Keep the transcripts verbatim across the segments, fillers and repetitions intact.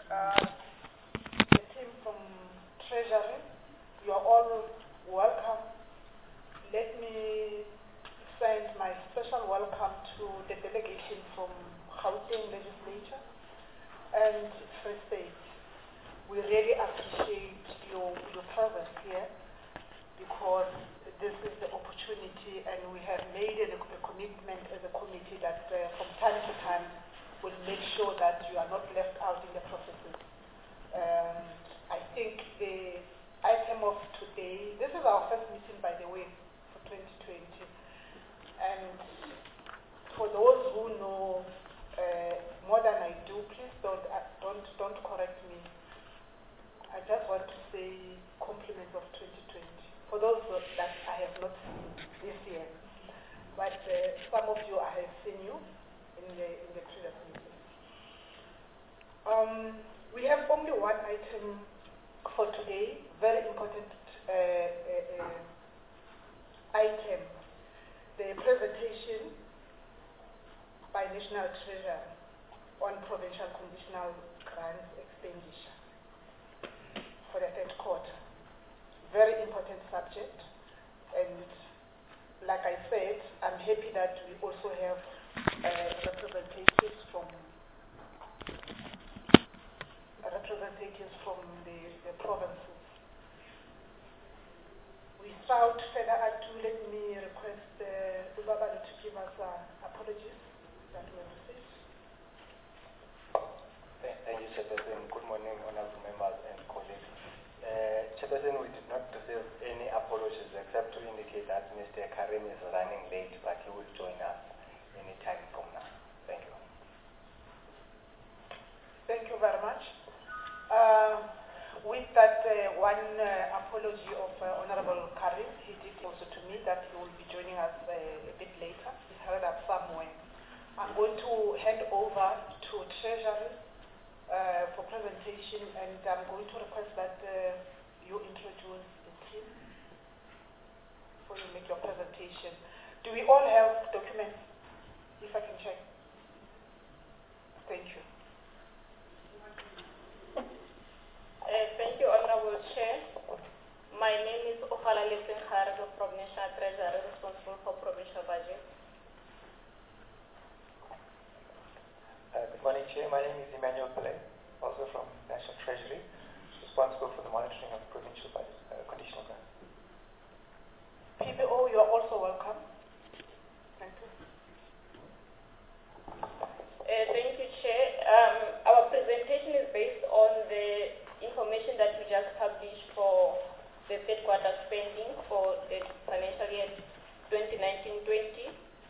Uh, the team from Treasury, you are all welcome. Let me send my special welcome to the delegation from Gauteng Legislature and Free State. We really appreciate your, your presence here because this is the opportunity, and we have made a, a commitment as a committee that uh, from time to time we'll make sure that you are not left out in the processes. Um, I think the item of today, this is our first meeting, by the way, for twenty twenty. And for those who know uh, more than I do, please don't, uh, don't, don't correct me. I just want to say compliments of twenty twenty. For those that I have not seen this year. But uh, some of you, I have seen you in the, in the previous meeting. Um, we have only one item for today, very important uh, uh, uh, item, the presentation by National Treasury on provincial conditional grants expenditure for the third quarter. Very important subject, and like I said, I'm happy that we also have uh, representatives from representatives from the, the provinces. Without further ado, let me request uh, Ubabalo to give us uh, apologies that we have received. Thank you, Chairperson. Good morning, honorable members and colleagues. Uh, Chairperson, we did not receive any apologies except to indicate that Mister Karim is running late, but he will join us any time from now. Thank you. Thank you very much. Uh, with that uh, one uh, apology of uh, Honorable Karim, he did also to me that he will be joining us uh, a bit later. He's held up somewhere. I'm going to hand over to Treasury uh, for presentation, and I'm going to request that uh, you introduce the team before you make your presentation. Do we all have documents? If I can check. Thank you. Uh, thank you, Honorable Chair. My name is Ofala Lesenhardo from National Treasury, responsible for provincial budget. Uh, good morning, Chair. My name is Emmanuel Pillay, also from National Treasury, responsible for the monitoring of provincial budget, uh, conditional grants. P B O, you are also welcome. Thank you. Uh, thank you, Chair. Um, our presentation is based on the information that we just published for the third quarter spending for the financial year twenty nineteen twenty,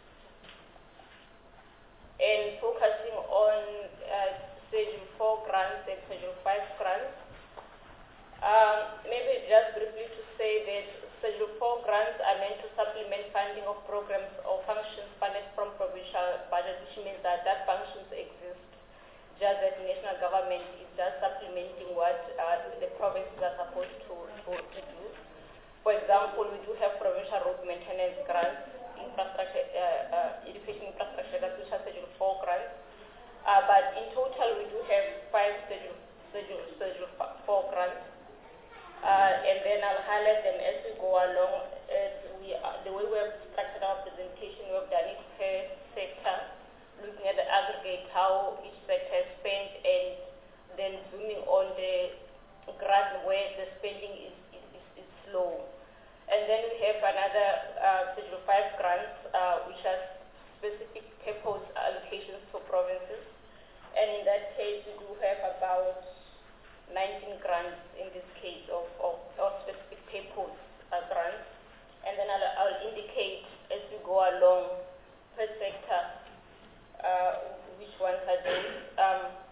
and focusing on uh, Schedule four grants and Schedule five grants. Um, maybe just briefly to say that Schedule four grants are meant to supplement funding of programs or functions funded from provincial budget, which means that that functions exist, just that the national government is just supplementing what uh, the provinces are supposed to, to, to do. For example, we do have provincial road maintenance grants, infrastructure, uh, uh, education infrastructure, that which are Schedule four grants. Uh, but in total, we do have five Schedule, schedule, schedule four grants. Uh, and then I'll highlight them as we go along. As we, uh, the way we have structured our presentation, we have done it per sector, looking at the aggregate, how each sector has spent, and then zooming on the grant where the spending is, is, is, is slow. And then we have another uh, Schedule five grants, uh, which are specific purpose allocations for provinces. And in that case, we do have about nineteen grants in this case of, of, of specific purpose uh, grants. And then I'll, I'll indicate as we go along per sector uh, which ones are those. Um,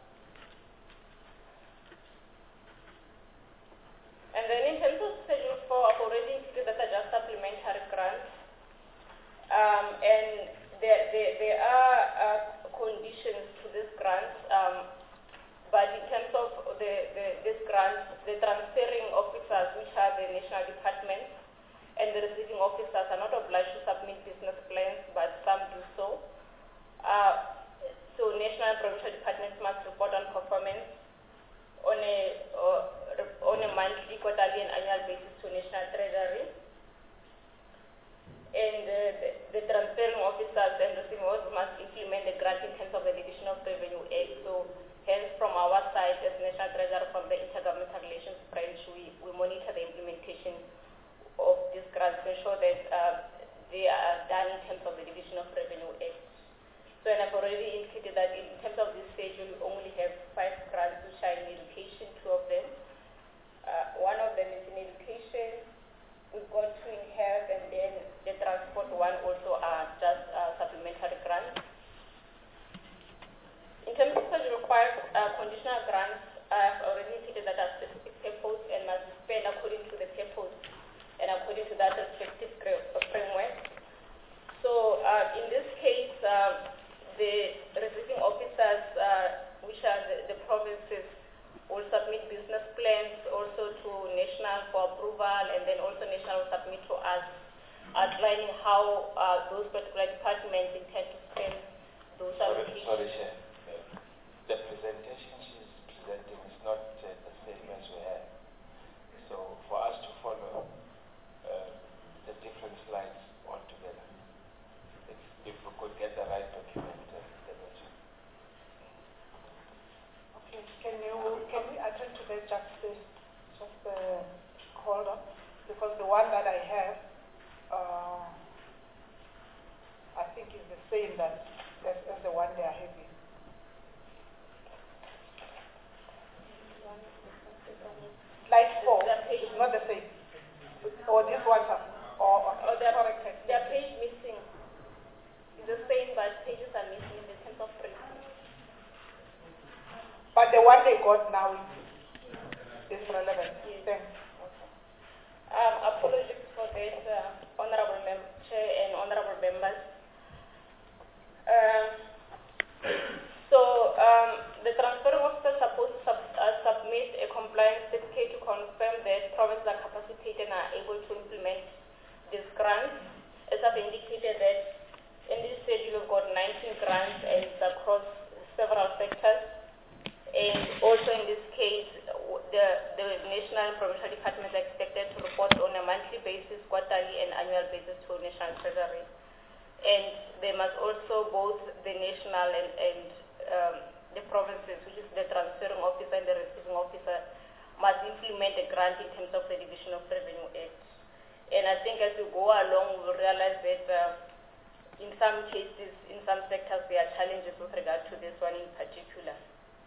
outlining how uh, those particular departments intend to spend those Sorry, allocations. sorry, Chair. Uh, The presentation she's presenting is not uh, the same as we have. So for us to follow uh, the different slides altogether, if, if we could get the right document, uh, the better. Okay, can you, can we attend to that just, uh, just uh, hold on? Because the one that I have, uh, I think is the same that, as, as the one they are having. Slide four is not the same. Or this one, sir. Or, or, Oh, they're, corrected. they're page missing. It's the same, but pages are missing in the sense of printing. But the one they got now is, is relevant. Yes. Thanks. Um, apologies for that, uh, Honorable Mem- Chair and Honorable Members. Um, so, um, the transferring officer is supposed to sub, uh, submit a compliance certificate to confirm that provinces are capacitated and are able to implement these grants. As I've indicated that in this stage we've got nineteen grants and it's across several sectors. And also in this case, the, the national and provincial departments are expected to report on a monthly basis, quarterly and annual basis to National Treasury. And they must also, both the national and, and um, the provinces, which is the transferring officer and the receiving officer, must implement a grant in terms of the Division of Revenue Act. And I think as we go along, we'll realize that uh, in some cases, in some sectors, there are challenges with regard to this one in particular.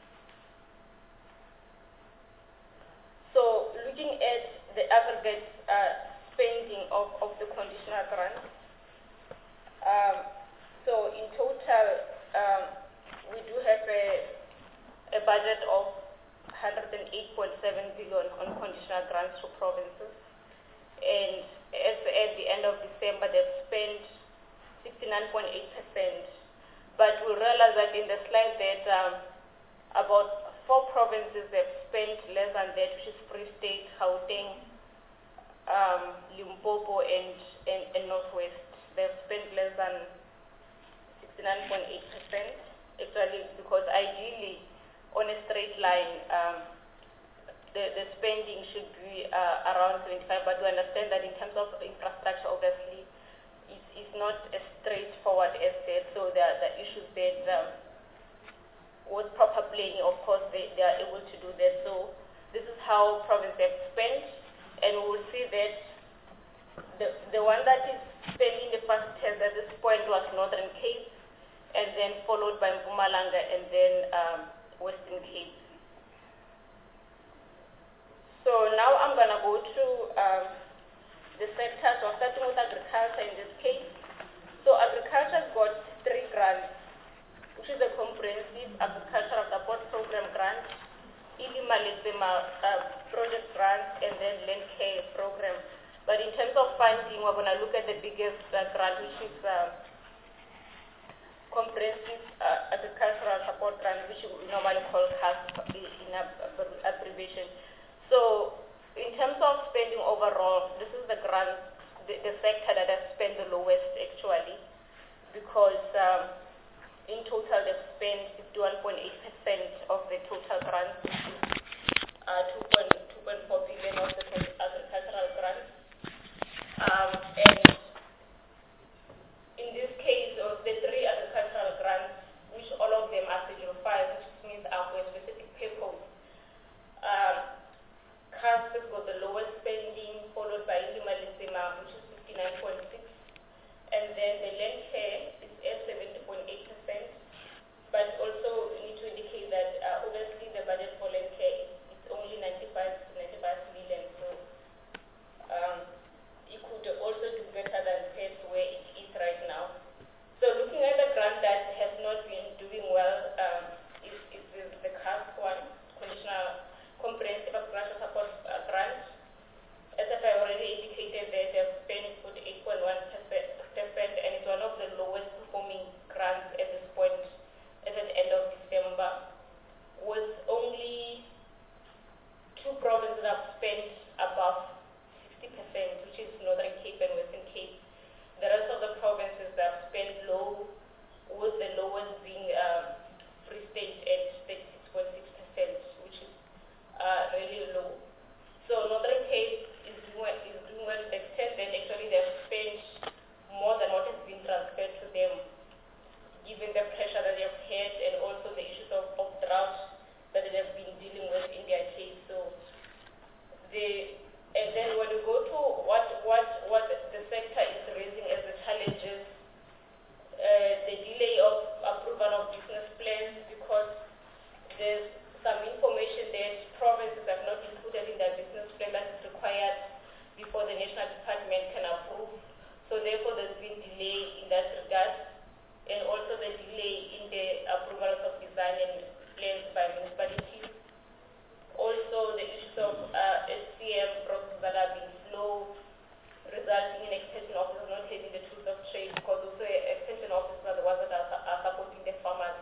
So looking at the aggregate uh, spending of, of the conditional grants, um, so in total, um, we do have a, a budget of one hundred eight point seven billion on conditional grants to provinces. And as, at the end of December, they've spent sixty-nine point eight percent. But we realize that in the slide that um, about four provinces have spent less than that, which is Free State, Gauteng, um, Limpopo, and, and, and Northwest. They've spent less than sixty-nine point eight percent, actually, because ideally, on a straight line, um, the, the spending should be uh, around twenty-five, but we understand that in terms of infrastructure, obviously, it's, it's not as straightforward as that, so there are the issues that um, with proper planning, of course, they, they are able to do that. So this is how provinces have spent, and we will see that the, the one that is spending the fastest at this point was Northern Cape, and then followed by Mpumalanga, and then um, Western Cape. So now I'm going to go to um, the sectors. So starting with agriculture in this case. So agriculture has got three grants, which is a comprehensive agricultural support program grant, Ilimalisema uh, project grant, and then land care program. But in terms of funding, we're going to look at the biggest uh, grant, which is uh, comprehensive uh, agricultural support grant, which we normally call C A S P in abbreviation. So in terms of spending overall, this is the grant, the, the sector that has spent the lowest actually, because um, in total, they've spent fifty-one point eight percent of the total grants, which is uh, two point four billion of the agricultural grants. Um, and in this case, of the three agricultural grants, which all of them are Schedule five, which means are for a specific purpose, um, C A S P has got the lowest spending, followed by Ilimalisema, which is fifty-nine point six, and then the land care is at seventy point eight percent. But also we need to indicate that uh, there's some information that provinces have not included in their business plan that is required before the National Department can approve. So therefore there's been delay in that regard, and also the delay in the approvals of design and plans by municipalities. Also the issues of uh, S C M processes that are being slow, resulting in extension officers not having the tools of trade, because also extension officers are the ones that are, are supporting the farmers.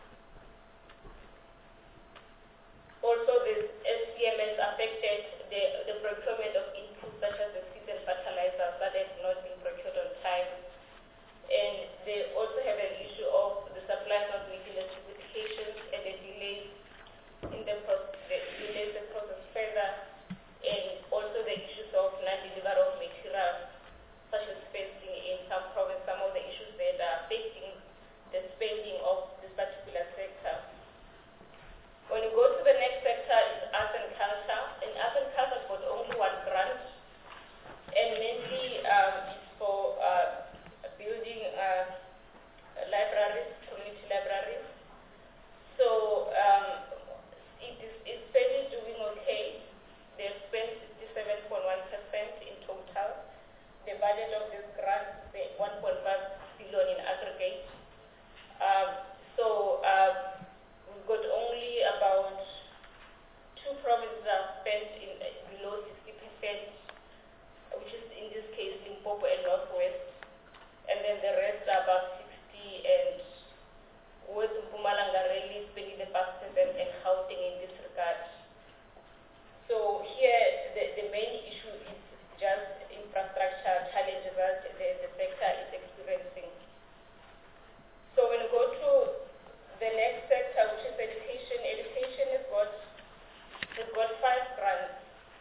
Also, this S C M has affected the, the procurement of inputs such as the seeds and fertilizers that have not been procured on time. And they also have an issue of the suppliers not meeting the specifications and the delays in the process, the delays the process further, and also the issues of non-delivery of materials such as spacing in some provinces, some of the issues that are affecting the spending of this particular sector. When you go to the next sector, is arts and culture. And arts and culture has got only one grant, and mainly um, it's for uh, building uh, libraries, community libraries. So um, it is it's fairly doing okay. They've spent sixty-seven point one percent in total. The budget of this grant is one point five billion in aggregate. Um, so uh, we've got only about two provinces that have spent in uh, below sixty percent, which is in this case Limpopo and Northwest, and then the rest are about sixty, and West Mpumalanga really spending the fastest, and, and Gauteng in this regard. So here the, the main issue is just infrastructure challenges that the, the sector is experiencing. So when we go to the next sector, which is education, education has got, has got five grants.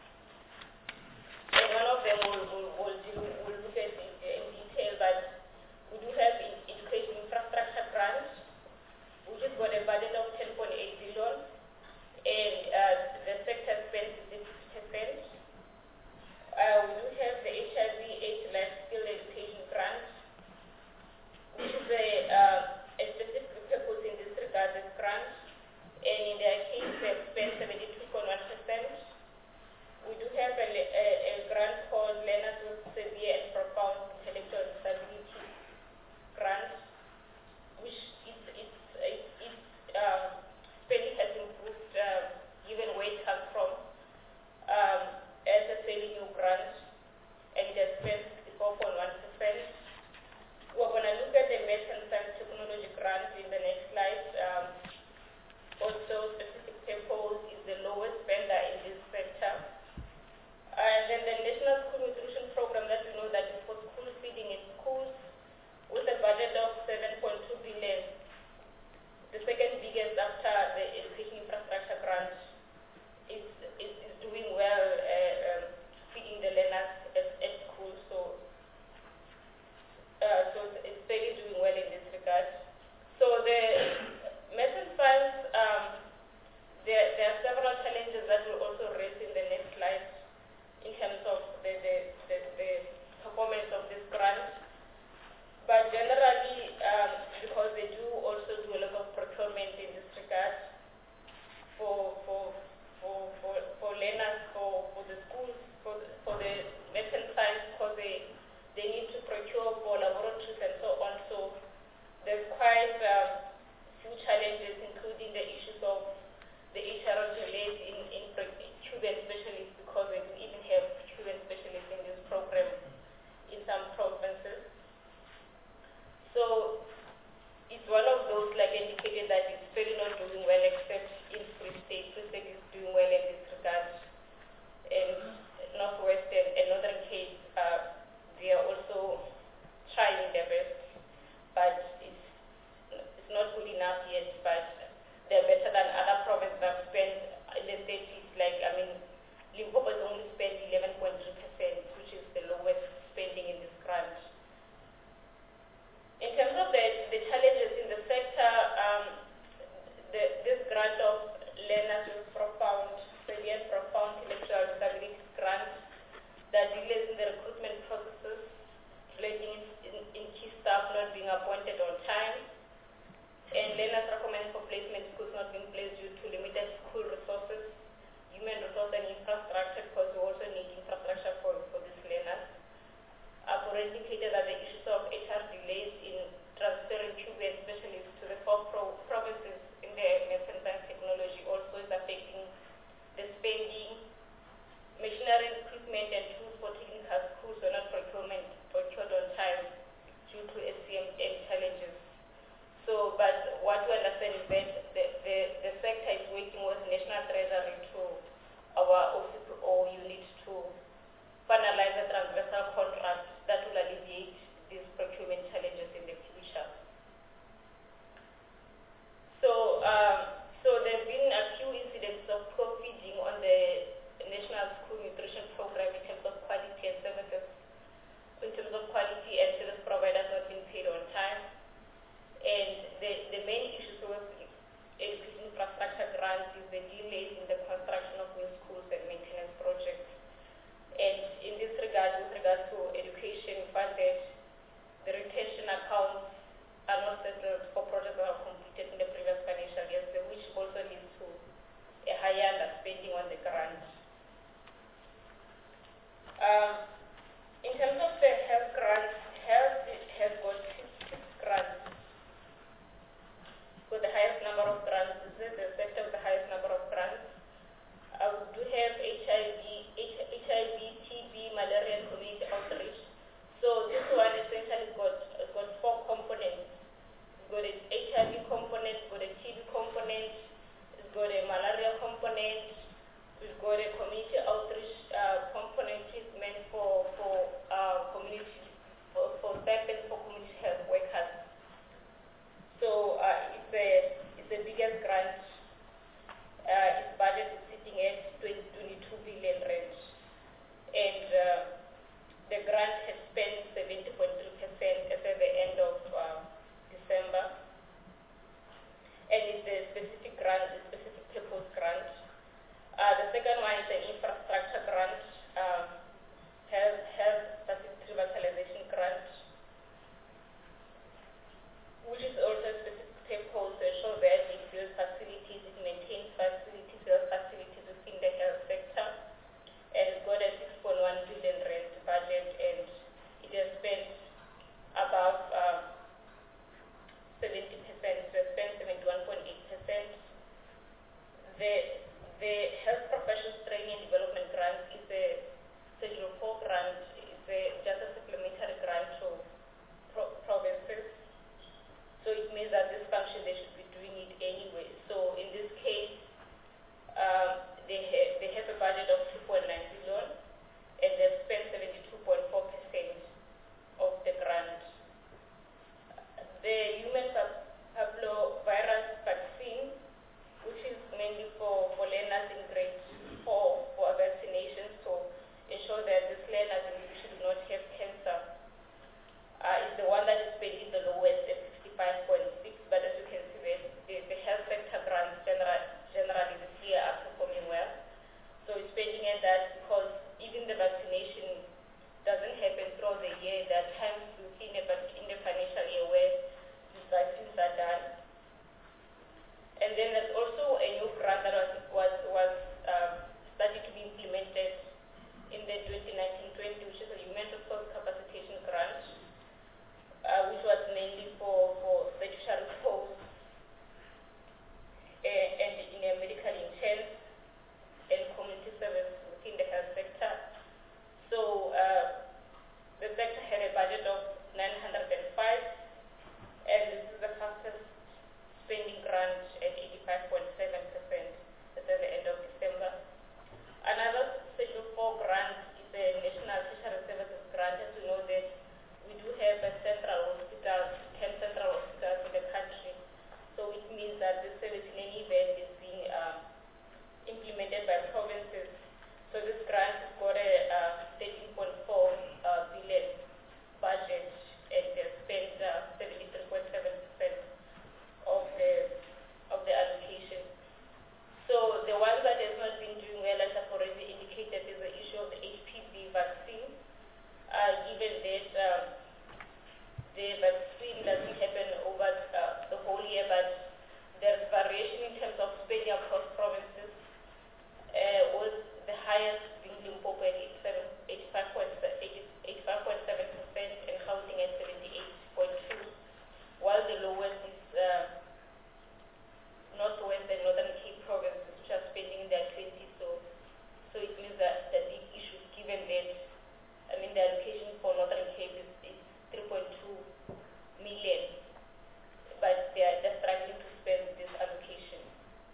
And one of them will, will, will, do, will look at in, in detail, but we do have in education infrastructure grant, which has got a budget of ten point eight billion, and uh, the sector spends sixty percent. Uh, we do have the H I V AIDS life skill education grant, which is a, uh, a specific purpose in this regard, this grant, and in their case they have spent seventy-two point one percent. We do have a, a, a grant called Learners with Severe and Profound Intellectual Disability grant, which is it's, it's, it's um, spending has improved uh, given where it comes from, um, as a fairly new grant, and it has spent sixty-four point one percent. We're going to look at the Math and Science Technology grant in the next slide. Um, also, specific purpose is the lowest spender in this sector. And then the National School Nutrition Program that we know that is for school feeding in schools with a budget of seven point two billion, the second biggest after component. We've got a community outreach uh, component, which is meant for for uh, community for, for staff and for community health workers. So uh, it's a it's the biggest grant. Uh, its budget is sitting at twenty-two billion rand, and uh, the grant has spent seventy point three percent as at the end of uh, December. And it's a specific grant, a specific purpose grant. Uh, the second one is an infrastructure grant, um, health, health facility revitalization grant, which is also a specific purpose to ensure that it builds facilities, it maintains facilities, builds facilities within the health sector. And it's got a six point one billion rand budget, and it has spent about um, seventy percent, so it's spent seventy-one point eight percent. The, the Health Professionals Training and Development Grant is a Schedule four grant. It's a, just a supplementary grant to pro provinces. So it means that this function, they should be doing it anyway. So in this case, um, they, ha they have a budget of two point nine billion, and they've spent seventy-two point four percent of the grant. The human papillomavirus vaccine, which is mainly for, for learners in grade four for vaccination, so ensure that these learners in which do not have cancer, uh, is the one that is spending the lowest at fifty-five point six, but as you can see, the, the, the health sector grants general, generally this year are performing well. So it's spending at that because even the vaccination doesn't happen throughout the year. There are times within the, in the financial year where these vaccines are done. And then there's also a new grant that was, was, was um, started to be implemented in the twenty nineteen twenty, which is a human resource capacitation grant, uh, which was mainly for, for statutory posts uh, and in a medical intense and community service within the health sector. So uh, the sector had a budget of nine hundred five, and this is the fastest spending grant at eighty-five point seven percent at the end of December. Another Schedule four grant is the National Tertiary Services Grant. As you know that we do have a central hospital, ten central hospitals in the country. So it means that this service in any event is being um, implemented by provinces. So this grant has got a uh, thirteen point four uh, billion budget, and they spent uh, seventy-three point seven percent of the of the allocation. So the ones that has not been doing well, as I've already indicated, is the issue of the H P V vaccine. Uh, given that um, the vaccine doesn't happen over uh, the whole year, but there's variation in terms of spending across provinces. Uh, was the highest being Limpopo at eighty-five point seven percent and Gauteng at seventy-eight point two, while the lowest is uh, Northwest and Northern Cape provinces, which are spending in their twenties. So, so it means that the big issue, given that, I mean, the allocation for Northern Cape is, is three point two million, but they are just struggling to spend this allocation.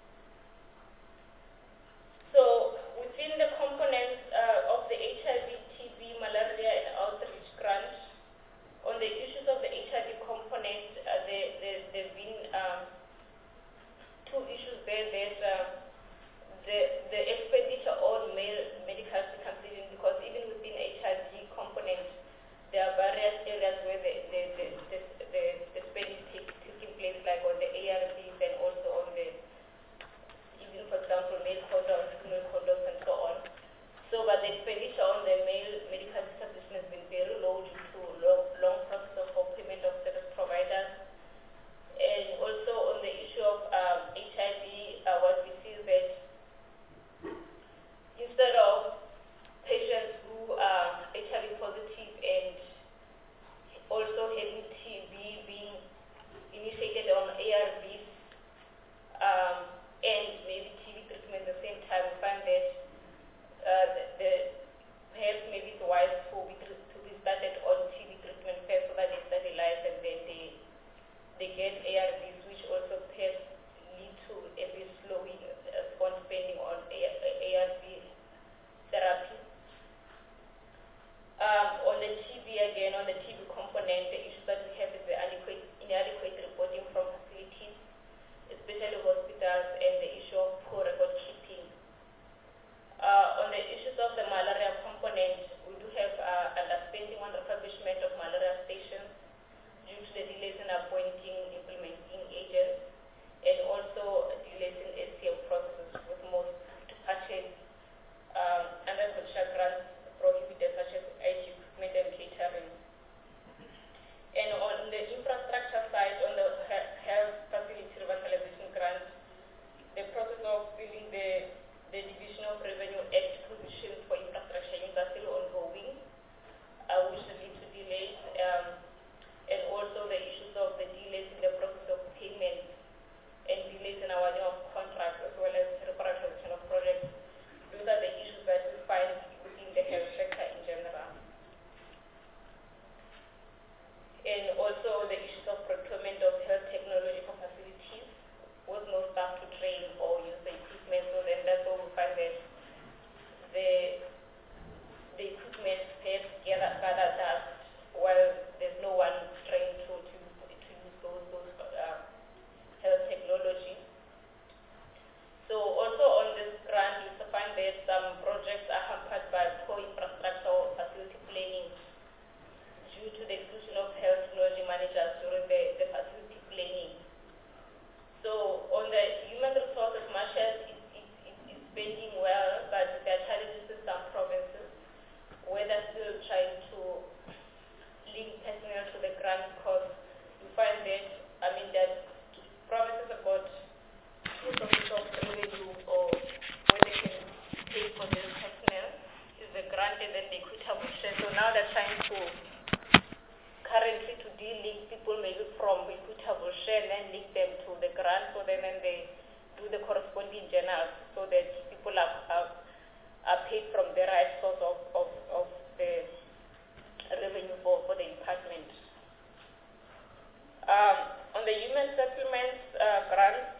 So within the components uh, of the H I V, T B, malaria, and outreach grant, on the issues of the H I V component, uh, there there have been um, two issues there. That uh, the the expenditure on male medical circumcision, because even within H I V component, there are various areas where the the the, the, the, the spending takes taking place, like on the A R Vs and also on the, even for example, male condoms, female condoms, and so on. So, but the expenditure on the male medical establishment has been very low due to long, long process of payment of service providers. And also on the issue of um, H I V, uh, what we see is that instead of patients who are H I V positive and also having T B being initiated on A R Vs um, and maybe T B treatment at the same time, we find that uh, the, the perhaps maybe it's wise for that some projects are hampered by poor infrastructure or facility planning due to the exclusion of health technology managers during the, the facility planning. So on the human resources, much as it, it, it is spending well, but there are challenges in some provinces where they're still trying to link personnel to the grant, because you find that, I mean, that provinces have got two sources of revenue or where they can pay for their personnel is the grant and then the equitable share. So now they're trying to currently to de-link people maybe from equitable share and then link them to the grant, so then, then they do the corresponding journals so that people are, are, are paid from the right source of, of, of the revenue for, for the department. Um, on the human settlements uh, grants,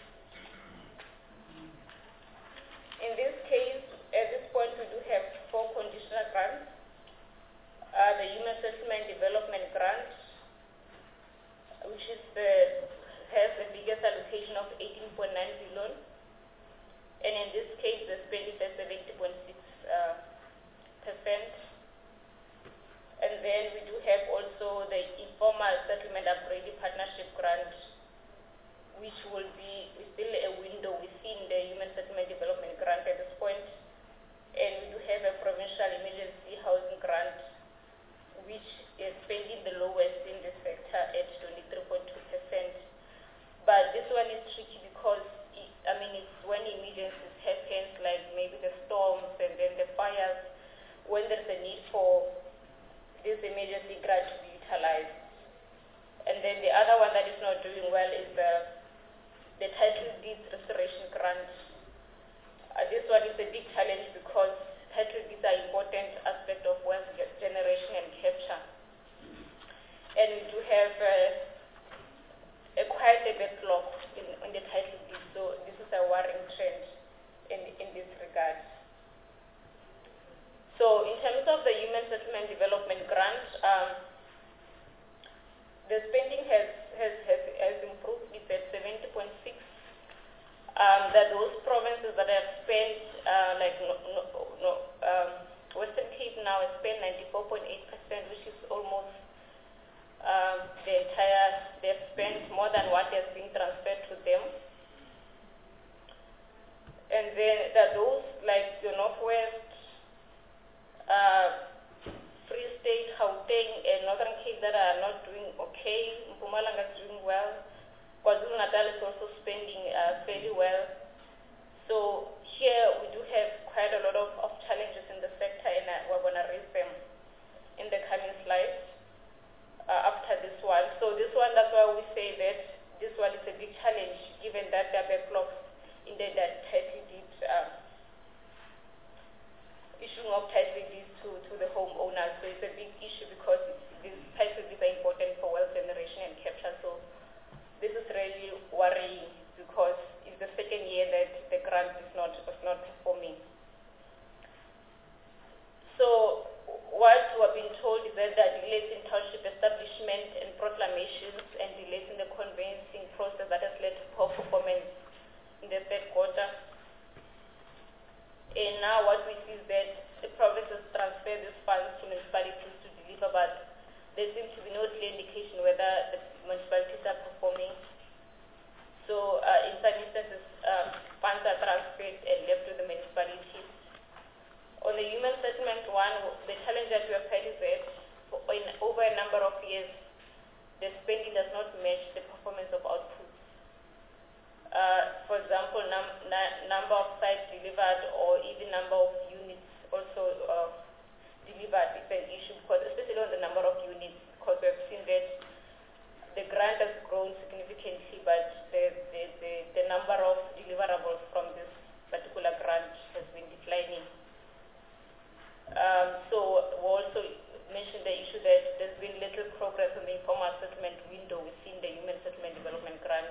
in this case, at this point we do have four conditional grants. Uh, the Human Settlement Development Grant, which is the, has the biggest allocation of eighteen point nine billion, and in this case the spending is seventy point six percent. And then we do have also the Informal Settlement Upgrading Partnership Grant, which will be still a window within the Human Settlement Development Grant at this point. And we do have a Provincial Emergency Housing Grant, which is spending the lowest in the sector at twenty-three point two percent. But this one is tricky because, it, I mean, it's when emergencies happen, like maybe the storms and then the fires, when there's a need for this emergency grant to be utilized. And then the other one that is not doing well is the, the Title Deeds Restoration Grant. Uh, this one is a big challenge because title deeds are important aspect of wealth generation and capture. And we do have uh, a quite a backlog in, in the title deed, so this is a worrying trend in, in this regard. So in terms of the Human Settlement Development Grant, um, the spending has, has, has, has improved. It's at seventy point six. Um, that those provinces that have spent, uh, like no, no, no, um, Western Cape now has spent ninety-four point eight percent, which is almost um, the entire, they've spent more than what has been transferred to them. And then there are those like the Northwest, uh, Free State, Gauteng, and Northern Cape that are not doing okay. Mpumalanga is doing well. KwaZulu-Natal is also spending uh, fairly well. So here we do have quite a lot of, of challenges in the sector, and uh, we're going to raise them in the coming slides uh, after this one. So this one, that's why we say that this one is a big challenge, given that there are backlogs in the that title deed, uh, issuing of title deeds to, to the homeowners. So it's a big issue because these title deeds are important for wealth generation and capture. So this is really worrying because it's the second year that the grant is not, is not performing. So what we're being told is that there are delays in township establishment and proclamations and delays in the conveyancing process that has led to poor performance in the third quarter. And now what we see is that the provinces transfer these funds to municipalities to deliver, but there seems to be no clear indication whether the municipalities are performing. So uh, in some instances, uh, funds are transferred and left to the municipalities. On the human settlement one, the challenge that we have had is that for in over a number of years, the spending does not match the performance of outputs. Uh, for example, num number of sites delivered or even number of units also uh, delivered is an issue, because especially on the number of units, because we have seen that the grant has grown significantly, but the, the, the, the number of deliverables from this particular grant has been declining. Um, so we also mentioned the issue that there's been little progress on the informal settlement window within the Human Settlement Development Grant.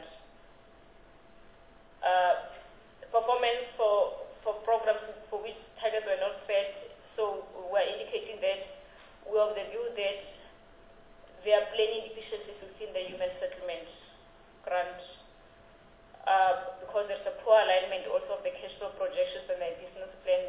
Uh, performance for, for programs for which targets were not set, so we're indicating that we have the view that there are planning deficiencies within the Human Settlement Grant, uh, because there's a poor alignment also of the cash flow projections and the business plan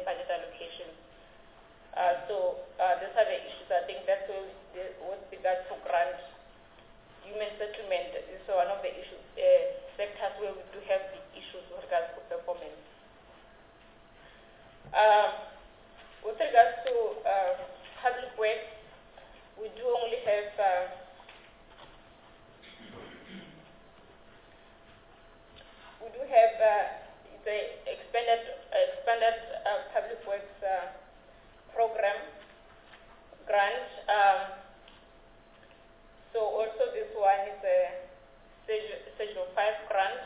Um, with regards to uh, public works, we do only have uh, we do have uh, the expanded expanded uh, public works uh, program grant. Um, so also this one is a Schedule five grant.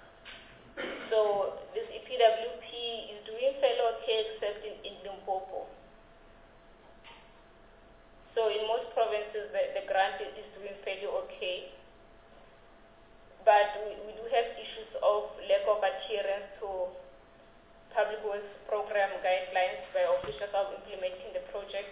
So this E P W P is doing fairly okay except in, in Limpopo. So in most provinces the, the grant is doing fairly okay. But we, we do have issues of lack of adherence to public works program guidelines by officials of implementing the project.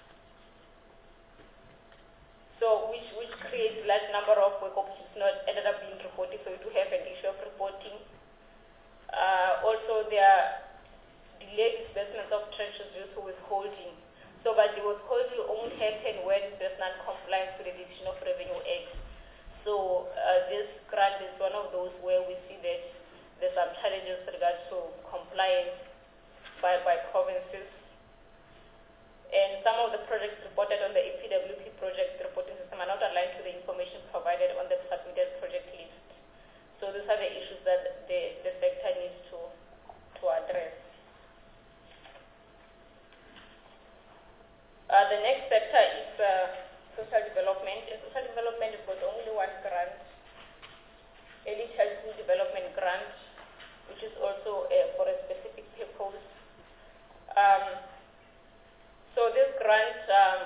So which, which creates a large number of work options not ended up being reported, so we do have an issue of reporting. Uh, also, there are delayed disbursements of trenches due to withholding. So, but the withholding only happen when there's non-compliance with the Division of Revenue Act. So, uh, this grant is one of those where we see that there's some challenges with regards to compliance by, by provinces. And some of the projects reported on the E P W P project reporting system are not aligned to the information provided on the submitted project list. So these are the issues that the, the sector needs to, to address. Uh, the next sector is uh, social development. In social development, we've got only one grant, Early Childhood Development Grant, which is also uh, for a specific purpose. Um, so this grant, um,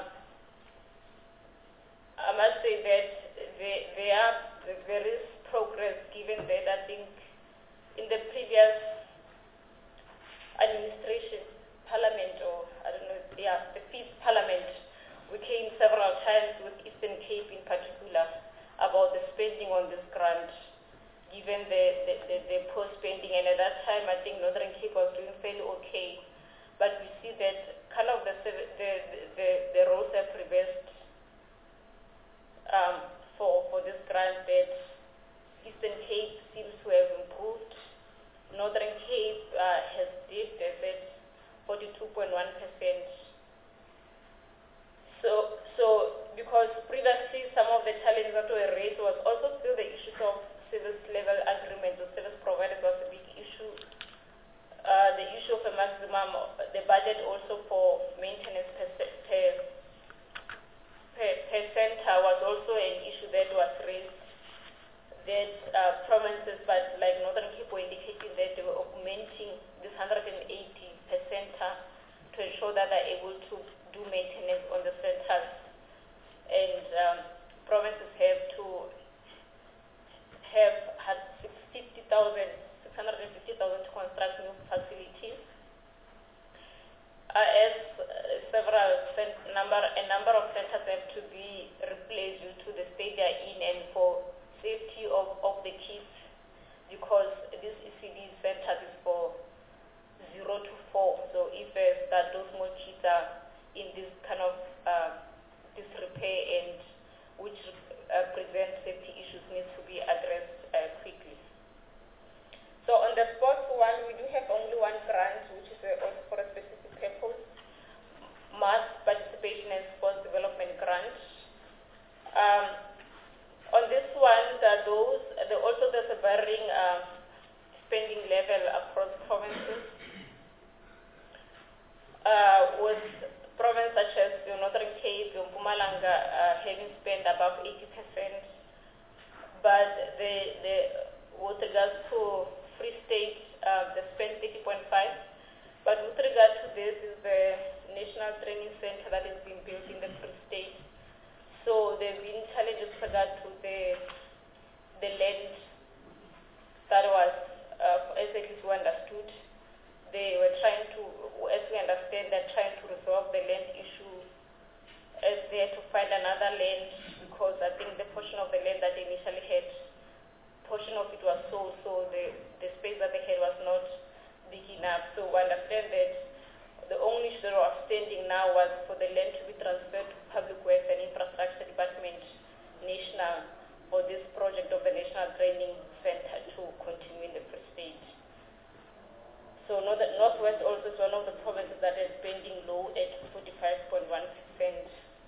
I must say that there, there, are, there is progress given that I think in the previous administration, parliament, or I don't know, yeah, the fifth parliament, we came several times with Eastern Cape in particular about the spending on this grant, given the, the, the, the poor spending, and at that time I think Northern Cape was doing fairly okay, but we see that kind of the, the, the, the, the roles have reversed um, for, for this grant, that Eastern Cape seems to have improved. Northern Cape uh, has dipped at forty-two point one percent. So, so because previously some of the challenges that were raised was also still the issues of service level agreements or service providers was a big issue. Uh, the issue of a maximum, the budget also for maintenance per, per, per, per center was also an issue that was raised. That uh, provinces, but like Northern Cape were indicating that they were augmenting this one hundred eighty per center to ensure that they're able to do maintenance on the centers. And um, provinces have to have had six hundred fifty thousand to construct new facilities. Uh, as uh, several number, a number of centers have to be replaced due to the state they're in and for safety of, of the kids, because this E C D center is for zero to four. So if uh, that those small kids are in this kind of uh, disrepair and which uh, present safety issues needs to be addressed uh, quickly. So on the sports one, we do have only one grant, which is uh, also for a specific purpose, mass participation and sports development grant. Um, On this one, there those, there also there's a varying uh, spending level across provinces. Uh, with provinces such as the Northern Cape, the Mpumalanga uh, having spent above eighty percent, but the, the, with regards to Free State, uh, they spent thirty point five. But with regard to this is the National Training Center that is being built in the Free State. So there have been challenges with regard to the the land that was, uh, as it is understood, they were trying to, as we understand, they're trying to resolve the land issue as they had to find another land, because I think the portion of the land that they initially had, portion of it was sold, so the, the space that they had was not big enough. So we understand that the only issue that was outstanding now was for the land to be transferred to Public Works and Infrastructure Department National for this project of the National Training Center to continue in the Free State. So North, Northwest also is one of the provinces that is spending low at forty-five point one percent.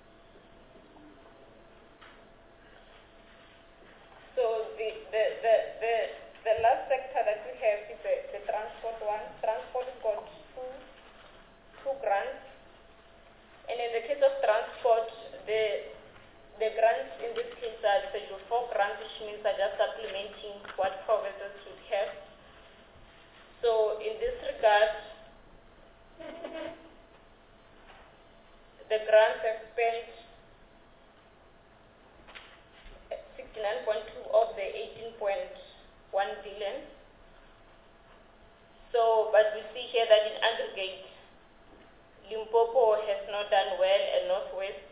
So the, the, the, the, the last sector that we have is the, the transport one. Transport has got two, two grants. And in the case of transport, the, the grants in this case are Schedule four grants, which means are just supplementing what provinces should have. So in this regard, the grants have spent sixty-nine point two of the eighteen point one billion. So, but we see here that in aggregate, Limpopo has not done well and Northwest.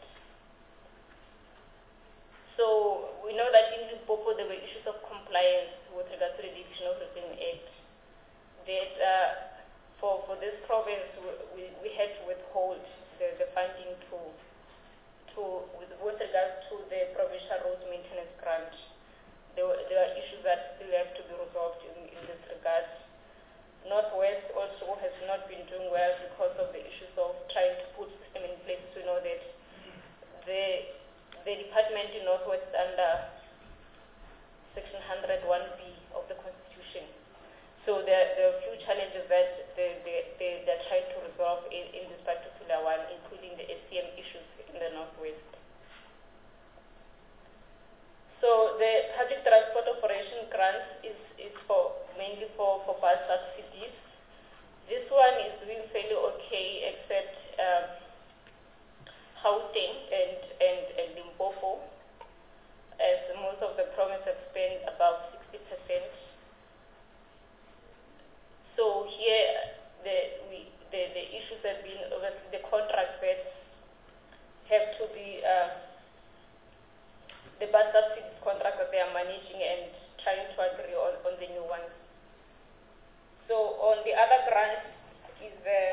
So we know that in Limpopo there were issues of compliance with regard to the Division of Revenue Act. That uh, for for this province we, we had to withhold the, the funding to to with, with regards to the provincial roads maintenance grant. There were, there are issues that still have to be resolved in, in this regard. Northwest also has not been doing well because of the issues of trying to put system in place to know that the the department in Northwest under Section one oh one B of the Constitution. So there, there are a few challenges that they, they, they, they're trying to resolve in, in this particular one, including the S C M issues in the Northwest. So the public transport operation grant is, is for mainly for, for bus subsidies. This one is doing fairly okay, except um, Gauteng and, and, and Limpopo, as most of the provinces have spent about sixty percent. So here, the, we, the, the issues have been, obviously, the contracts that have to be, uh, the bus subsidies contracts that they are managing and trying to agree on, on the new ones. So on the other grant is the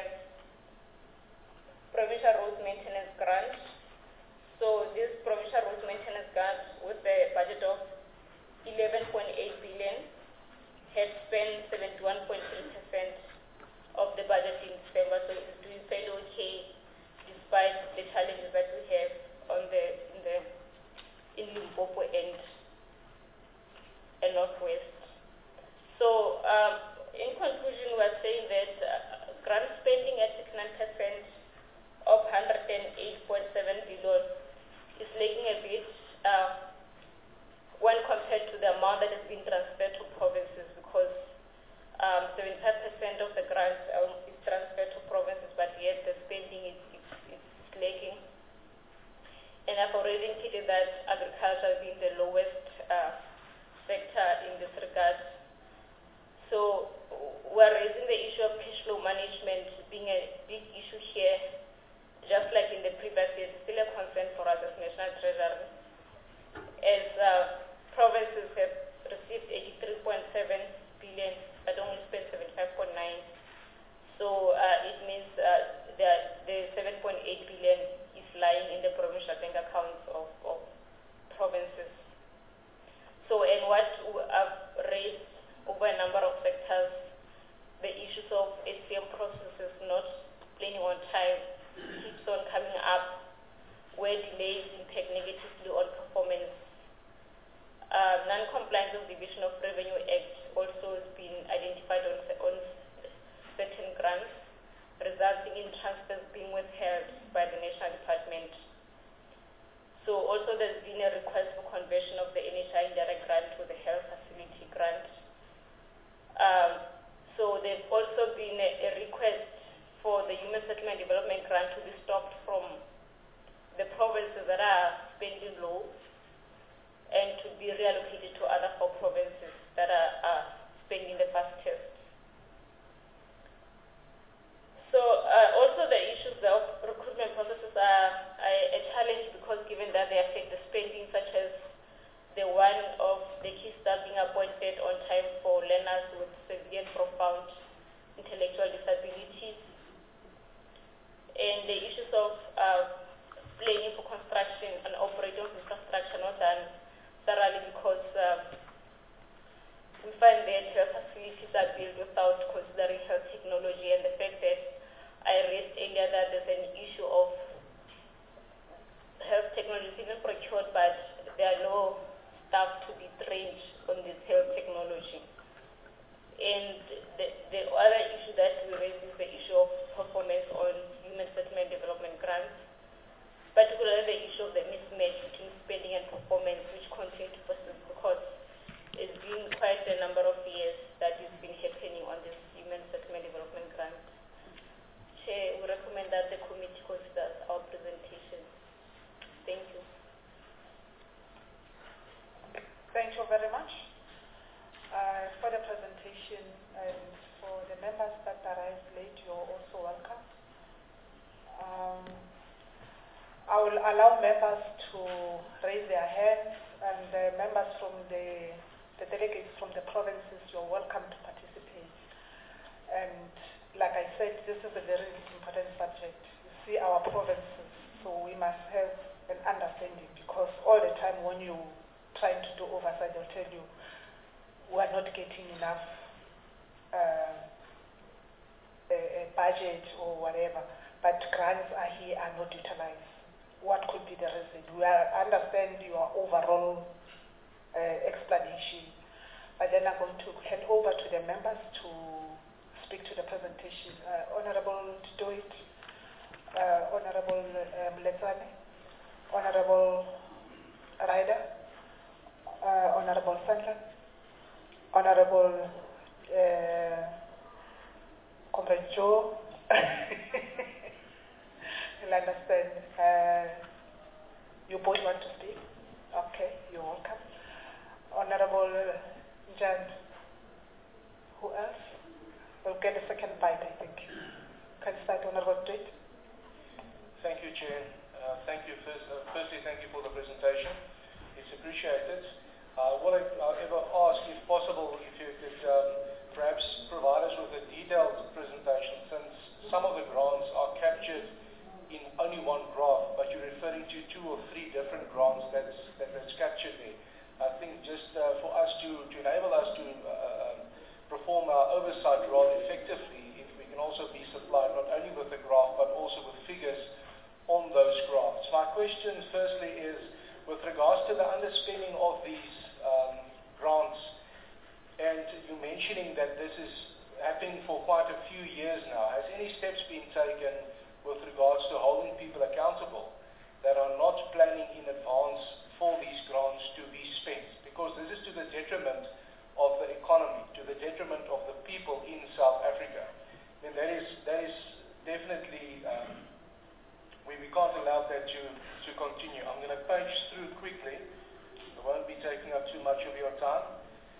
provincial roads maintenance grant. So this provincial roads maintenance grant with the budget of eleven point eight billion had spent seventy-one point three percent of the budget in December, so it's doing fairly okay despite the challenges that we have on the in the in Limpopo and, and Northwest. So um, in conclusion, we are saying that uh, grant spending at sixty-nine percent of one hundred eight point seven billion is lagging a bit uh, when compared to the amount that has been transferred to provinces, because um, seventy-five percent of the grants um, is transferred to provinces, but yet the spending is, is, is lagging. And I've already indicated that agriculture being the lowest uh, sector in this regard. So we're raising the issue of cash flow management being a big issue here, just like in the previous years. It's still a concern for us as National Treasury, as uh, provinces have received eighty-three point seven billion but only spent seventy-five point nine. So uh, it means uh, that the seven point eight billion is lying in the provincial bank accounts of, of provinces. So, and what I've raised over a number of sectors, the issues of S C M processes not planning on time keeps on coming up, where delays impact negatively on performance. Uh, non-compliance of Division of Revenue Act also has been identified on, on certain grants, resulting in transfers being withheld by the National Department. So also there's been a request for conversion of the N H I indirect grant to the health facility grant. Um, so there's also been a, a request for the Human Settlement Development Grant to be stopped from the provinces that are spending low and to be reallocated to other four provinces that are, are spending the fastest. So uh, also the issues of recruitment processes are, are a challenge, because given that they affect the spending, such as the one of the key staff being appointed on time for learners with severe and profound intellectual disabilities, and the issues of uh, planning for construction and operating of infrastructure not done thoroughly, because uh, we find that health facilities are built without considering health technology secured, but there are no staff to be trained on this health technology. And the, the other issue that we raised is the issue of performance on human settlement development grants, particularly the issue of the mismatch between spending and performance, which continues to persist because it's been quite a number of years that it's been happening on this human settlement development grant. Chair, we recommend that the committee considers our presentation. Thank you. Thank you very much uh, for the presentation, and for the members that arrived late, you're also welcome. Um, I will allow members to raise their hands, and the members from the, the delegates from the provinces, you're welcome to participate. And like I said, this is a very important subject. You see our provinces, so we must have an understanding, because all the time when you trying to do oversight, they'll tell you we're not getting enough uh, a, a budget or whatever, but grants are here are not utilized. What could be the reason? We are, understand your overall uh, explanation, but then I'm going to hand over to the members to speak to the presentation. Uh, Honorable Doit, uh, Honorable um, Letsane, Honorable Ryder, Uh, Honorable Sandler, Honorable uh, Comrade Joe, you'll understand. Uh, you both want to speak? Okay, you're welcome. Honorable Jan, who else? We'll get a second bite, I think. Can start, Honorable Tweet. Thank you, Chair. Uh, thank you. First, uh, firstly, thank you for the presentation. It's appreciated. Uh, what I, I'll ever ask, if possible, if you could um, perhaps provide us with a detailed presentation, since some of the grants are captured in only one graph, but you're referring to two or three different grants that's, that, that's captured there. I think just uh, for us to, to enable us to uh, perform our oversight rather effectively, if we can also be supplied not only with the graph, but also with figures on those graphs. My question firstly is, with regards to the underspending of these um, grants, and you mentioning that this is happening for quite a few years now, has any steps been taken with regards to holding people accountable that are not planning in advance for these grants to be spent? Because this is to the detriment of the economy, to the detriment of the people in South Africa. And that is, that is definitely, um, we, we can't allow that to, to continue. I'm going to page through quickly. I won't be taking up too much of your time.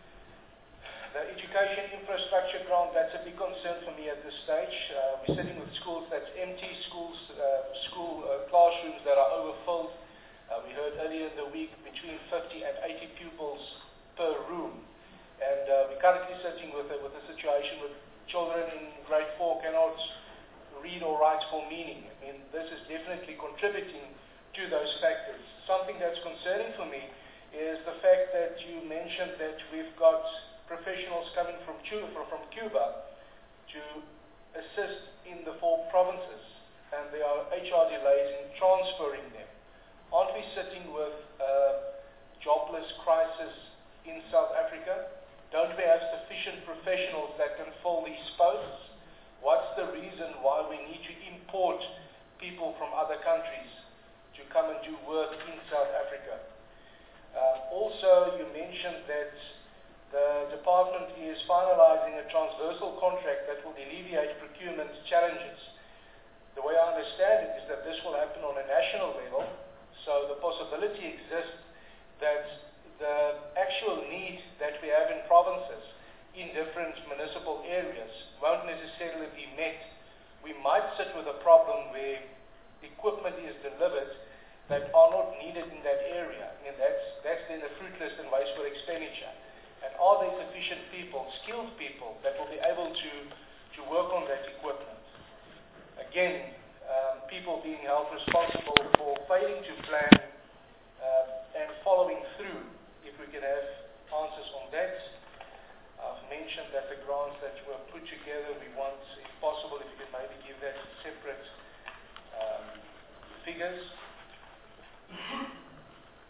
The education infrastructure grant, that's a big concern for me at this stage. Uh, we're sitting with schools that's empty, schools, uh, school uh, classrooms that are overfilled. Uh, we heard earlier in the week between fifty and eighty pupils per room. And uh, we're currently sitting with a, with a situation with children in grade four cannot read or write for meaning. I mean, this is definitely contributing to those factors. Something that's concerning for me is the fact that you mentioned that we've got professionals coming from Cuba, from Cuba to assist in the four provinces, and there are H R delays in transferring them. Aren't we sitting with a jobless crisis in South Africa? Don't we have sufficient professionals that can fill these posts? What's the reason why we need to import people from other countries to come and do work in South Africa? Uh, also, you mentioned that the department is finalizing a transversal contract that will alleviate procurement challenges. The way I understand it is that this will happen on a national level, so the possibility exists that the actual need that we have in provinces in different municipal areas won't necessarily be met. We might sit with a problem where equipment is delivered that are not needed in that area, and that's, that's then a fruitless and wasteful expenditure. And are there sufficient people, skilled people, that will be able to, to work on that equipment? Again, um, people being held responsible for failing to plan uh, and following through. If we can have answers on that. I've mentioned that the grants that were put together, we want, if possible, if you could maybe give that separate um, figures.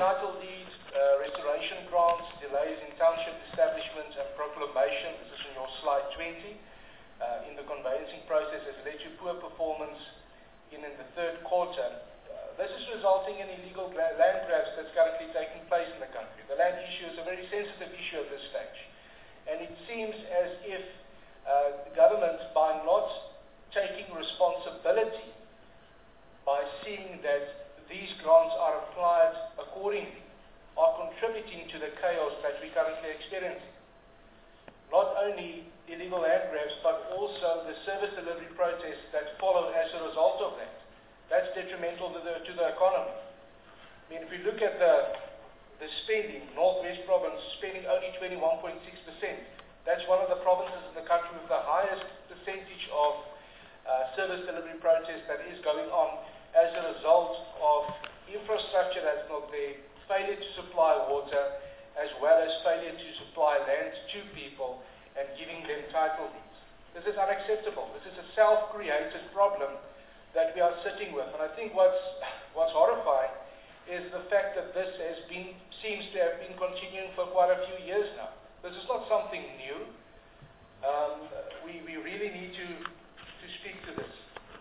title deed, uh, restoration grants, delays in township establishments and proclamation, this is in your slide twenty, uh, in the conveyancing process has led to poor performance in, in the third quarter. Uh, this is resulting in illegal gra- land grabs that's currently taking place in the country. The land issue is a very sensitive issue at this stage. And it seems as if uh, the government, by not taking responsibility, by seeing that these grants are applied accordingly, are contributing to the chaos that we're currently experiencing. Not only illegal land grabs, but also the service delivery protests that follow as a result of that. That's detrimental to the, to the economy. I mean, if we look at the, the spending, Northwest Province spending only twenty-one point six percent. That's one of the provinces in the country with the highest percentage of uh, service delivery protests that is going on as a result of infrastructure that's not there, failure to supply water, as well as failure to supply land to people and giving them title deeds. This is unacceptable. This is a self-created problem that we are sitting with. And I think what's, what's horrifying is the fact that this has been, seems to have been continuing for quite a few years now. This is not something new. Um, we, we really need to, to speak to this.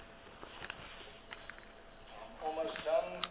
Almost done.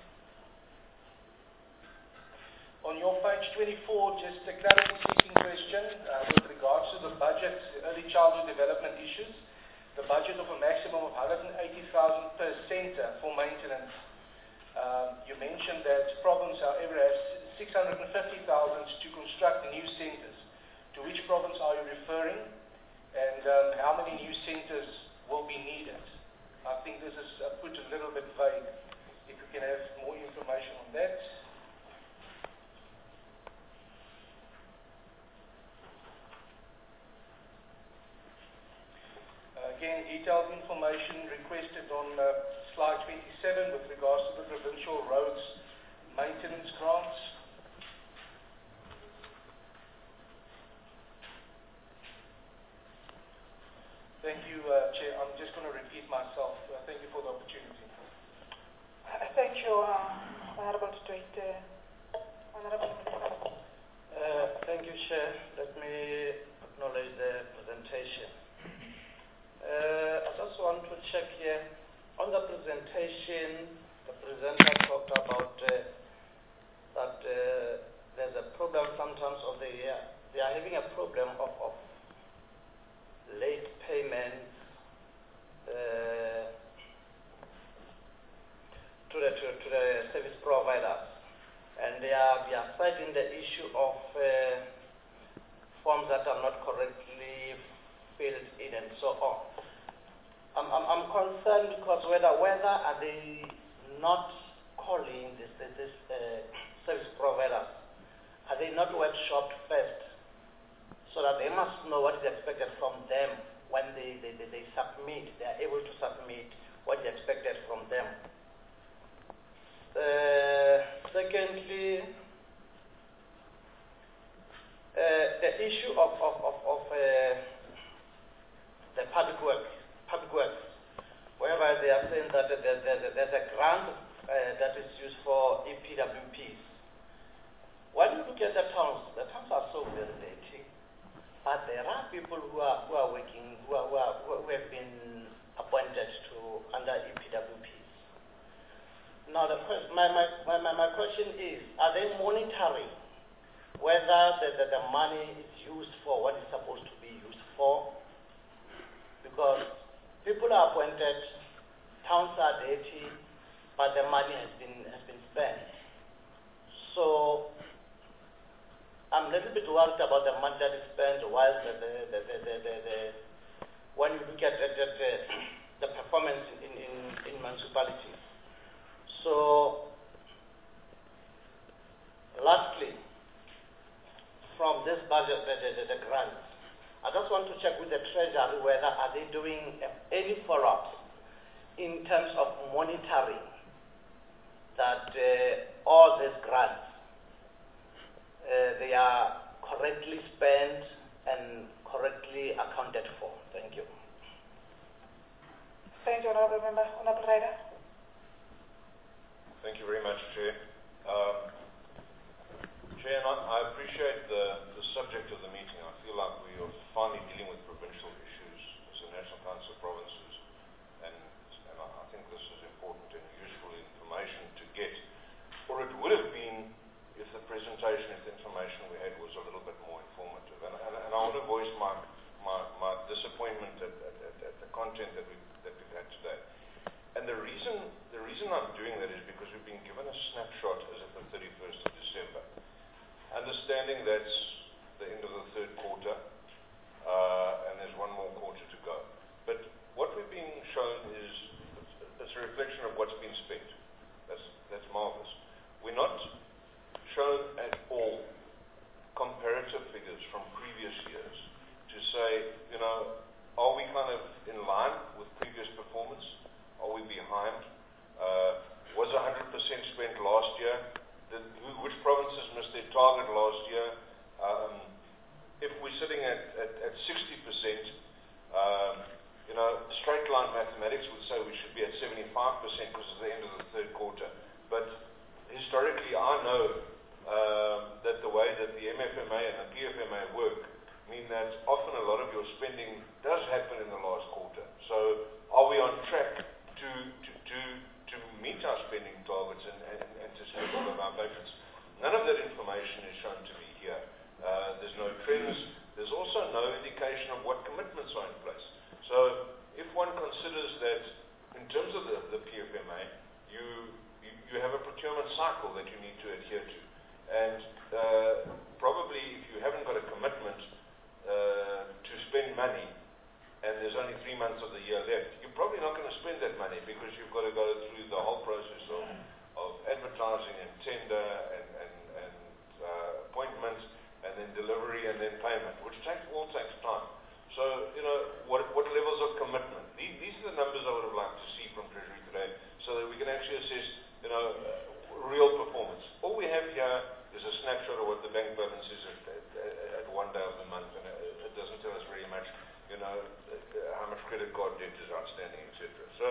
On your page twenty-four, just a clarity-seeking question uh, with regards to the budget, early childhood development issues. The budget of a maximum of one hundred eighty thousand per centre for maintenance. Um, you mentioned that province, however, has six hundred fifty thousand to construct new centres. To which province are you referring? And um, how many new centres will be needed? I think this is uh, put a little bit vague. If you can have more information on that. Uh, again, detailed information requested on uh, slide twenty-seven with regards to the provincial roads maintenance grants. Thank you, uh, Chair. I'm just going to repeat myself. Uh, thank you for the opportunity. Uh, thank you, uh, Honorable Strait. Uh, Honorable Minister. Uh, thank you, Chair. Let me acknowledge the presentation. Uh, I just want to check here. On the presentation, the presenter talked about uh, that uh, there's a problem sometimes of the year. They are having a problem of, of late payments uh, to the to, to the service providers, and they are they are citing the issue of uh, forms that are not correctly filled in and so on. I'm I'm, I'm concerned because whether whether are they not calling this this, this uh, service providers, are they not workshopped first? So that they must know what is expected from them when they, they, they, they submit, they are able to submit what is expected from them. Uh, secondly, uh, the issue of, of, of, of uh, the public work, public works, whereby they are saying that there's, there's, a, there's a grant uh, that is used for E P W Ps. When you look at the towns, the towns are so very dirty. But there are people who are who are working, who are, who, are, who have been appointed to under E P W Ps. Now, the question, my, my, my, my question is: are they monitoring whether the, the, the money is used for what it's supposed to be used for? Because people are appointed, towns are dirty, but the money has been has been spent. So I'm a little bit worried about the money that is spent while the, the, the, the, the, the, the when you look at, at, at the, the performance in, in, in municipalities. So, lastly, from this budget, the, the, the grants, I just want to check with the Treasury whether are they doing any follow-ups in terms of monitoring that uh, all these grants Uh, they are correctly spent and correctly accounted for. Thank you. Thank you, Honorable Member. Honorable Rider. Thank you very much, Chair. Um, Chair, and I, I appreciate the, the subject of the meeting. I feel like we are finally dealing with provincial issues as a National Council of Provinces, and, and I, I think this is important and useful information to get. Or it would have been if the presentation, if the information we had was a little bit more informative. And, and, and I want to voice my, my, my disappointment at, at, at, at the content that, we, that we've had today. And the reason, the reason I'm doing that is because we've been given a snapshot as of the thirty-first of December. Understanding that's the end of the third quarter, uh, and there's one more quarter to go. But what we're being shown is it's a reflection of what's been spent. That's, that's marvelous. We're not shown at all comparative figures from previous years to say, you know, are we kind of in line with previous performance? Are we behind? Uh, was one hundred percent spent last year? Did, who, which provinces missed their target last year? Um, if we're sitting at, at, at sixty percent, um, you know, straight line mathematics would say we should be at seventy-five percent because it's the end of the third quarter. But historically, I know um, that the way that the M F M A and the P F M A work mean that often a lot of your spending does happen in the last quarter. So are we on track to, to, to, to meet our spending targets and, and, and to spend all of our budgets? None of that information is shown to me here. Uh, there's no trends. There's also no indication of what commitments are in place. So if one considers that in terms of the, the P F M A, you, you, you have a procurement cycle that you need to adhere to. And uh, probably if you haven't got a commitment uh, to spend money, and there's only three months of the year left, you're probably not going to spend that money because you've got to go through the whole process of, of advertising and tender and, and, and uh, appointment and then delivery and then payment, which takes, all takes time. So, you know, what, what levels of commitment? These, these are the numbers I would have liked to see from Treasury today so that we can actually assess, you know, uh, real performance. All we have here is a snapshot of what the bank balance is at, at, at one day of the month, and it, it doesn't tell us very much, you know, how much credit card debt is outstanding, et cetera. So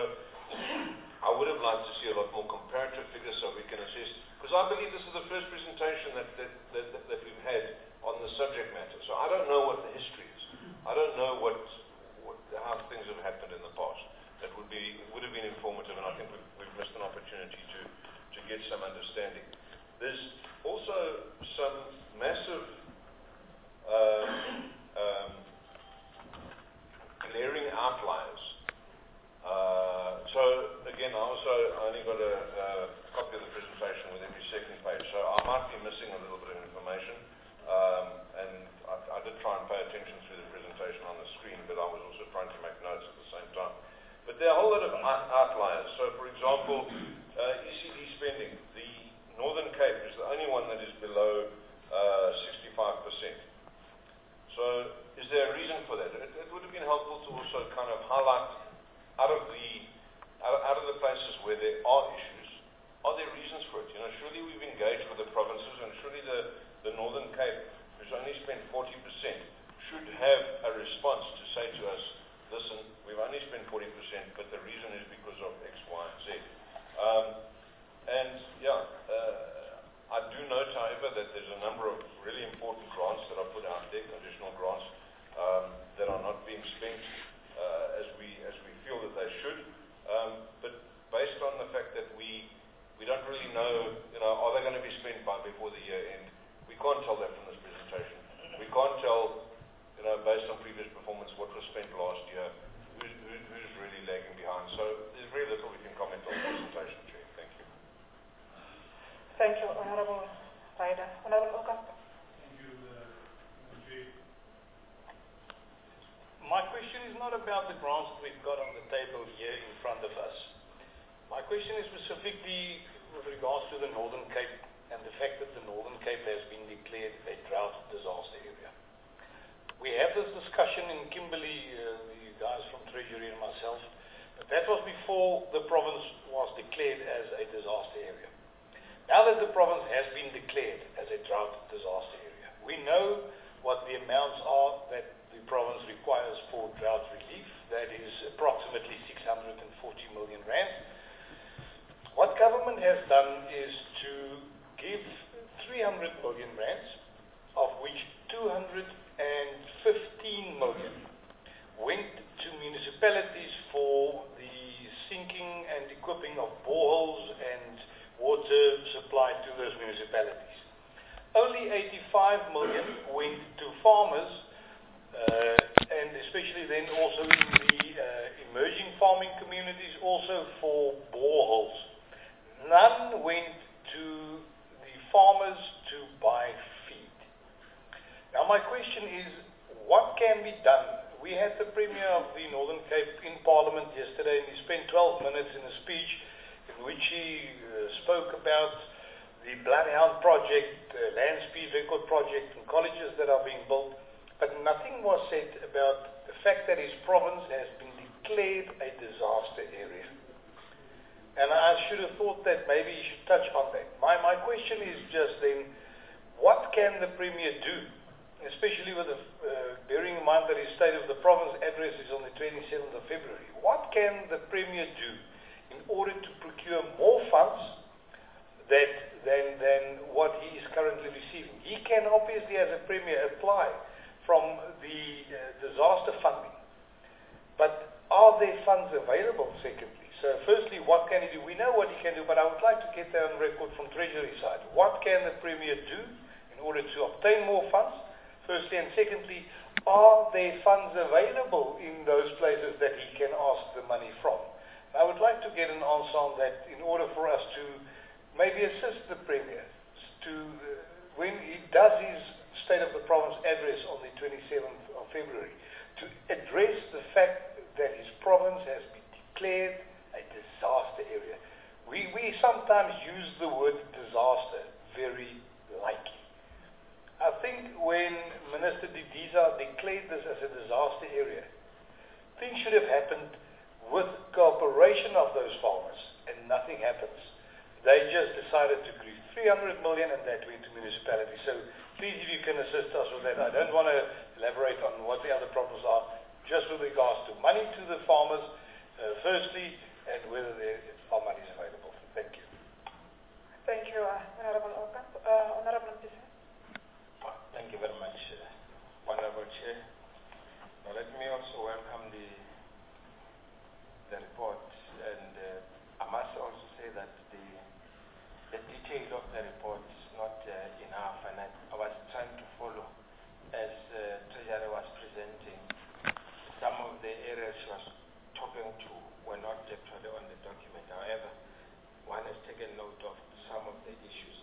I would have liked to see a lot more comparative figures so we can assess, because I believe this is the first presentation that, that, that, that, that we've had on the subject matter. So I don't know what the history is. I don't know what, what how things have happened in the past. That would be would have been informative, and I think we've, we've missed an opportunity to, to get some understanding. There's also some massive um, um, glaring outliers. Uh, so again, I also only got a, a copy of the presentation with every second page, so I might be missing a little bit of information. Um, and I, I did try and pay attention through the presentation on the screen, but I was also trying to make notes at the same time. But there are a whole lot of outliers. So, for example, uh, E C D spending. The Northern Cape is the only one that is below uh, sixty-five percent. So, is there a reason for that? It, it would have been helpful to also kind of highlight out of the out, out of the places where there are issues, are there reasons for it? You know, surely we've engaged with the provinces, and surely the, the Northern Cape, who's only spent forty percent, should have a response to say to us, listen, we've only spent forty percent, but the reason is because of X, Y, and Z. Um, and yeah, uh, I do note, however, that there's a number of really important grants that are put out there, conditional grants, um, that are not being spent uh, as we as we feel that they should. Um, but based on the fact that we we don't really know, you know, are they going to be spent by before the year end? We can't tell that from this presentation. We can't tell, you know, based on previous performance, what was spent last year, who's, who, who's really lagging behind. So there's very little we can comment on the presentation, Chair. Thank you. Thank you, Honorable Ryder. Honorable Augusta. Thank you, uh, Chair. My question is not about the grants that we've got on the table here in front of us. My question is specifically with regards to the Northern Cape and the fact that the Northern Cape has been declared a drought disaster area. We have this discussion in Kimberley, uh, the guys from Treasury and myself, but that was before the province was declared as a disaster area. Now that the province has been declared as a drought disaster area, we know what the amounts are that the province requires for drought relief. That is approximately six hundred forty million rand. What government has done is to give three hundred million rands, of which two hundred fifteen million went to municipalities for the sinking and equipping of boreholes and water supply to those municipalities. Only eighty-five million went to farmers, uh, and especially then also in the uh, emerging farming communities, also for boreholes. None went to the farmers to buy feed. Now my question is, what can be done? We had the Premier of the Northern Cape in Parliament yesterday, and he spent twelve minutes in a speech in which he uh, spoke about the Bloodhound project, uh, land speed record project, and colleges that are being built, but nothing was said about the fact that his province has been declared a disaster area. And I should have thought that maybe he should touch on that. My, my question is just then, what can the Premier do, especially with the, uh, bearing in mind that his State of the Province address is on the twenty-seventh of February, what can the Premier do in order to procure more funds that, than, than what he is currently receiving? He can obviously, as a Premier, apply from the uh, disaster funding, but are there funds available, secondly? So firstly, what can he do? We know what he can do, but I would like to get that on record from Treasury side. What can the Premier do in order to obtain more funds? Firstly, and secondly, are there funds available in those places that he can ask the money from? I would like to get an answer on that in order for us to maybe assist the Premier to, uh, when he does his State of the Province address on the twenty-seventh of February, to address the fact that his province has been declared a disaster area. We, we sometimes use the word disaster very lightly. I think when Minister Didiza declared this as a disaster area, things should have happened with cooperation of those farmers, and nothing happens. They just decided to give three hundred million and that went to municipalities. So please, if you can assist us with that. I don't want to elaborate on what the other problems are, just with regards to money to the farmers, uh, firstly, and whether there are monies available. Thank you. Thank you, uh, Honorable Okamp. Uh, Honorable Mpisi. Thank you very much, uh, Honorable Chair. Now let me also welcome the the report, and uh, I must also say that the the detail of the report is not uh, enough, and I, I was trying to follow as uh, Treasury was presenting. Some of the areas she was talking to were not actually on the document. However, one has taken note of some of the issues.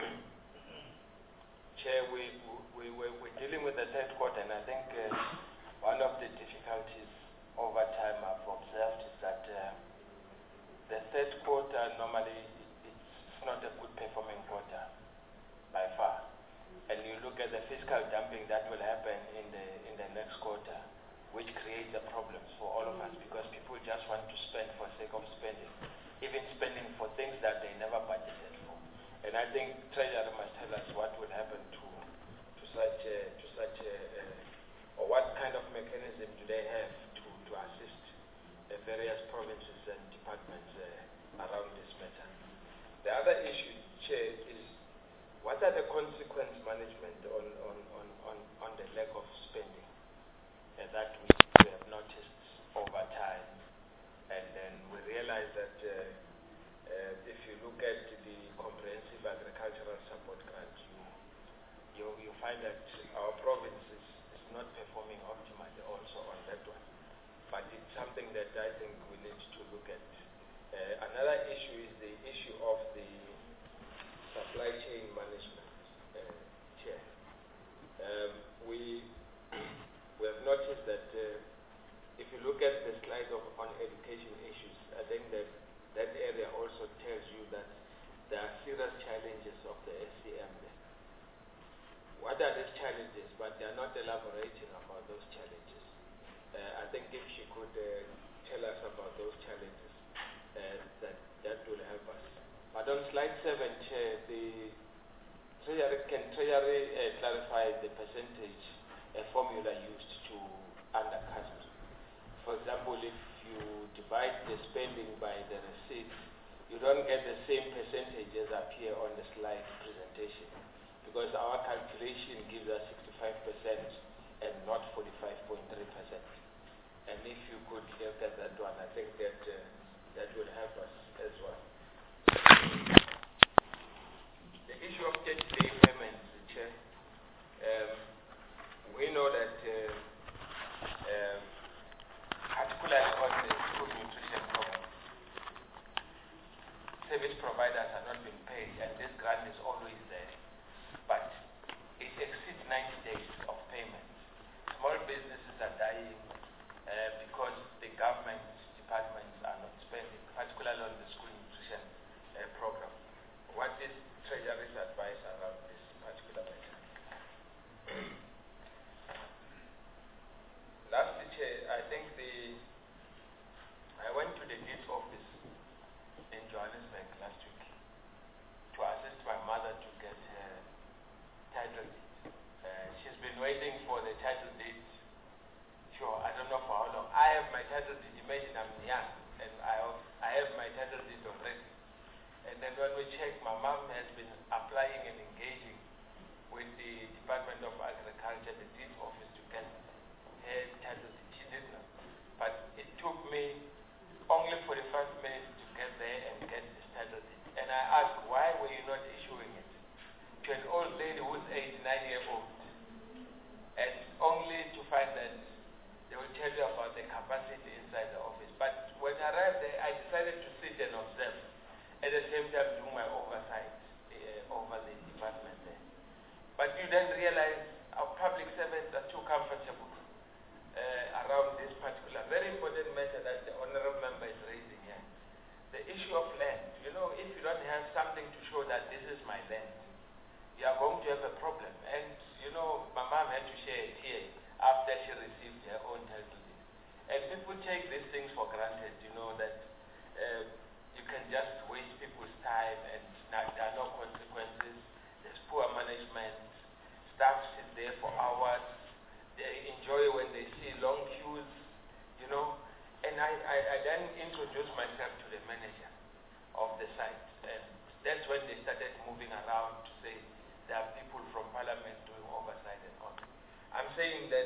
Chair, we, we, we, we're dealing with the third quarter, and I think uh, one of the difficulties over time I've observed is that uh, the third quarter normally it's not a good performing quarter by far. And you look at the fiscal dumping that will happen in the, in the next quarter, which creates a problem for all of us because people just want to spend for sake of spending, even spending for things that they never budgeted for. And I think Treasury must tell us what will happen to to such a, to such a, uh, or what kind of mechanism do they have to, to assist the various provinces and departments uh, around this matter. The other issue, Chair, is what are the consequence management on, on, on, on, on the lack of spending uh, that we, we have noticed over time. And then we realize that uh, uh, if you look at the comprehensive agricultural support grant, you, you, you find that our province is, is not performing optimally also on that one. But it's something that I think we need to look at. Uh, another issue is the issue of the supply chain management, uh, Chair. Um, we, we have noticed that uh, if you look at the slide of, on education issues, I think that that area also tells you that there are serious challenges of the S C M there. What are these challenges? But they are not elaborating about those challenges. Uh, I think if she could uh, tell us about those challenges, uh, that, that will help us. But on slide seven, Chair, the Treasury, can Treasury uh, clarify the percentage uh, formula used to undercut? For example, if you divide the spending by the receipts, you don't get the same percentages appear on the slide presentation. because our calculation gives us sixty-five percent and not forty-five point three percent. And if you could look at that one, I think that uh, that would help us as well. The issue of thirty-day payments, Chair, um, we know that uh, um, particularly on the food nutrition program, service providers are not being paid, and this grant is always there, but it exceeds ninety days of payment. Small businesses are dying uh, because the government departments are not spending, particularly on the school nutrition uh, program. What is Treasury's advice around this particular matter? Lastly, Chair, I think the I went to the deeds office in Johannesburg last week to assist my mother to get her title deed. Uh, she's been waiting for the title deed. Sure, I don't know for how long. I have my title deed. Imagine I'm young and I have, I have my title deed already. And then when we check, my mom has been applying and engaging with the Department of Agriculture, the deeds office, to get her title deed. She did not. But it took me only forty-five minutes to get there and get this title deed. And I asked, why were you not issuing it to an old lady who's eighty-nine years old? And only to find that they will tell you about the capacity inside the office. But when I arrived there, I decided to sit and observe, at the same time do my oversight uh, over the department there. But you then realize our public servants are too comfortable uh, around this particular, very important matter that the honorable member is raising here. The issue of land. You know, if you don't have something to show that this is my land, you are going to have a problem. And, you know, my mom had to share it here after she received her own title deed. And people take these things for granted, you know, that uh, you can just waste people's time and not, there are no consequences. There's poor management. Staff sit there for hours. They enjoy when they see long queues, you know. And I, I, I then introduced myself to the manager of the site. And that's when they started moving around to say there are people from Parliament doing oversight and all. I'm saying that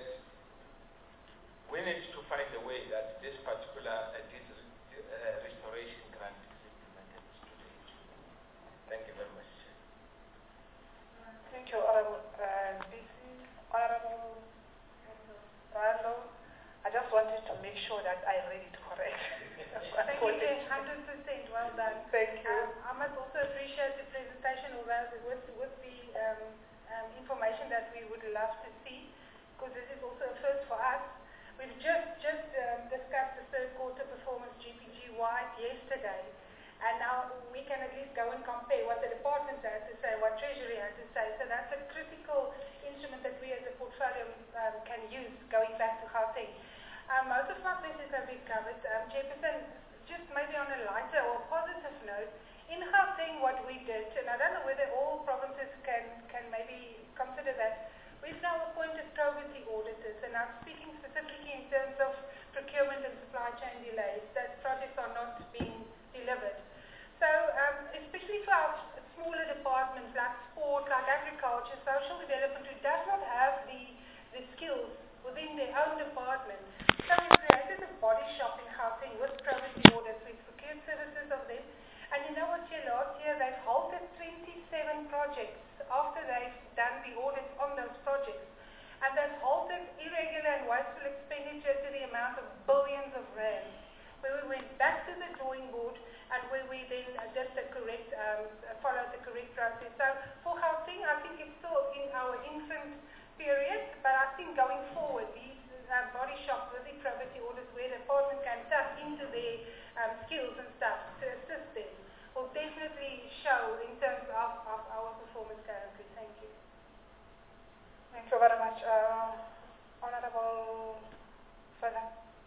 we need to find a way that this particular uh, this, uh, restoration grant is implemented today. Thank you very much. Uh, thank you, Honorable uh, B C. Honorable Ralo. I just wanted to make sure that I read it correct. Thank you, Jane. one hundred percent. Well done. Thank you. Um, I must also appreciate the presentation with, with the um, um, information that we would love to see, because this is also a first for us. We've just, just um, discussed the third quarter performance G P G-wide yesterday, and now we can at least go and compare what the department had to say, what Treasury had to say. So that's a critical instrument that we as a portfolio um, can use going back to Gauteng. Um, most of my questions have been covered. Um, Chairperson, just maybe on a lighter or positive note, in Gauteng what we did, and I don't know whether all provinces can, can maybe consider that, we've now appointed probity auditors, and I'm speaking specifically in terms of procurement and supply chain delays, that projects are not being delivered. So um, especially for our smaller departments like sport, like agriculture, social development, who does not have the, the skills within their own department. So we created a body shop in Gauteng with probity audits. We've procured services of them. And you know what, here last year they've halted twenty-seven projects after they've done the audits on those projects. And they've halted irregular and wasteful expenditure to the amount of billions of rands, where we went back to the drawing board and where we then uh, did the correct, um, followed the correct process. So for Gauteng, I think it's still in our infant period, but I think going forward, these uh, body shops with the probity audits where the department can tap into their um, skills and stuff to assist them will definitely show in terms of, of our performance currently. Thank you. Thank you very much. Uh, Honorable Fela.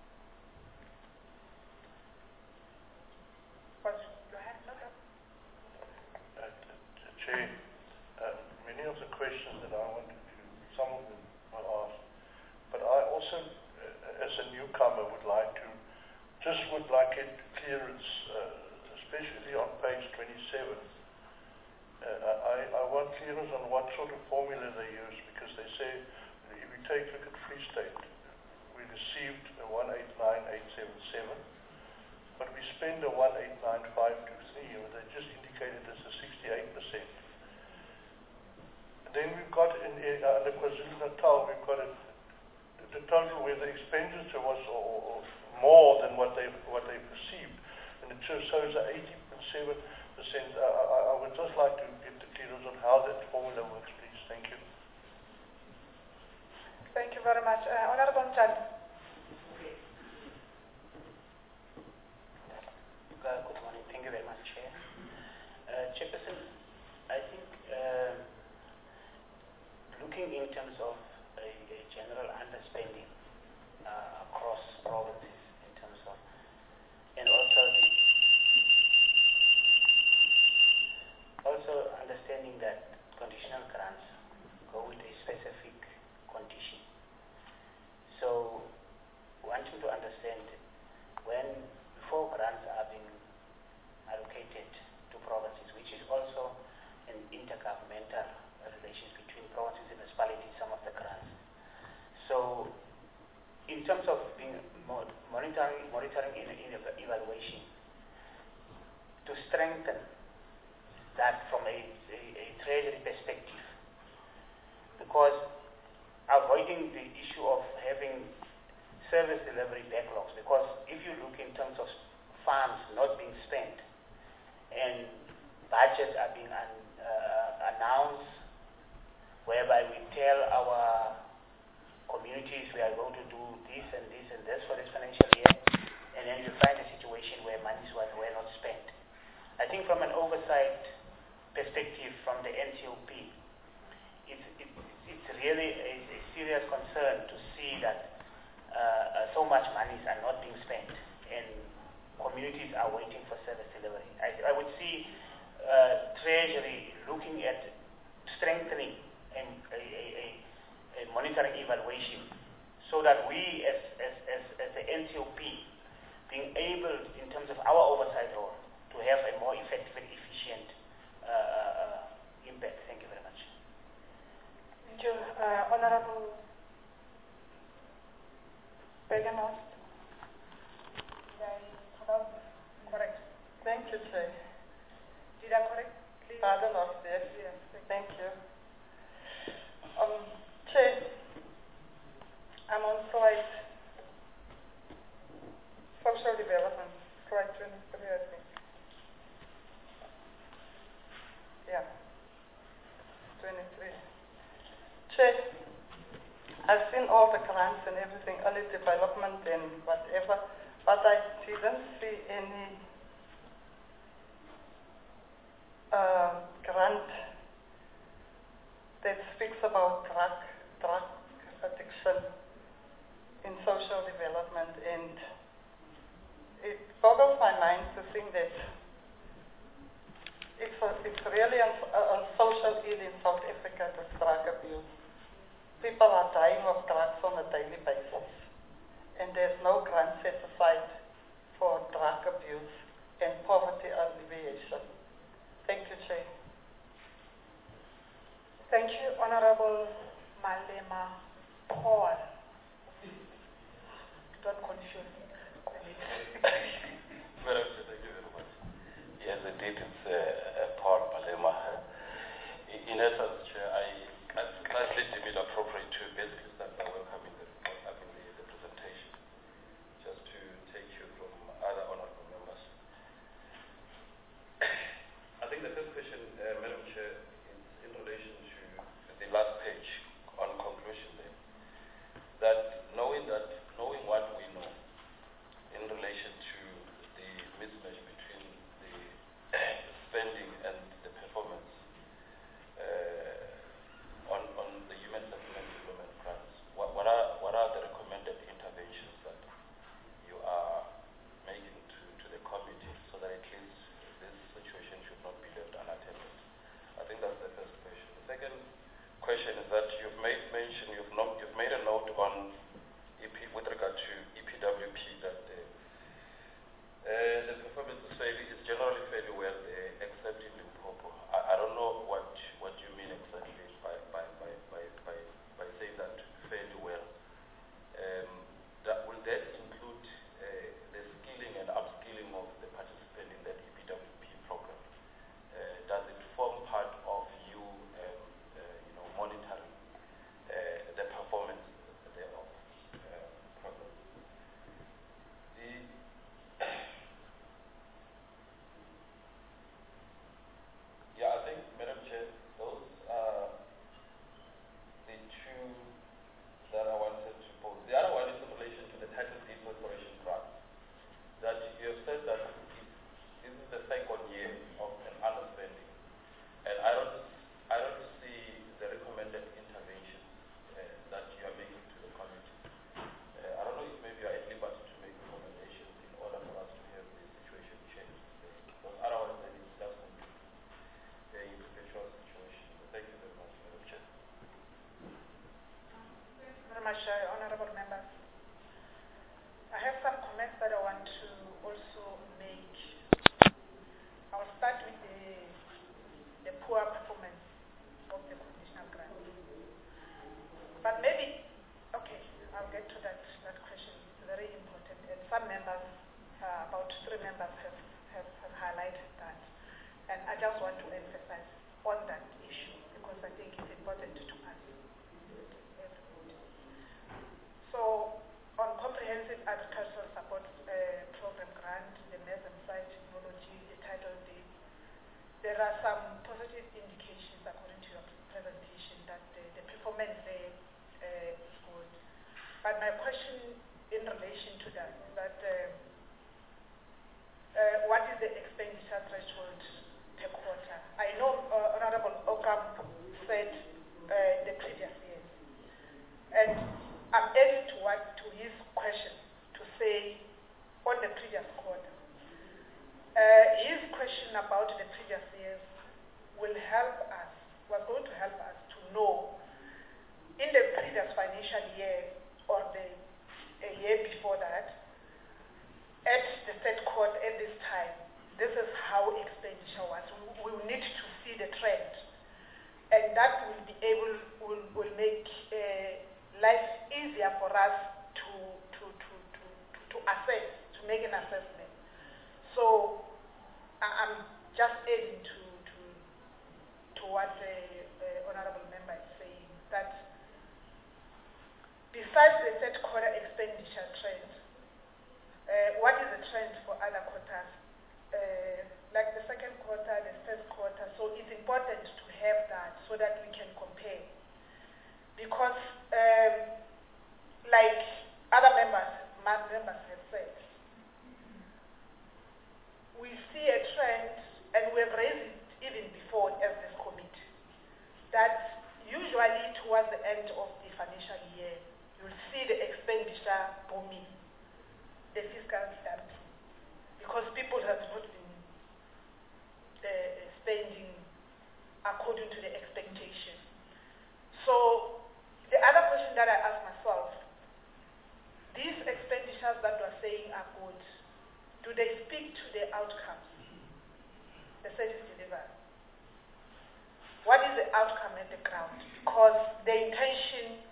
Go ahead. Uh, Chair, uh, many of the questions that I wanted to, some of them were asked, but I also, uh, as a newcomer, would like to, just would like it clearance, uh, especially on page twenty-seven, Uh, I, I want clearance on what sort of formula they use, because they say, if we take look at Free State, we received a one eight nine eight seven seven, but we spend a one eight nine five two three, but they just indicated it's a sixty-eight percent. And then we've got in, in uh, under KwaZulu-Natal, we've got a, the total where the expenditure was or, or more than what they what they perceived, and it shows a eighty point seven percent. Uh, I, I would just like to get the clearance on how that formula works, please. Thank you. Thank you very much. Uh, Honorable Mtshali. Uh, good morning. Thank you very much, Chair. Uh, Chairperson, I think uh, looking in terms of a, a general understanding uh, across provinces in terms of, and also the, also understanding that conditional grants go with a specific condition. So, wanting to understand when before grants are being allocated to provinces, which is also an intergovernmental relations between provinces and municipalities, some of the grants. So, in terms of being monitoring, monitoring and evaluation, to strengthen that from a, a, a treasury perspective, because avoiding the issue of having service delivery backlogs, because if you look in terms of funds not being spent and budgets are being un, uh, announced, whereby we tell our communities we are going to do this and this and this for this financial year, and then you find a situation where monies were, were not spent. I think from an oversight perspective from the N C O P, it's, it, it's really a, a serious concern to see that uh, uh, so much monies are not being spent and communities are waiting for service delivery. I, I would see uh, Treasury looking at strengthening a, a, a, a monitoring evaluation so that we as, as, as, as the N C O P being able in terms of our oversight role to have a more effective and efficient uh, uh, impact. Thank you very much. Thank you. Uh, Honorable Begenost. Correct. Thank you, Chair. Did I correct? Please. Pardon us, yes. Yes. Thank you. Um, Chair, I'm on slide social development, slide twenty-three, I think. Yeah, twenty-three. Chair, I've seen all the grants and everything, early development and whatever, but I didn't see any uh, grant that speaks about drug, drug addiction in social development, and it boggles my mind to think that it's, a, it's really a, a social ill in South Africa, this drug abuse. People are dying of drugs on a daily basis, and there's no grant set aside for drug abuse and poverty alleviation. Thank you, Chair. Thank you, Honorable Malema Paul. Don't confuse me. Madam Chair, thank you very much. Yes, indeed, it's uh, Paul Malema. In essence, Chair, I, I slightly deem it appropriate to basically start by welcoming the report, I mean the, the presentation, just to take you from other honorable members. I think the first question, uh, Madam Chair, is in relation to the last page on conclusion there. uh, honorable members. I have some comments that I want to also make. I'll start with the, the poor performance of the conditional grant. But maybe, okay, I'll get to that, that question. It's very important. And some members, uh, about three members have, have, have highlighted that. And I just want to emphasize on that issue because I think it's important to us. So, on comprehensive agricultural support uh, program grant, the MESM site technology, the title deed, there are some positive indications according to your presentation that the, the performance there uh, is good. But my question in relation to that is that uh, uh, what is the expenditure threshold per quarter? I know uh, Honorable Okam said uh, the previous years, and I'm adding to what to his question to say on the previous quarter. Uh, his question about the previous years will help us, was going to help us to know in the previous financial year or the a year before that, at the third quarter at this time, this is how expenditure was. We, we need to see the trend, and that will be able will, will make uh, life easier for us to to, to, to, to to assess, to make an assessment. So I, I'm just adding to to to what the uh, honourable member is saying, that besides the third quarter expenditure trend, uh, what is the trend for other quarters? Uh, like the second quarter, the first quarter, so it's important to have that so that we can compare. Because, um, like other members, members have said, we see a trend, and we have raised it even before as this committee, that usually towards the end of the financial year, you'll see the expenditure booming, the fiscal dumping, because people have not been uh, spending according to the expectation. So, the other question that I ask myself, these expenditures that we're saying are good, do they speak to the outcomes, the service delivery? What is the outcome at the ground? Because the intention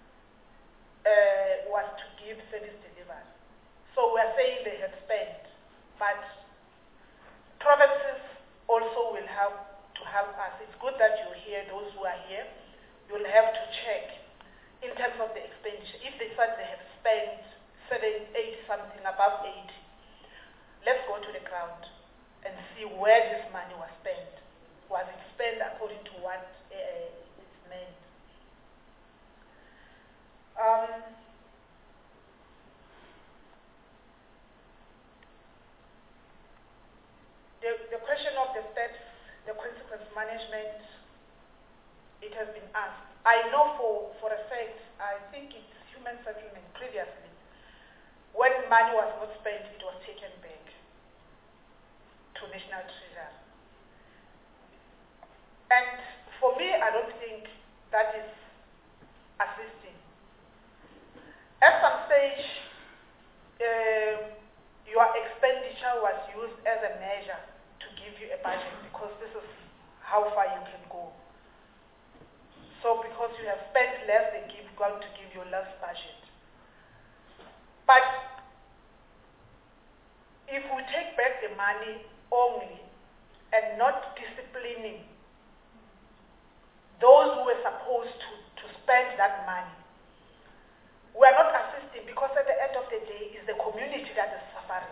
uh, was to give service delivery. So we're saying they have spent, but provinces also will help to help us. It's good that you're here, those who are here, you'll have to check in terms of the expenditure. If they said they have spent seven, eight something, above eighty, let's go to the ground and see where this money was spent. Was it spent according to what uh, it's meant? Um, the, the question of the steps, the consequence management, it has been asked. I know for, for a fact, I think it's human settlement previously, when money was not spent, it was taken back to National Treasury. And for me, I don't think that is assisting. At some stage, uh, your expenditure was used as a measure to give you a budget, because this is how far you can go. So because you have spent less, they give going to give you less budget. But if we take back the money only and not disciplining those who were supposed to, to spend that money, we are not assisting, because at the end of the day, it's the community that is suffering.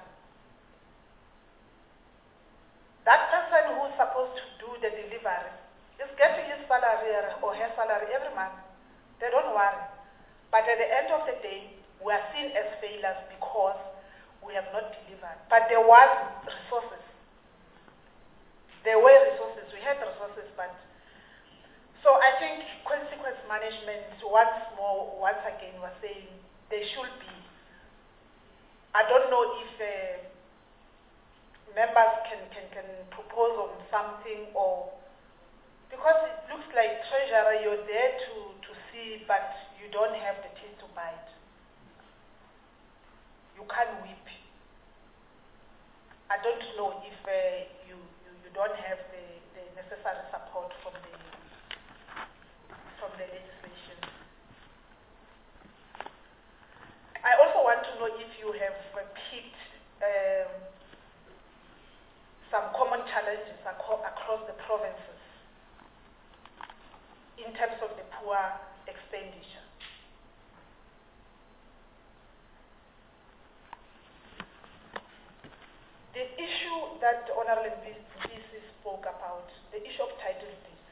That person who's supposed to do the delivery is getting his salary or her salary every month. They don't worry. But at the end of the day, we are seen as failures because we have not delivered. But there was resources. There were resources. We had resources, but so I think consequence management, once more, once again, was saying there should be. I don't know if uh, members can, can, can propose on something or because it looks like treasurer, you're there to, to see, but you don't have the teeth to bite. You can't weep. I don't know if uh, you, you, you don't have the, the necessary support from the from the legislation. I also want to know if you have uh, picked um, some common challenges aco across the provinces in terms of the poor expenditure. The issue that Honorable V C spoke about, the issue of title deeds.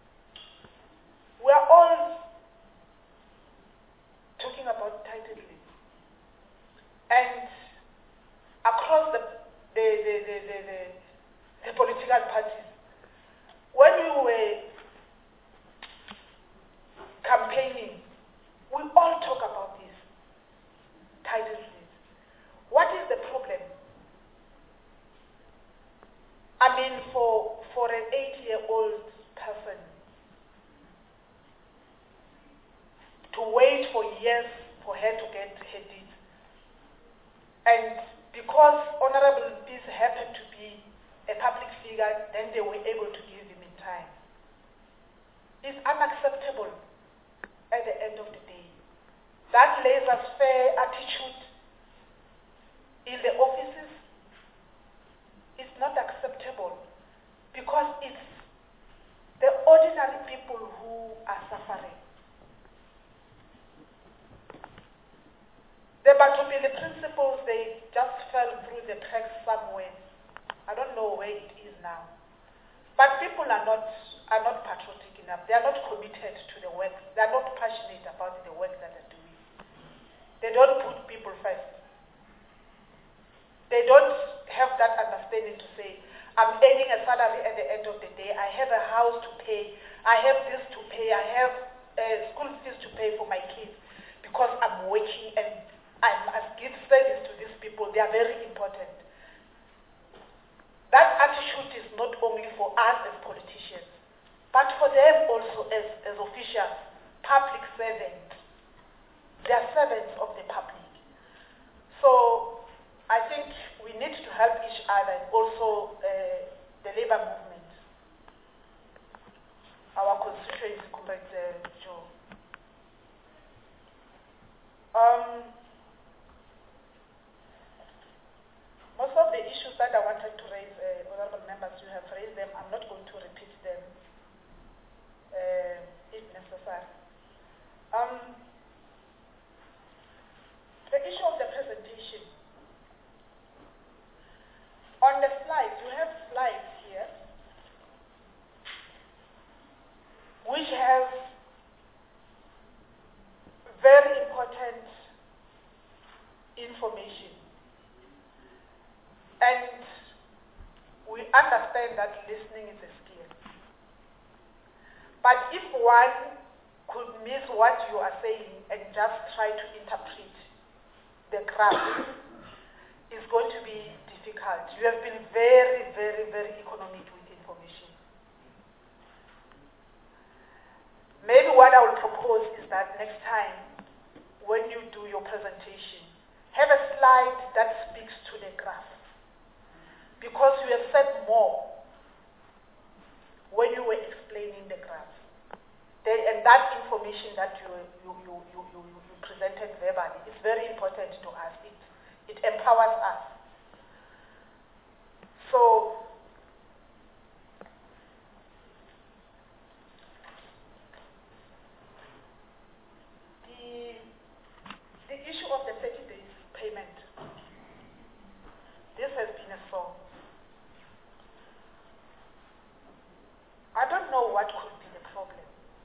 We are all talking about title deeds. And across the, the, the, the, the, the, the political parties, when we were campaigning, we all talk about this title deeds. What is the problem? I mean, for, for an eight-year-old person to wait for years for her to get her deed, and because Honorable Peace happened to be a public figure, then they were able to give him in time. It's unacceptable at the end of the day. That laissez-faire attitude in the offices is not acceptable, because it's the ordinary people who are suffering. The Batubili principles, they just fell through the cracks somewhere. I don't know where it is now. But people are not, are not patriotic enough. They are not committed to the work. They are not passionate about the work that they're doing. They don't put people first. They don't have that understanding to say, I'm earning a salary at the end of the day, I have a house to pay, I have this to pay, I have uh, school fees to pay for my kids, because I'm working and I must give service to these people. They are very important. That attitude is not only for us as politicians, but for them also as, as officials, public servants. They are servants of the public. So I think we need to help each other, and also uh, the labor movement. Our constituency, Comrade uh, Joe. Um, most of the issues that I wanted to raise, uh, honorable members, you have raised them. I'm not going to repeat them uh, if necessary. Um, the issue of the presentation. On the slides, you have slides here which have very important information. And we understand that listening is a skill. But if one could miss what you are saying and just try to interpret the graph, it's going to be difficult. You have been very, very, very economic with information. Maybe what I will propose is that next time, when you do your presentation, have a slide that speaks to the graph. Because you have said more when you were explaining the graph. The, and that information that you, you, you, you, you, you presented verbally is very important to us. It, it empowers us. So, the, the issue of the thirty days payment, this has been a song. I don't know what could be the problem.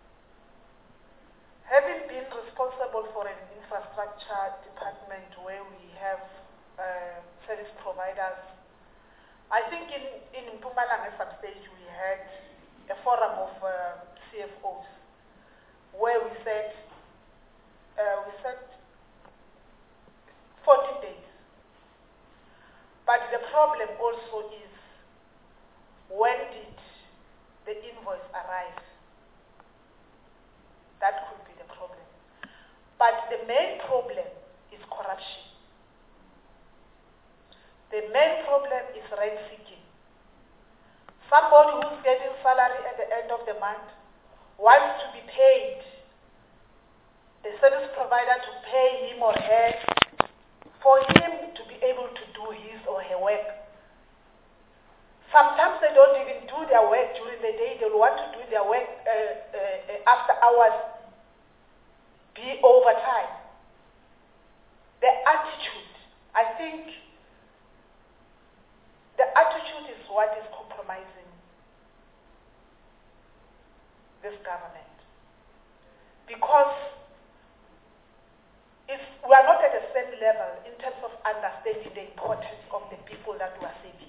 Having been responsible for an infrastructure department where we have uh, service providers, I think in, in Mpumalanga substage we had a forum of uh, C F Os where we said, uh, we said forty days. But the problem also is, when did the invoice invoice arrive. That could be the problem. But the main problem is corruption. The main problem is rent seeking. Somebody who's getting salary at the end of the month wants to be paid, the service provider to pay him or her for him to be able to do his or her work. Sometimes they don't even do their work during the day. They'll want to do their work uh, uh, uh, after hours, be overtime. The attitude, I think, the attitude is what is compromising this government. Because if we are not at the same level in terms of understanding the importance of the people that we are saving.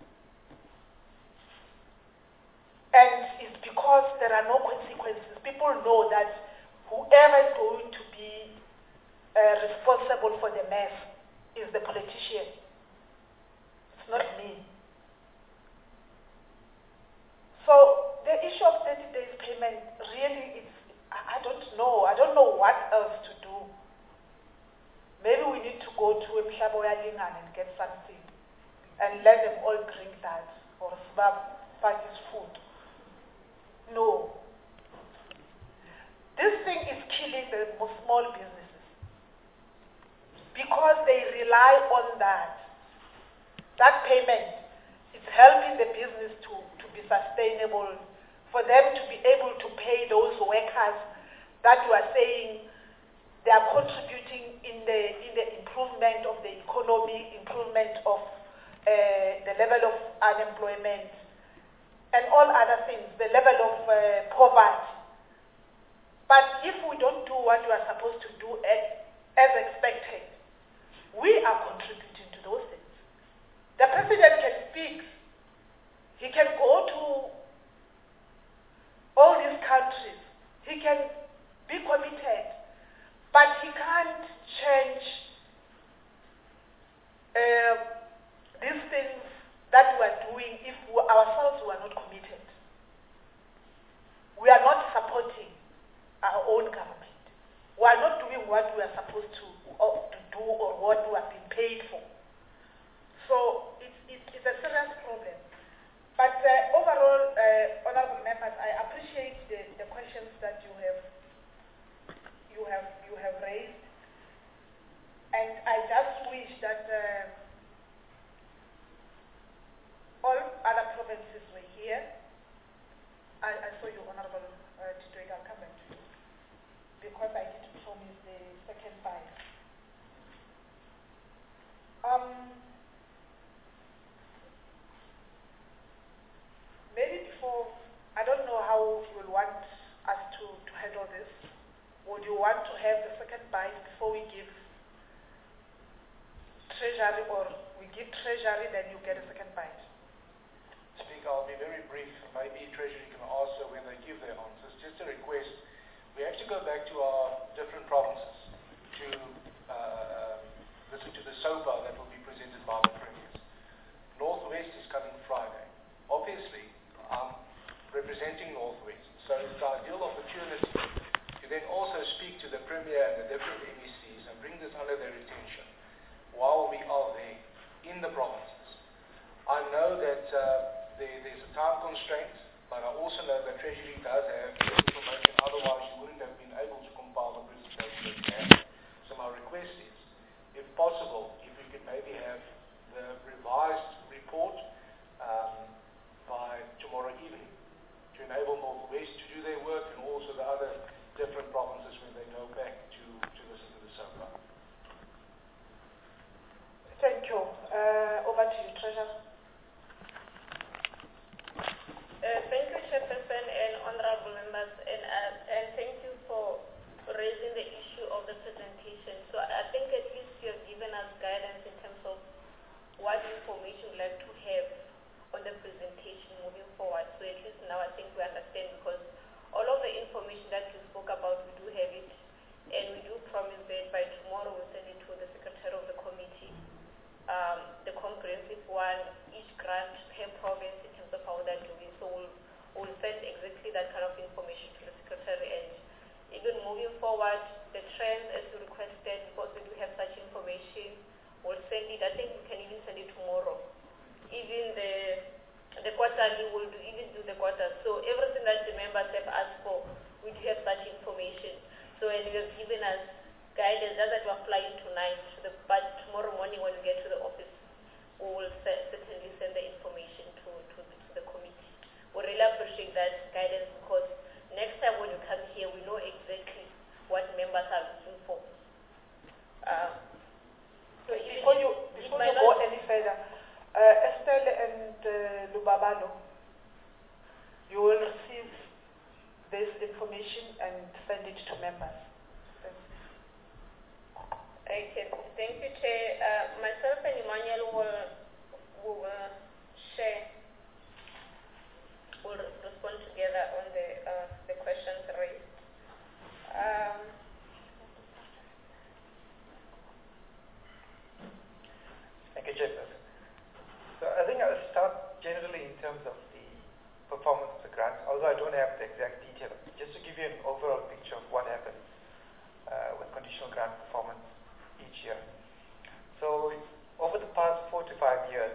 And it's because there are no consequences. People know that whoever is going to be uh, responsible for the mess is the politician. It's not me. So the issue of thirty days payment really is, I don't know. I don't know what else to do. Maybe we need to go to Mhlabo Yalingan and get something and let them all drink that or Sbab Pakis food. No. This thing is killing the small businesses because they rely on that. That payment is helping the business to, to be sustainable, for them to be able to pay those workers that you are saying they are contributing in the, in the improvement of the economy, improvement of uh, the level of unemployment, and all other things, the level of uh, poverty. But if we don't do what we are supposed to do as, as expected, we are contributing to those things. The president can speak. He can go to all these countries. He can be committed, but he can't change uh, these things that we are doing if we ourselves were not committed. We are not supporting our own government. We are not doing what we are supposed to, or, to do or what we have been paid for. So it's, it's, it's a serious problem. But uh, overall, uh, honorable members, I appreciate the, the questions that you have you have you have raised, and I just wish that uh, all other provinces were here. I, I saw you, Honorable uh, Titoik, I'll come back to you, because I did promise the second five. Um, maybe before, I don't know how you will want us to, to handle this. Would you want to have the second bite before we give Treasury, or we give Treasury, then you get a second bite? Speaker, I'll be very brief. Maybe Treasury can answer when they give their answers. Just a request. We have to go back to our different provinces to uh, listen to the S O B A that will be presented by the premiers. Northwest is coming Friday. Obviously, I'm representing Northwest, so it's the ideal opportunity to then also speak to the Premier and the different M E Cs and bring this under their attention while we are there in the provinces. I know that uh, there, there's a time constraint, but I also know that Treasury does have information, otherwise you wouldn't have been able to compile the presentation that you have. So my request is, if possible, if we could maybe have the revised report um, by tomorrow evening to enable Northwest to do their work, and also the other different provinces when they go back to, to listen to the S O B A. Thank you. Uh, over to you, Treasurer. Uh, thank you, Chairperson and honorable members, and, uh, and thank you for raising the issue of the presentation. So I think at least you have given us guidance in terms of what information you'd like to have on the presentation moving forward. So at least now I think we understand, because trends as you requested, because we do have such information. We'll send it. I think we can even send it tomorrow. Even the the quarterly, we'll do, even do the quarters. So everything that the members have asked for, we do have such information. So and you have given us guidance that we're applying tonight. To the, but tomorrow morning when we get to the office, we will se- certainly send the information to, to, the, to the committee. We really appreciate that guidance, because next time when you come here, we know exactly what members are looking for. Um, so before you, before you go any further, uh, Estelle and uh, Lubabalo, you will receive this information and send it to members. Okay, thank you, Chair. Uh, myself and Emmanuel will, will uh, share, will respond together on the uh, the questions raised. Um, Thank you, Chairperson. So I think I'll start generally in terms of the performance of the grants, although I don't have the exact detail, just to give you an overall picture of what happens uh, with conditional grant performance each year. So over the past four to five years,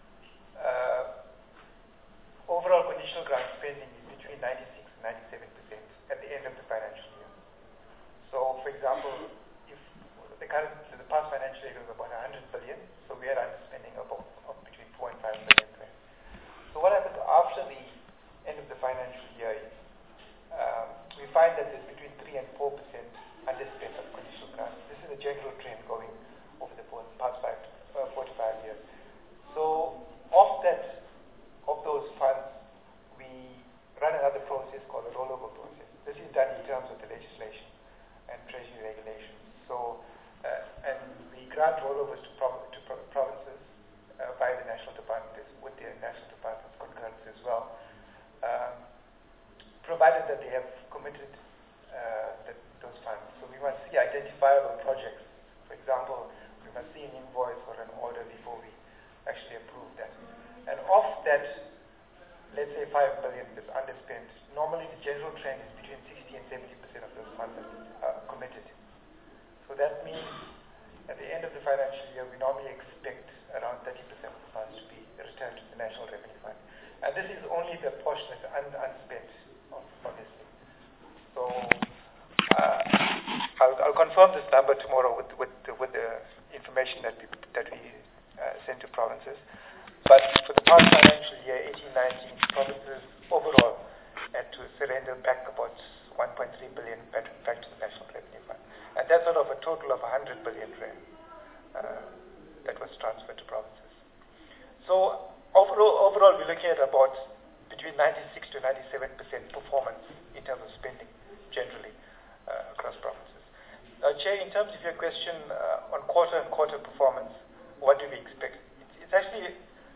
uh, overall conditional grant spending is between ninety-six and ninety-seven percent at the end of the financial year. So for example, if the current, the past financial year was about one hundred billion, so we are underspending about of between four and five billion. So what happens after the end of the financial year is um, we find that there's between three and four percent underspend of conditional grants. This is a general trend going over the past five, uh, four to five years. So of that, of those funds, we run another process called the rollover process. This is done in terms of the legislation and treasury regulations. So, uh, and the grant rollovers to, prov- to pro- provinces uh, by the National Department with the National Department's concurrence as well, um, provided that they have committed uh, the, those funds. So we must see identifiable projects. For example, we must see an invoice or an order before we actually approve that. And of that, let's say five billion is underspent, normally the general trend is between sixty and seventy percent of those funds are committed. So that means at the end of the financial year, we normally expect around thirty percent of the funds to be returned to the National Revenue Fund. And this is only the portion that's un- unspent, obviously. So uh, I'll, I'll confirm this number tomorrow with, with, the, with the information that we, that we uh, send to provinces. But for the past financial year, eighteen nineteen, provinces overall had to surrender back about one point three billion back, back to the National Revenue Fund. And that's out of a total of one hundred billion rand uh, that was transferred to provinces. So overall, overall, we're looking at about between ninety-six to ninety-seven percent performance in terms of spending generally uh, across provinces. Uh, Chair, in terms of your question uh, on quarter-on-quarter performance, what do we expect? It's, it's actually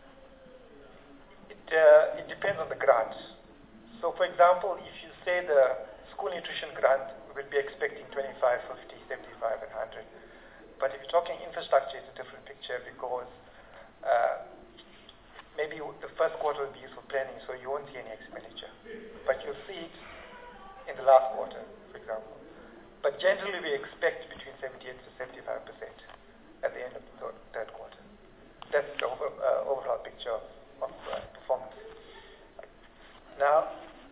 It, uh, it depends on the grant. So for example, if you say the school nutrition grant, we will be expecting twenty-five, fifty, seventy-five and one hundred. But if you're talking infrastructure, it's a different picture because uh, maybe the first quarter will be used for planning, so you won't see any expenditure. But you'll see it in the last quarter, for example. But generally we expect between seventy-eight to seventy-five percent at the end of the third, third quarter. That's the over, uh, overall picture of of uh, performance. Now,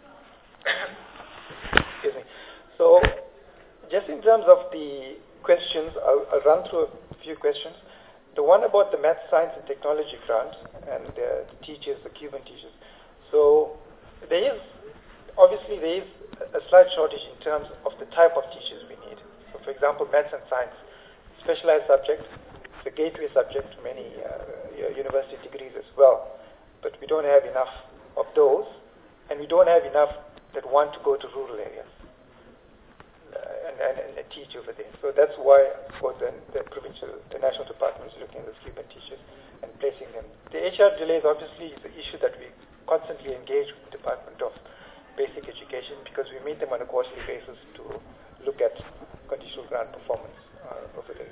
excuse me. So, just in terms of the questions, I'll, I'll run through a few questions. The one about the math, science, and technology grant and uh, the teachers, the Cuban teachers. So, there is obviously there is a slight shortage in terms of the type of teachers we need. So, for example, maths and science, specialized subject, it's a gateway subject to many uh, university degrees as well. But we don't have enough of those, and we don't have enough that want to go to rural areas uh, and, and, and teach over there. So that's why, of course, the, the provincial, the national department is looking at the Cuban teachers and placing them. The H R delays obviously is an issue that we constantly engage with the Department of Basic Education because we meet them on a quarterly basis to look at conditional grant performance uh, over there.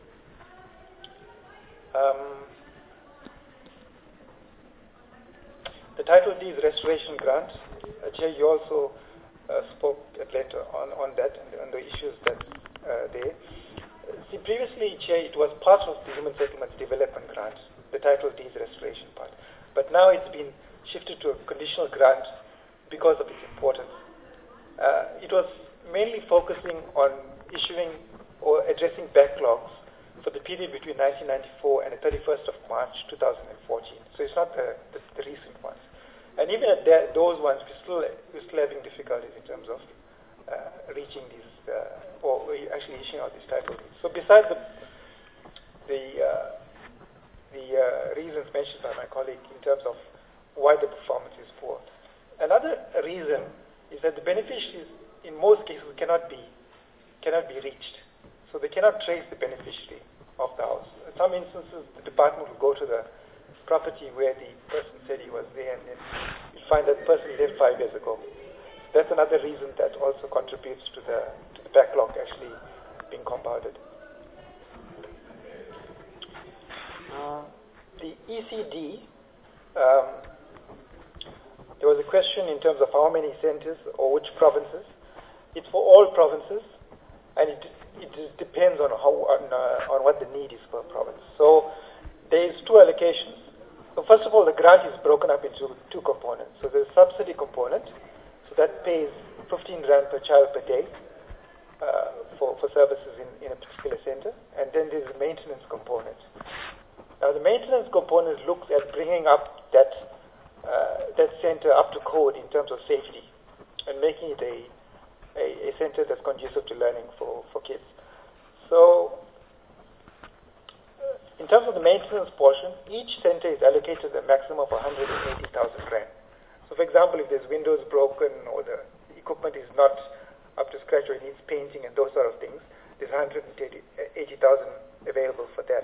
Um, The Title D is restoration grant. Uh, Chair, you also uh, spoke at length on, on that and on the issues that uh, there. See, previously, Chair, it was part of the Human Settlements Development Grant, the title deeds restoration part. But now it's been shifted to a conditional grant because of its importance. Uh, it was mainly focusing on issuing or addressing backlogs for the period between nineteen ninety-four and the thirty-first of March two thousand fourteen. So it's not the, the, the recent ones. And even at that, those ones, we're still, we're still having difficulties in terms of uh, reaching these, uh, or actually issuing out these title deeds. So besides the, the, uh, the uh, reasons mentioned by my colleague in terms of why the performance is poor, another reason is that the beneficiaries in most cases cannot be, cannot be reached. So they cannot trace the beneficiary of the house. In some instances, the department will go to the property where the person said he was there, and then you find that person left five years ago. That's another reason that also contributes to the, to the backlog actually being compounded. Uh, the E C D, um, there was a question in terms of how many centers or which provinces. It's for all provinces, and it, it depends on how on, uh, on what the need is per province. So there's two allocations. So first of all, the grant is broken up into two components. So there's a subsidy component, so that pays fifteen rand per child per day uh, for, for services in, in a particular center, and then there's a maintenance component. Now the maintenance component looks at bringing up that uh, that center up to code in terms of safety and making it a A, a center that's conducive to learning for, for kids. So, in terms of the maintenance portion, each center is allocated a maximum of one hundred eighty thousand rand. So, for example, if there's windows broken or the equipment is not up to scratch or it needs painting and those sort of things, there's one hundred eighty thousand available for that.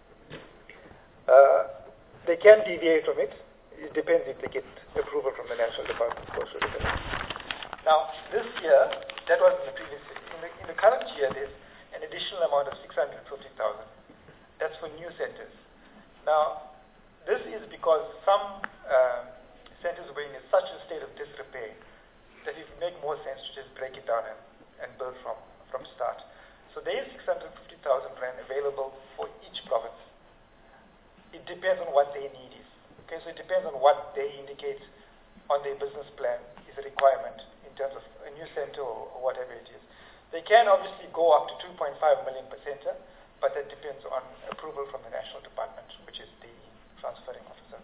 Uh, they can deviate from it. It depends if they get approval from the National Department of Social Development. Now, this year, that was in the previous year. In the, in the current year, there's an additional amount of six hundred fifty thousand. That's for new centers. Now, this is because some uh, centers were in such a state of disrepair that it would make more sense to just break it down and, and build from, from start. So there is six hundred fifty thousand rand available for each province. It depends on what their need is. Okay, so it depends on what they indicate on their business plan is a requirement in terms of a new center or, or whatever it is. They can obviously go up to two point five million per center, but that depends on approval from the National Department, which is the transferring officer.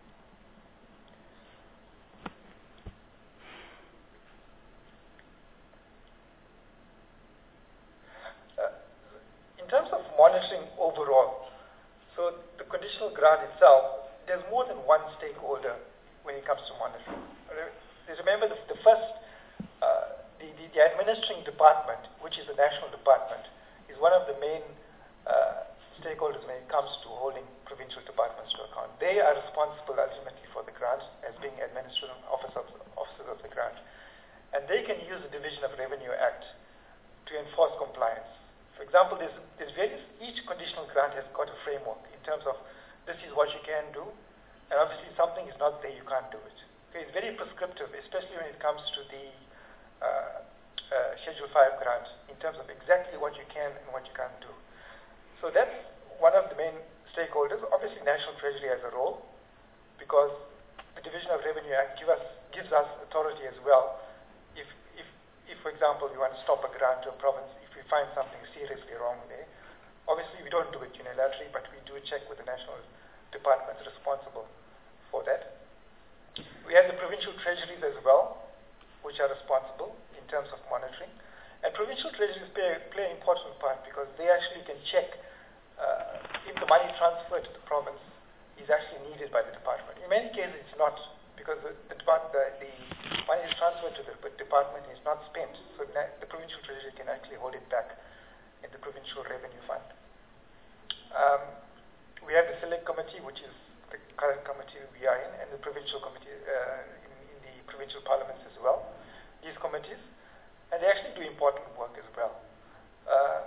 Uh, in terms of monitoring overall, so the conditional grant itself, there's more than one stakeholder when it comes to monitoring. Remember, the, the first, uh, the, the, the administering department, which is the national department, is one of the main uh, stakeholders when it comes to holding provincial departments to account. They are responsible ultimately for the grant as being administrative officers, officers of the grant. And they can use the Division of Revenue Act to enforce compliance. For example, there's, there's various, each conditional grant has got a framework in terms of this is what you can do, and obviously something is not there, you can't do it. Okay, it's very prescriptive, especially when it comes to the uh, uh, Schedule five grant in terms of exactly what you can and what you can't do. So that's one of the main stakeholders. Obviously, National Treasury has a role because the Division of Revenue Act give us, gives us authority as well. If, if, if, for example, you want to stop a grant to a province, if we find something seriously wrong there, obviously we don't do it unilaterally, but we do check with the national departments responsible for that. We have the provincial treasuries as well, which are responsible in terms of monitoring. And provincial treasuries play, play an important part because they actually can check uh, if the money transferred to the province is actually needed by the department. In many cases, it's not, because the, the, depart, the, the money is transferred to the department and is not spent. So the provincial treasury can actually hold it back in the provincial revenue fund. Um, we have the select committee, which is the current committee we are in, and the provincial committee uh, in, in the provincial parliaments as well. These committees, and they actually do important work as well. Uh,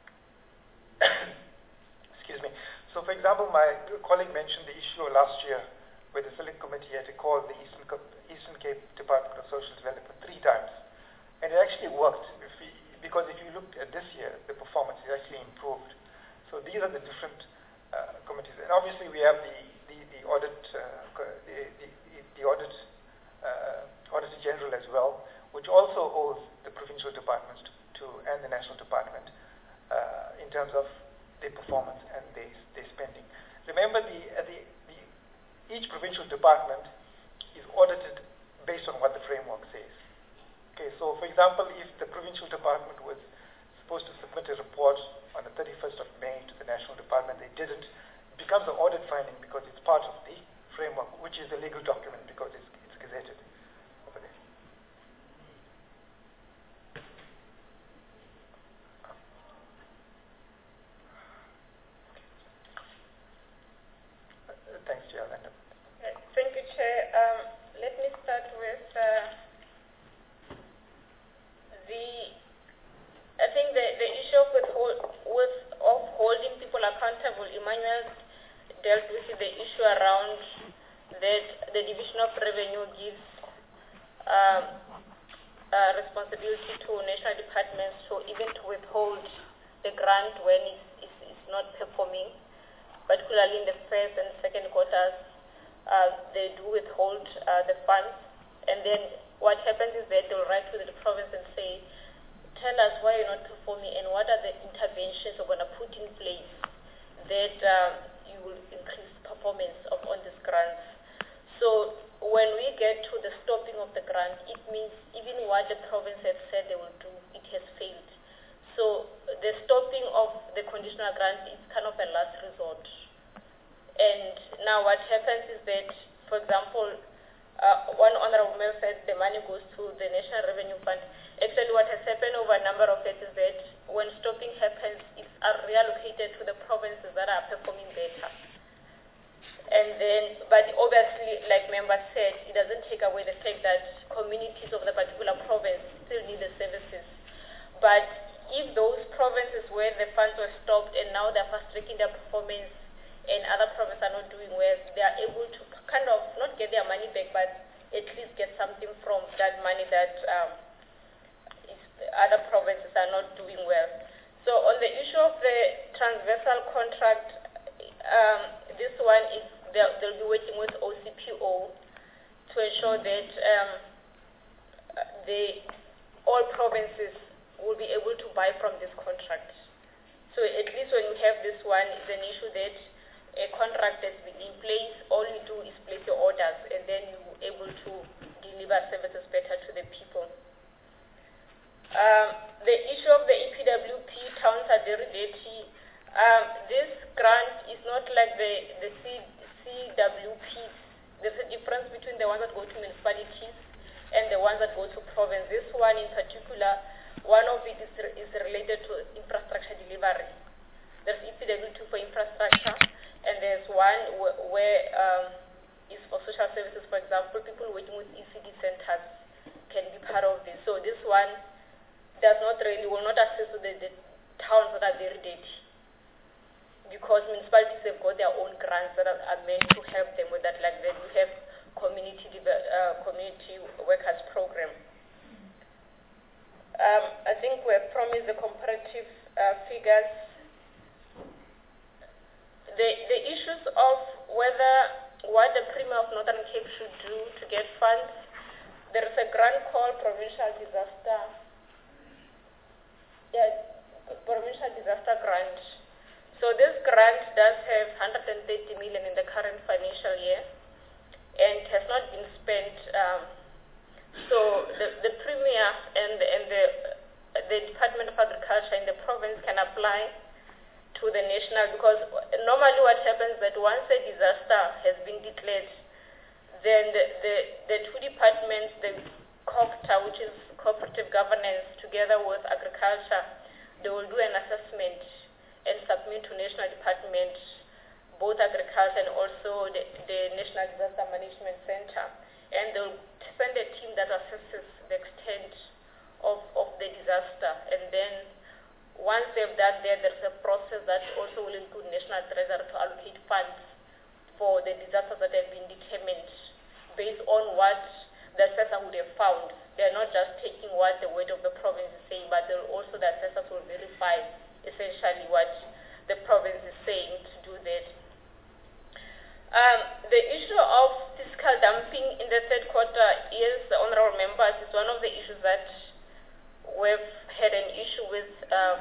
excuse me. So, for example, my colleague mentioned the issue last year where the select committee had to call the Eastern, Eastern Cape Department of Social Development three times, and it actually worked. If we, because if you look at this year, the performance is actually improved. So these are the different uh, committees. And obviously we have the, the, the audit, uh, the, the, the audit, uh, Auditor General as well, which also owes the provincial departments to, to and the national department uh, in terms of their performance and their, their spending. Remember, the, uh, the, the, each provincial department is audited based on what the framework says. Okay, so for example, if the provincial department was supposed to submit a report on the thirty-first of May to the national department, they didn't, it becomes an audit finding because it's part of the framework, which is a legal document because it's, it's gazetted over there. Uh, thanks, Chair. I'll end up. Uh, Thank you, Chair. Um, let me start with uh, the, I think the, the issue of, withhold, with, of holding people accountable. Emmanuel dealt with the issue around that the Division of Revenue gives um, uh, responsibility to national departments to even to withhold the grant when it's, it's, it's not performing, particularly in the first and second quarters. Uh, they do withhold uh, the funds, and then what happens is that they'll write to the province and say, tell us why you're not performing and what are the interventions you're going to put in place that um, you will increase performance of on these grants. So when we get to the stopping of the grant, it means even what the province has said they will do, it has failed. So the stopping of the conditional grant is kind of a last resort. And now what happens is that, for example, uh, one honorable member said the money goes to the National Revenue Fund. Actually, what has happened over a number of years is that when stopping happens, it's reallocated to the provinces that are performing better. And then, but obviously, like member said, it doesn't take away the fact that communities of the particular province still need the services. But if those provinces where the funds were stopped and now they're fast-tracking their performance and other provinces are not doing well, they are able to kind of not get their money back, but at least get something from that money that um, is, other provinces are not doing well. So on the issue of the transversal contract, um, this one is they'll, they'll be working with O C P O to ensure that um, the all provinces will be able to buy from this contract. So at least when you have this one, it's an issue that a contract has been in place, all you do is place your orders and then you're able to deliver services better to the people. Um, the issue of the E P W P, towns are very dirty. Um, this grant is not like the, the C, CWPs. There's a difference between the ones that go to municipalities and the ones that go to province. This one in particular, one of it is, is related to infrastructure delivery. There's E P W two for infrastructure, and there's one wh where um, is for social services. For example, people working with E C D centers can be part of this. So this one does not really, will not assist the, the towns that are very dirty, because municipalities have got their own grants that are, are meant to help them with that. Like that, we have community uh, community workers program. Um, I think we have promised the comparative uh, figures. The, the issues of whether what the Premier of Northern Cape should do to get funds, there is a grant called Provincial Disaster, yeah, Provincial Disaster Grant. So this grant does have one hundred thirty million in the current financial year and has not been spent. Um, so the, the Premier and the, and the, the Department of Agriculture in the province can apply to the national, because normally what happens is that once a disaster has been declared, then the, the, the two departments, the COGTA, which is cooperative governance, together with agriculture, they will do an assessment and submit to national department, both agriculture and also the, the National Disaster Management Center, and they'll send a team that assesses the extent of, of the disaster, and then once they've done that, there's a process that also will include National Treasury to allocate funds for the disasters that have been determined based on what the assessor would have found. they're not just taking what the weight of the province is saying, but they'll also, the assessors will verify essentially what the province is saying to do that. Um, the issue of fiscal dumping in the third quarter, yes, the honorable members, is one of the issues that we've had an issue with. Um,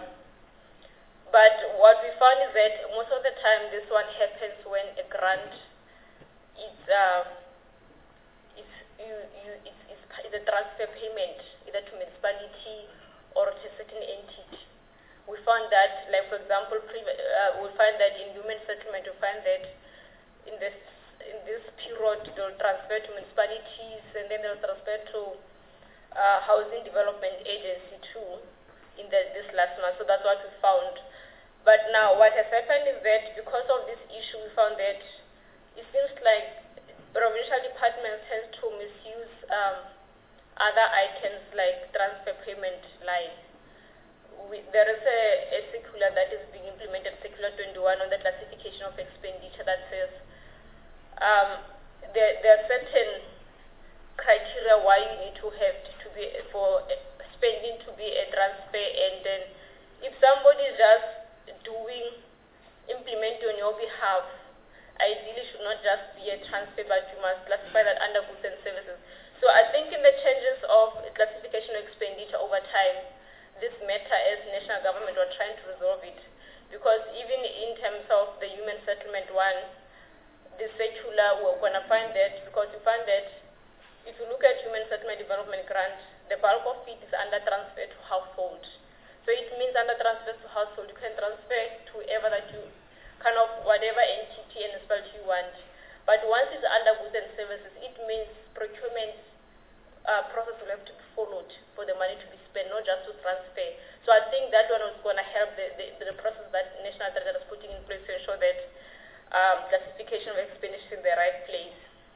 but what we found is that most of the time this one happens when a grant is, um, it's, you, you, it's, it's, it's a transfer payment, either to municipality or to a certain entity. We found that, like for example, uh, we find that in human settlement, we find that in this in this period they'll transfer to municipalities and then they'll transfer to uh, housing development agency too in the, this last month. So that's what we found. But now what has happened is that because of this issue, we found that it seems like provincial departments tend to misuse um, other items like transfer payment line. We, there is a, a circular that is being implemented, Circular twenty-one, on the classification of expenditure that says um, there, there are certain criteria why you need to have to be for spending to be a transfer, and then if somebody is just doing implement on your behalf, ideally should not just be a transfer, but you must classify that under goods and services. So I think in the changes of classification of expenditure over time, this matter as national government were trying to resolve it, because even in terms of the human settlement one, the circular, we're going to find that, because you find that if you look at human settlement development grant, the bulk of it is under transfer to household. So it means under transfer to household, you can transfer to whoever that you, kind of whatever entity and municipality you want. But once it's under goods and services, it means procurement uh, process will have to be followed for the money to be spent, not just to transfer. So I think that one is going to help the, the, the process that National Treasury is putting in place to ensure that um, classification of expenditure in the right place.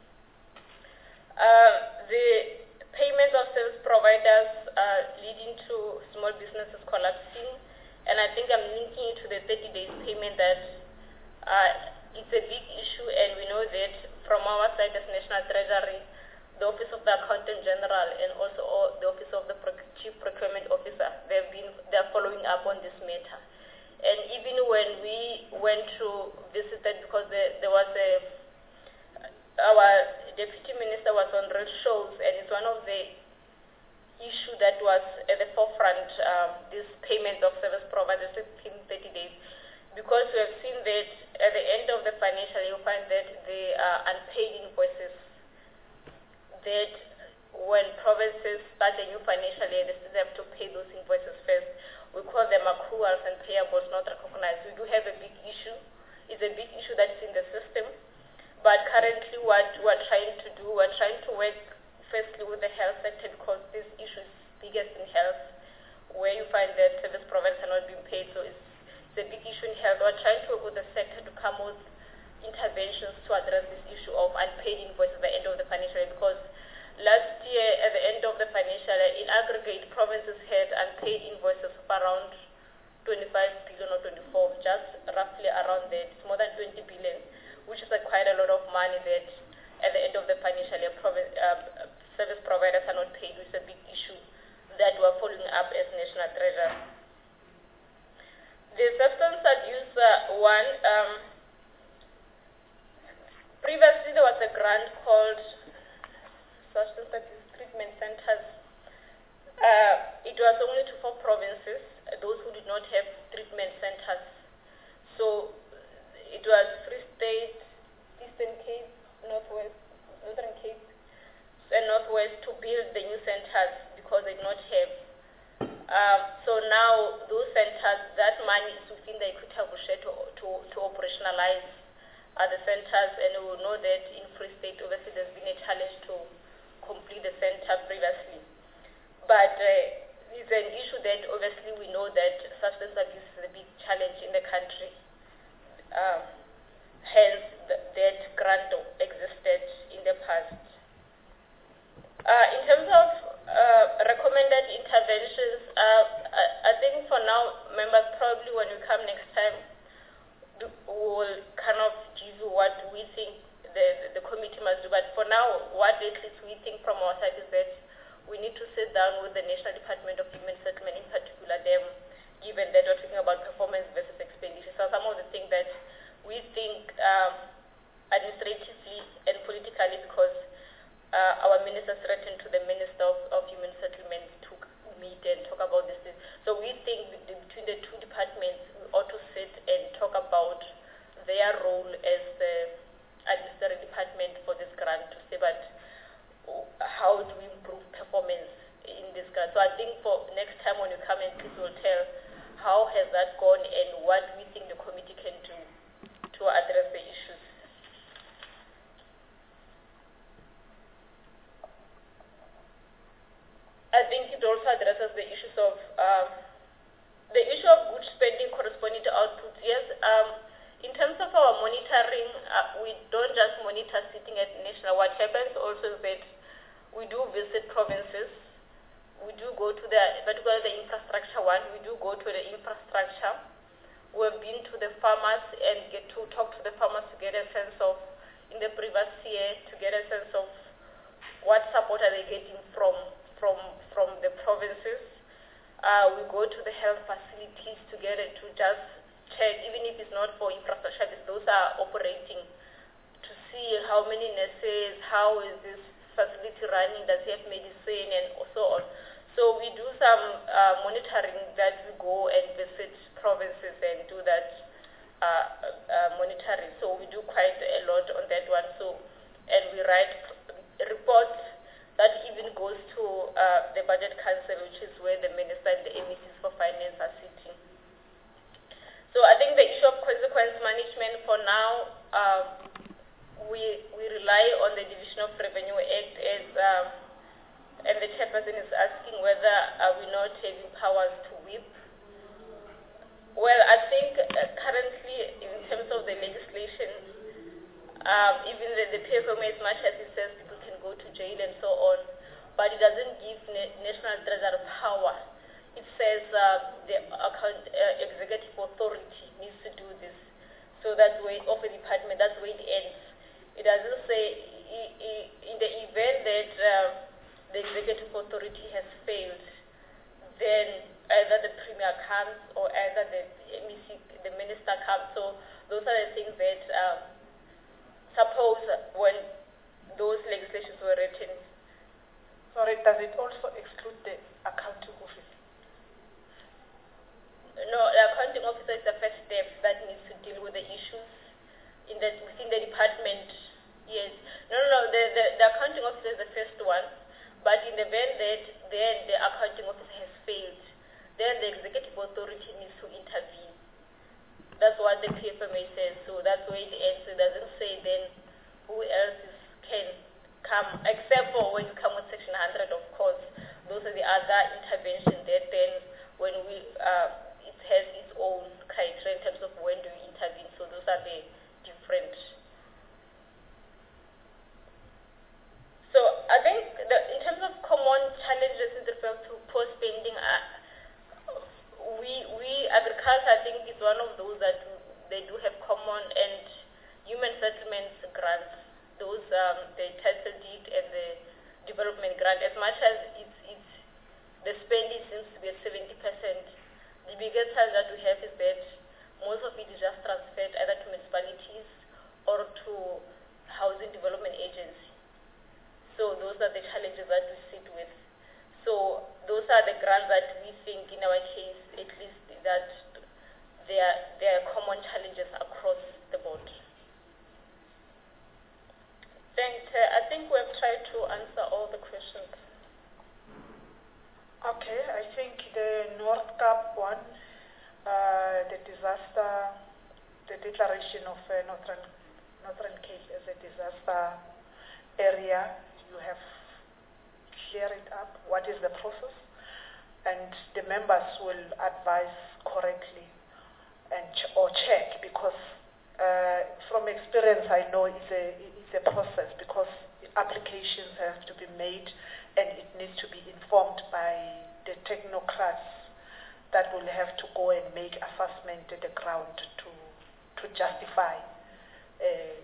Uh, the payments of service providers uh, leading to small businesses collapsing, and I think I'm linking it to the thirty days payment that uh, it's a big issue, and we know that from our side as National Treasury, the Office of the Accountant General and also the Office of the Chief Procurement Officer, they've been they're following up on this matter. And even when we went to visit it, because there, there was a our Deputy Minister was on road shows, and it's one of the issue that was at the forefront, um, this payment of service providers within thirty days, because we have seen that at the end of the financial year, you find that the uh, unpaid invoices, that when provinces start a new financial year, they still have to pay those invoices first. We call them accruals and payables not recognized. We do have a big issue. It's a big issue that's in the system. But currently what we're trying to do, we're trying to work firstly with the health sector, because this issue is biggest in health, where you find that service providers are not being paid. So it's, it's a big issue in health. We're trying to work with the sector to come with interventions to address this issue of unpaid invoices at the end of the financial year, because last year at the end of the financial year, in aggregate, provinces had unpaid invoices of around twenty-five billion or twenty-four, just roughly around that. It's more than twenty billion, which is a quite a lot of money that at the end of the financial year, province, uh, service providers are not paid, which is a big issue that we're following up as National Treasury. The substance abuse uh, one, um, previously there was a grant called Substance Abuse Treatment Centers. Uh, it was only to four provinces, those who did not have treatment centers. So it was Free State, Eastern Cape, Northwest, Northern Cape, and Northwest to build the new centers because they did not have. Um, so now those centers, that money is within the equitable share to, to, to operationalize uh, the centers, and we will know that in Free State, obviously there's been a challenge to complete the center previously. But uh, it's an issue that obviously we know that substance abuse is a big challenge in the country. Um, hence, th that grant existed in the past. Uh, in terms of uh, recommended interventions, uh, I, I think for now, members, probably when we come next time, we will kind of give you what we think the, the, the committee must do. But for now, what at least we think from our side is that we need to sit down with the National Department of Human Settlement, in particular them, given that we're talking about performance versus expenditure. So some of the things that we think um, administratively and politically, because uh, our minister threatened to the Minister of, of Human Settlement to meet and talk about this. So we think between the two departments, we ought to sit and talk about their role as the administrative department for this grant to say, but how do we improve performance in this grant? So I think for next time when you come in, please will tell how has that gone and what we think the committee can do to address the issues. I think it also addresses the issues of um, the issue of good spending corresponding to outputs. Yes, um, in terms of our monitoring, uh, we don't just monitor sitting at national. What happens also is that we do visit provinces. We do go to the, particularly the infrastructure one, we do go to the infrastructure. We've been to the farmers and get to talk to the farmers to get a sense of, in the previous year, to get a sense of what support are they getting from from from the provinces. Uh, we go to the health facilities to get it, to just check, even if it's not for infrastructure, those are operating, to see how many nurses, how is this facility running, does it have medicine, and so on. So we do some uh, monitoring that we go and visit provinces and do that uh, uh, monitoring. So we do quite a lot on that one. So, and we write reports that even goes to uh, the Budget Council, which is where the Minister and the M E Cs for Finance are sitting. So I think the issue of consequence management for now, um, we we rely on the Division of Revenue Act as, um, and the chairperson is asking whether are we not having powers to whip. Well, I think uh, currently in terms of the legislation, um, even the, the P F M A, as much as it says people can go to jail and so on, but it doesn't give na National Treasury power. It says uh, the account, uh, executive authority needs to do this. So that's where of a department, that's where it ends. It doesn't say I, I, in the event that uh, the executive authority has failed, then either the premier comes or either the M E C, the minister comes. So those are the things that um, suppose when those legislations were written. Sorry, does it also exclude the accounting office? No, the accounting officer is the first step that needs to deal with the issues in the, within the department. Yes. No, no, no, the, the, the accounting officer is the first one, but in the event that then the accounting officer has failed, then the executive authority needs to intervene. That's what the P F M A says, so that's where it ends. It doesn't say then who else is, can come, except for when you come with Section one hundred, of course. Those are the other interventions that then when we, uh, it has its own criteria in terms of when do you intervene, so those are the different. So I think the, in terms of common challenges with respect to poor spending, uh, we, we, agriculture, I think, is one of those that they do have common, and human settlements grants, those, um, the title deed and the development grant, as much as it's, it's the spending seems to be at seventy percent, the biggest challenge that we have is that most of it is just transferred either to municipalities or to housing development agency. So those are the challenges that we sit with. So those are the grants that we think, in our case, at least, that there are, there are common challenges across the board. Thank, uh, I think we have tried to answer all the questions. Okay, I think the North Cape one, uh, the disaster, the declaration of uh, Northern, Northern Cape as a disaster area, you have cleared it up. What is the process? And the members will advise correctly and ch or check, because uh, from experience I know it's a, it's a process, because applications have to be made and it needs to be informed by the technocrats that will have to go and make assessment at the ground to, to justify uh,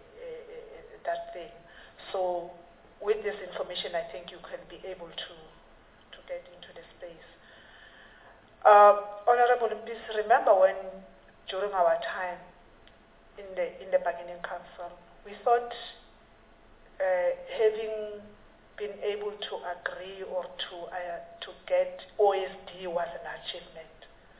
uh, that thing. So with this information, I think you can be able to, days. Uh, Honorable Mpisi, remember when during our time in the in the bargaining council, we thought uh, having been able to agree or to uh, to get O S D was an achievement,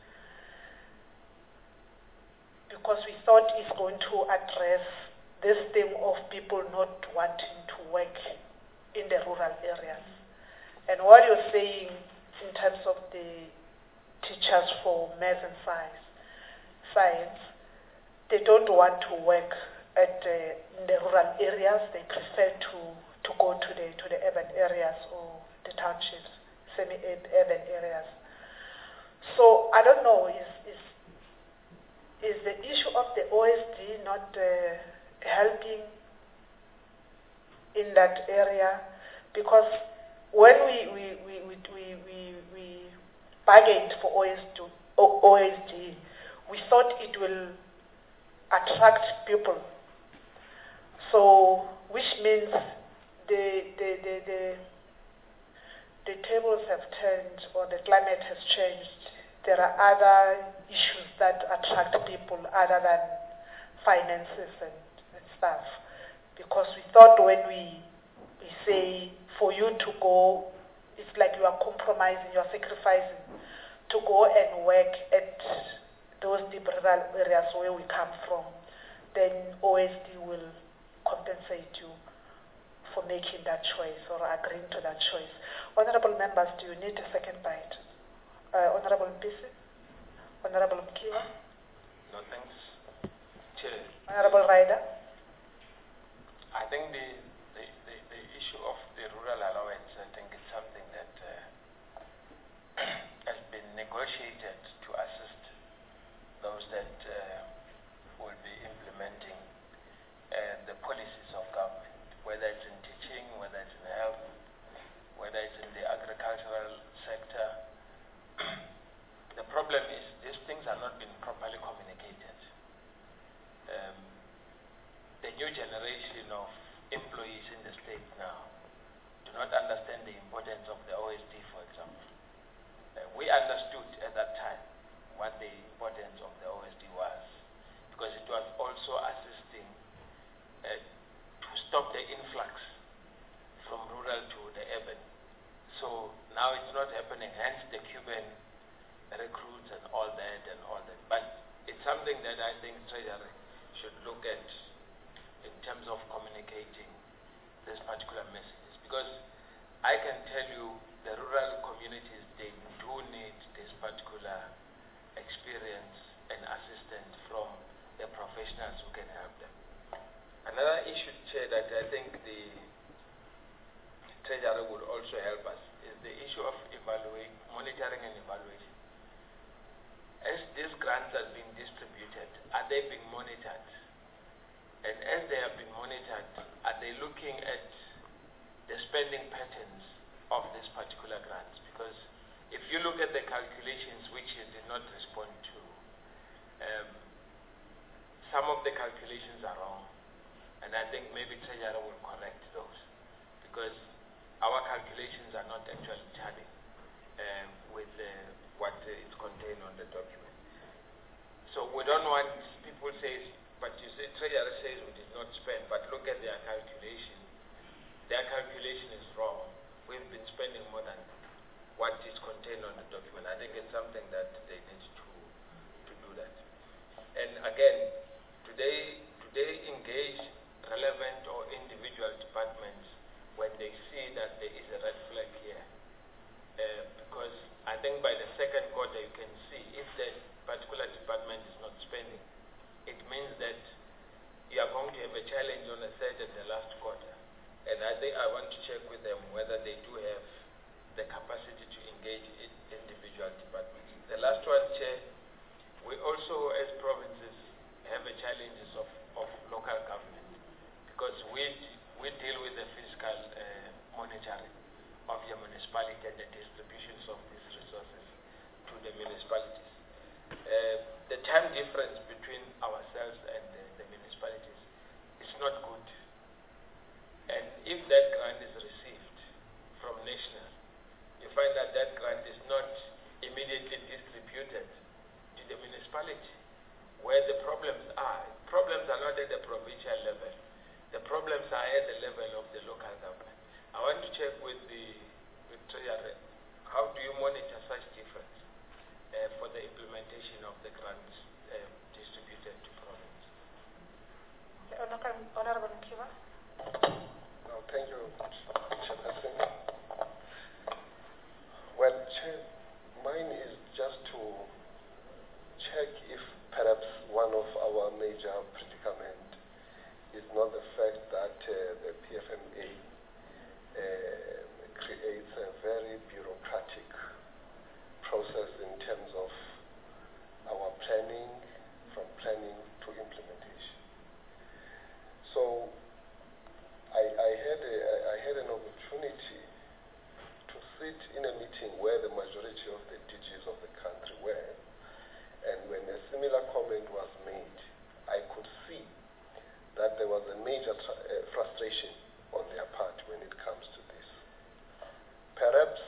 because we thought it's going to address this thing of people not wanting to work in the rural areas. And what you're saying in terms of the teachers for maths and science, science, they don't want to work at uh, in the rural areas. They prefer to, to go to the to the urban areas or the townships, semi-urban areas. So I don't know, is is is the issue of the O S D not uh, helping in that area? Because when we we we we we, we, we bargained for O S D, O S D, we thought it will attract people. So, which means the the the the, the tables have turned, or the climate has changed. There are other issues that attract people other than finances and, and stuff. Because we thought when we we say for you to go, it's like you are compromising, you are sacrificing to go and work at those deep rural areas where we come from, then O S D will compensate you for making that choice or agreeing to that choice. Honorable members, do you need a second bite? Uh, Honorable Mpisi? Honorable Mkiva? No, thanks. Chair. Honorable Ryder? I think the, the, the, the issue of the rural allowance, I think it's something that uh, has been negotiated to assist those that uh, will be implementing uh, the policies of government, whether it's in teaching, whether it's in health, whether it's in the agricultural sector. The problem is these things are not being properly communicated. Um, the new generation of employees in the state now do not understand the importance of the O S D, for example. Uh, we understood at that time what the importance of the O S D was, because it was also assisting uh, to stop the influx from rural to the urban. So now it's not happening, hence the Cuban recruits and all that and all that. But it's something that I think Treasury should look at in terms of communicating this particular messages, because I can tell you the rural communities, they do need this particular experience and assistance from the professionals who can help them. Another issue, Chair, that I think the Treasury would also help us is the issue of evaluate, monitoring and evaluation. As these grants are being distributed, are they being monitored? And as they have been monitored, are they looking at the spending patterns of these particular grants? Because if you look at the calculations which you did not respond to, um, some of the calculations are wrong. And I think maybe Treasury will correct those, because our calculations are not actually tallying um, with uh, what uh, is contained on the document. So we don't want people say, but you say Treasury says we did not spend, but look at their calculation. Their calculation is wrong. We've been spending more than what is contained on the document. I think it's something that they need to to do that. And again, today today engage relevant or individual departments when they see that there is a red flag here. Uh, because I think by the second quarter you can see if that particular department is not spending, it means that you are going to have a challenge on the third and the last quarter. And I think I want to check with them whether they do have the capacity to engage in individual departments. The last one, Chair, we also as provinces have a challenges of, of local government, because we, we deal with the fiscal uh, monitoring of your municipality and the distributions of these resources to the municipalities. Uh, the time difference between ourselves and the, the municipalities is not good. And if that grant is received from national, you find that that grant is not check with the with Treasury. How do you monitor such difference uh, for the implementation of the grants uh, distributed to province? Honorable Mkiva. No, thank you, Chairperson. Well, Chair, mine is just to check if perhaps one of our major predicament is not the fact that uh, the P F M A uh, creates a very bureaucratic process in terms of our planning, from planning to implementation. So I, I, had a, I had an opportunity to sit in a meeting where the majority of the D Gs of the country were, and when a similar comment was made, I could see that there was a major tra uh, frustration on their part when it comes to this. Perhaps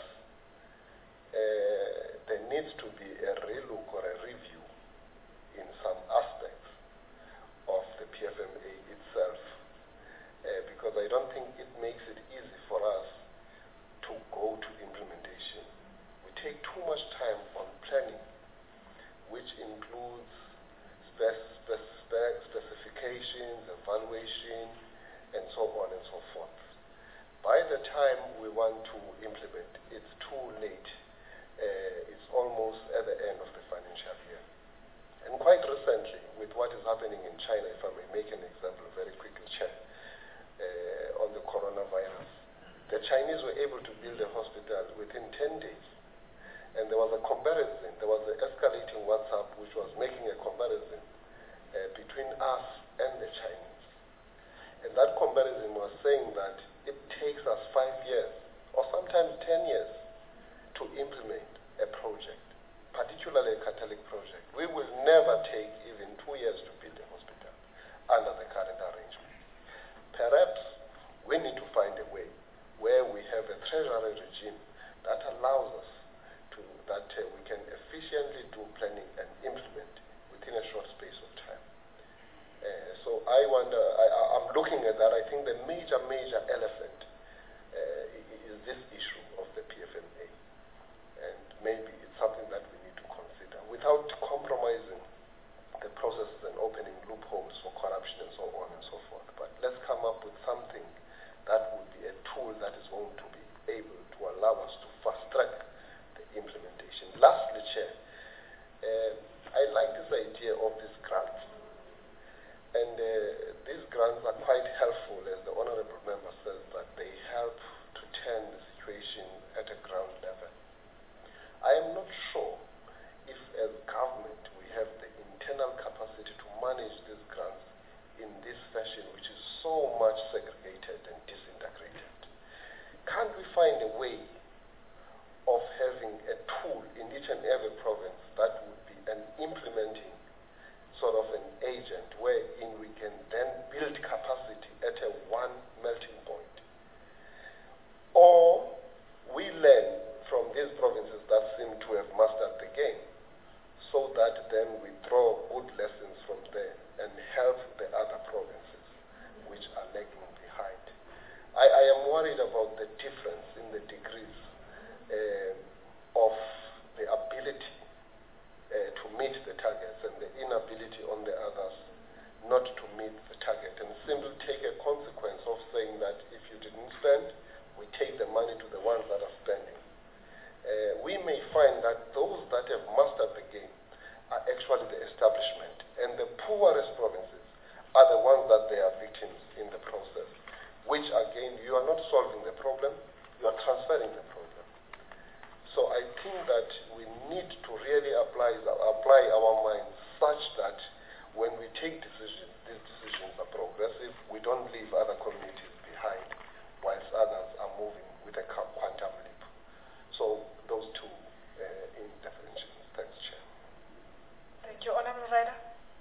uh, there needs to be a relook or a review in some aspects of the P F M A itself, uh, because I don't think it makes it easy for us to go to implementation. We take too much time on planning, which includes spec spec spec specifications, evaluation, and so on and so forth. By the time we want to implement, it's too late. Uh, it's almost at the end of the financial year. And quite recently, with what is happening in China, if I may make an example very quickly, Chair, uh, on the coronavirus, the Chinese were able to build a hospital within ten days. And there was a comparison, there was an escalating WhatsApp which was making a comparison uh, between us and the Chinese. And that comparison was saying that it takes us five years, or sometimes ten years, to implement a project, particularly a Catholic project. We will never take even two years to build a hospital under the current arrangement. Perhaps we need to find a way where we have a treasury regime that allows us to, that uh, we can efficiently do planning and implement within a short space of time. Uh, so I wonder, I, I'm looking at that. I think the major, major elephant uh, is this issue of the P F M A. And maybe it's something that we need to consider without compromising the processes and opening loopholes for corruption and so on and so forth. But let's come up with something that would be a tool that is going to be able to allow us to fast track the implementation. Lastly, Chair, uh, I like this idea of these grants. And uh, these grants are quite helpful, as the Honorable Member says, that they help to turn the situation at a ground level. I am not sure if as government we have the internal capacity to manage these grants in this fashion, which is so much segregated and disintegrated. Can't we find a way of having a tool in each and every province that would be an implementing sort of an agent wherein we can then build capacity at a one melting point? Or we learn from these provinces that seem to have mastered the game, so that then we draw good lessons from there and help the other provinces which are lagging behind. I, I am worried about the difference in the degrees uh, of the ability uh, to meet the targets and the inability on the others not to meet the target, and simply take a consequence of saying that if you didn't spend, we take the money to the ones that are spending. Uh, we may find that those that have mastered the game are actually the establishment, and the poorest provinces are the ones that they are victims in the process, which again, you are not solving the problem, you are transferring the problem. So I think that we need to really apply, apply our minds such that when we take decisions, these decisions are progressive, we don't leave other communities behind, whilst others are moving with a quantum leap. So those two uh, interventions. Thanks, Chair. Thank you. Honorable Ryder.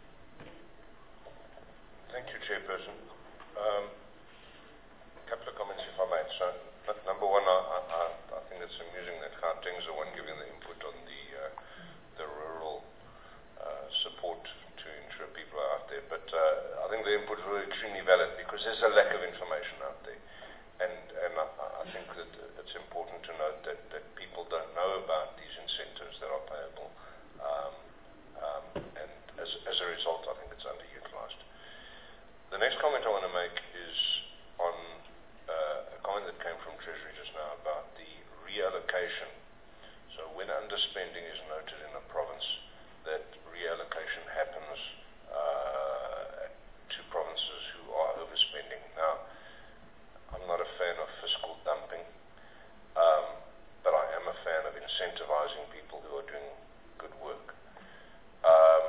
Thank you, Chairperson. Um, a couple of comments, if I might. So, number one, I, I, I think it's amusing that Gauteng is the one giving the input on the uh, the rural uh, support to ensure people are out there. But uh, I think the input was extremely valid because there's a lack of information out there. and and I, I think that it's important to note that, that people don't know about these incentives that are payable, um, um, and as, as a result, I think it's underutilized. The next comment I want to make is on uh, a comment that came from Treasury just now about the reallocation. So when underspending is noted in a province, that reallocation happens uh, to provinces who are overspending. Now, I'm not a fan of fiscal dumping, um, but I am a fan of incentivizing people who are doing good work. Um,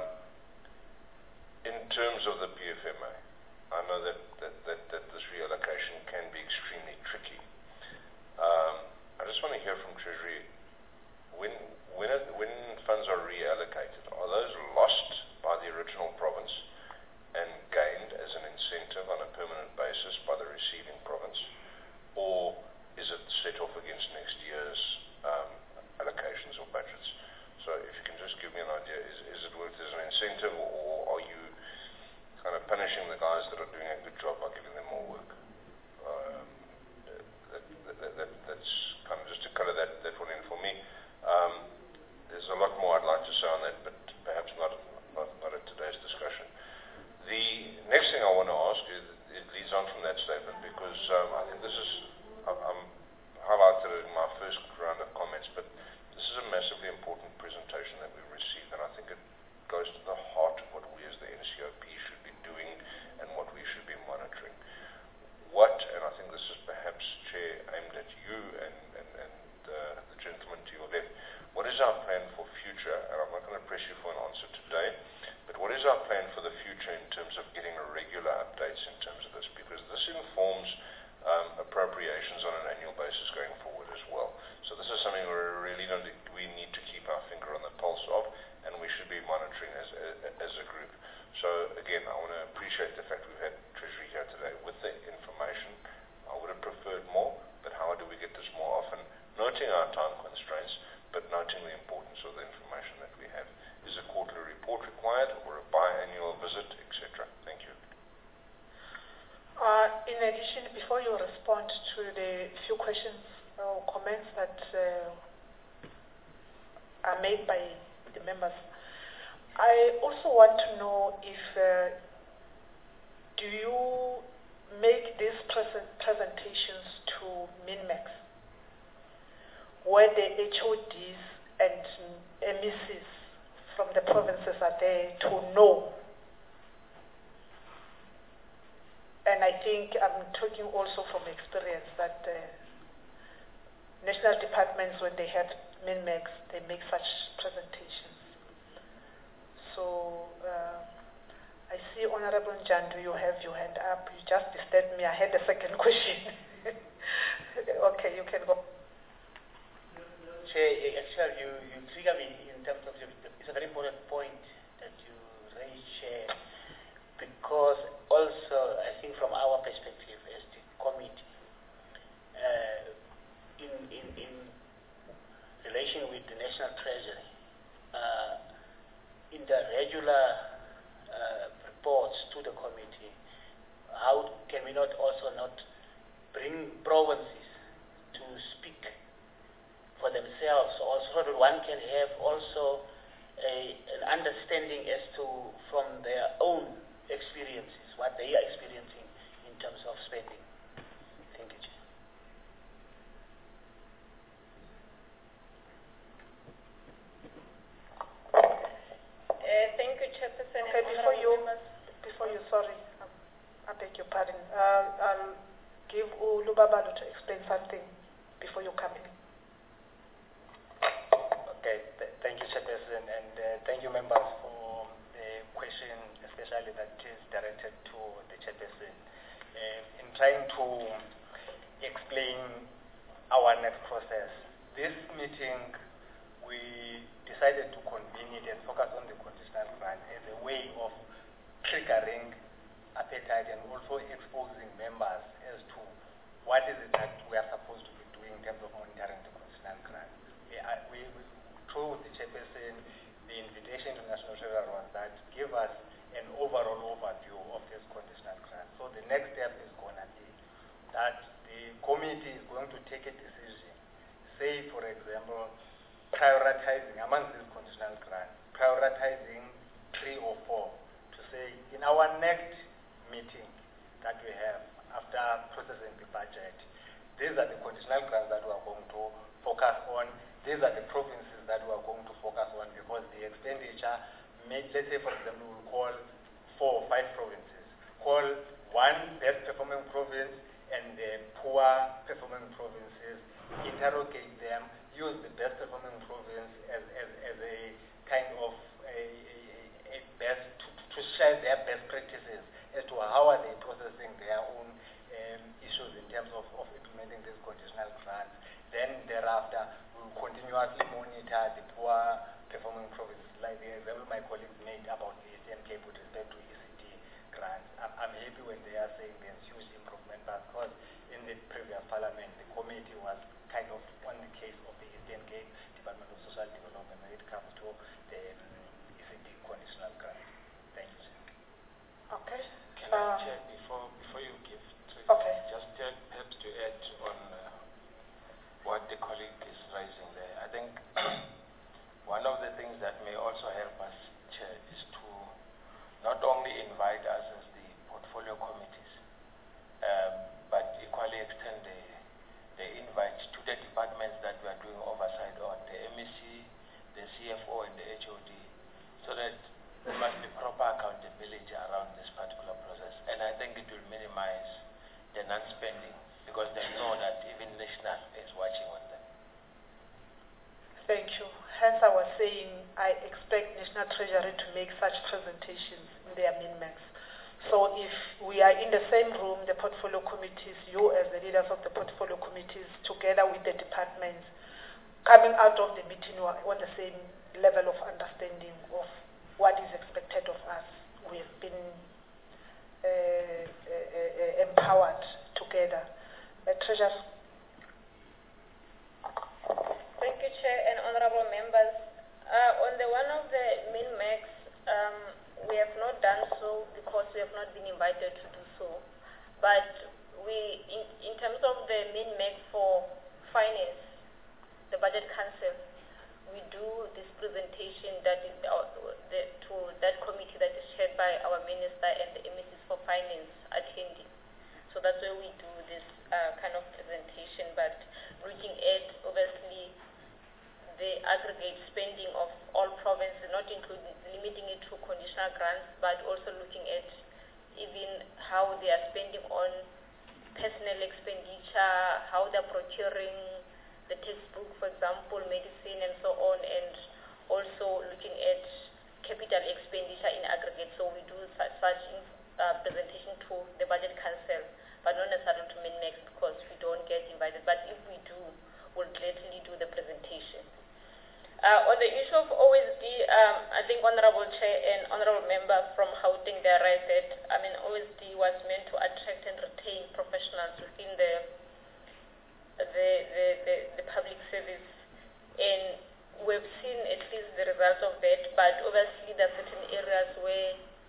in terms of the P F M A, I know that, that, that, that this reallocation can be extremely tricky. Um, I just want to hear from Treasury, when, when, it, when funds are reallocated, are those lost by the original province and gained as an incentive on a permanent basis by the receiving province, or is it set off against next year's um, allocations or budgets? So if you can just give me an idea, is, is it worked as an incentive, or are you kind of punishing the guys that are doing a good job by giving them more work? Um, that, that, that, that's kind of just to color that, that one in for me. Um, there's a lot more I'd like to say on that, but perhaps not, not, not at today's discussion. The next thing I want to ask is, it leads on from that statement, because um, I think this is, I'm, I'm highlighted it in my first round of comments, but this is a massively important presentation that we've received, and I think it goes to the heart of what we as the N C O P should be doing and what we should be monitoring. What, and I think this is perhaps, Chair, aimed at you and, and, and uh, the gentleman to your left, what is our plan for future, and I'm not going to press you for an answer today, but what is our plan for the future in terms of getting regular updates in terms of this? Because this informs um, appropriations on an annual basis going forward as well. So this is something we really don't, we need to keep our finger on the pulse of, and we should be monitoring as a, as a group. So again, I want to appreciate the fact we've had Treasury here today with the information. I would have preferred more, but how do we get this more often? Noting our time constraints, but noting the importance of the information that we have. Is a quarterly report required, or a biannual visit, et cetera? Thank you. Uh, in addition, before you respond to the few questions or comments that uh, are made by the members, I also want to know if uh, do you make these present presentations to MINMAX, where the H O Ds and M E Cs from the provinces are there to know? And I think I'm talking also from experience that uh, national departments, when they have MINMAX, they make such presentations. So uh, I see Honorable Njandu, you have your hand up. You just disturbed me. I had a second question. Okay, you can go. Chair, actually, you, you trigger me in terms of, it's a very important point that you raised, Chair, because also, I think from our perspective as the committee, uh, in, in, in relation with the National Treasury, uh, in the regular uh, reports to the committee, how can we not also not bring provinces to speak for themselves, also so that one can have also a, an understanding as to, from their own experiences, what they are experiencing in terms of spending. Thank you, Chair. Uh, thank you, Chairperson. Okay, before you, before you, sorry, um, I beg your pardon. Uh, I'll give Ulubabalu to explain something before you come in. Okay, th thank you, Chairperson, and uh, thank you, members, for the question, especially that is directed to the Chairperson. Uh, in trying to explain our next process, this meeting, we decided to convene it and focus on the conditional grant as a way of triggering appetite and also exposing members as to what is it that we are supposed to be doing in terms of monitoring the conditional grant. Uh, we, we through the Chairperson, the invitation to National Treasury was that give us an overall overview of this conditional grant. So the next step is going to be that the committee is going to take a decision, say for example, prioritizing among these conditional grants, prioritizing three or four, to say in our next meeting that we have after processing the budget, these are the conditional grants that we are going to focus on, these are the provinces that we are going to focus on, because the expenditure, may, let's say for example, we'll call four or five provinces, call one best performing province and the poor performing provinces, interrogate them, use the best performing province as, as, as a kind of a, a, a best, to, to share their best practices as to how are they processing their own um, issues in terms of, of implementing these conditional grants. Then thereafter, we will continuously monitor the poor performing provinces, like the example my colleagues made about the Eastern Cape with respect to E C D grants. I'm, I'm happy when they are saying there's huge improvement, because in the previous parliament, the committee was kind of on the case of the Eastern Cape Department of Social Development when it comes to the um, E C D conditional grant. Thank you, sir. Okay. Can Uh, I check before before you give to Okay. just uh, perhaps to add on uh, what the colleague is raising there. I think one of the things that may also help us, Chair, is to not only invite us as the portfolio committees, um, but equally extend the, the invite to the departments that we are doing oversight on, the M E C, the C F O, and the H O D, so that there must be proper accountability around this particular process. And I think it will minimize the non-spending, because they know that even national is watching on them. Thank you. Hence I was saying I expect National Treasury to make such presentations in their min-max. So if we are in the same room, the portfolio committees, you as the leaders of the portfolio committees, together with the departments, coming out of the meeting we are on the same level of understanding of what is expected of us. We have been uh, uh, uh, empowered together. Uh, Treasurer. Thank you, Chair and honorable members. Uh, on the one of the min-max, um, we have not done so because we have not been invited to do so. But we, in, in terms of the min-max for finance, the budget council, we do this presentation that is uh, the, to that committee that is chaired by our minister and the M E Cs for finance attending. So that's where we do this uh, kind of presentation, but looking at obviously the aggregate spending of all provinces, not including limiting it to conditional grants, but also looking at even how they are spending on personnel expenditure, how they're procuring the textbook, for example, medicine and so on, and also looking at capital expenditure in aggregate. So we do such, such uh, presentation to the budget council, but not necessarily to min-max because we don't get invited. But if we do, we'll gladly do the presentation. Uh, on the issue of O S D, um, I think Honorable Chair and Honorable Member from Gauteng, they are right that, I mean, O S D was meant to attract and retain professionals within the the, the, the, the public service, and we've seen at least the result of that, but obviously there are certain areas where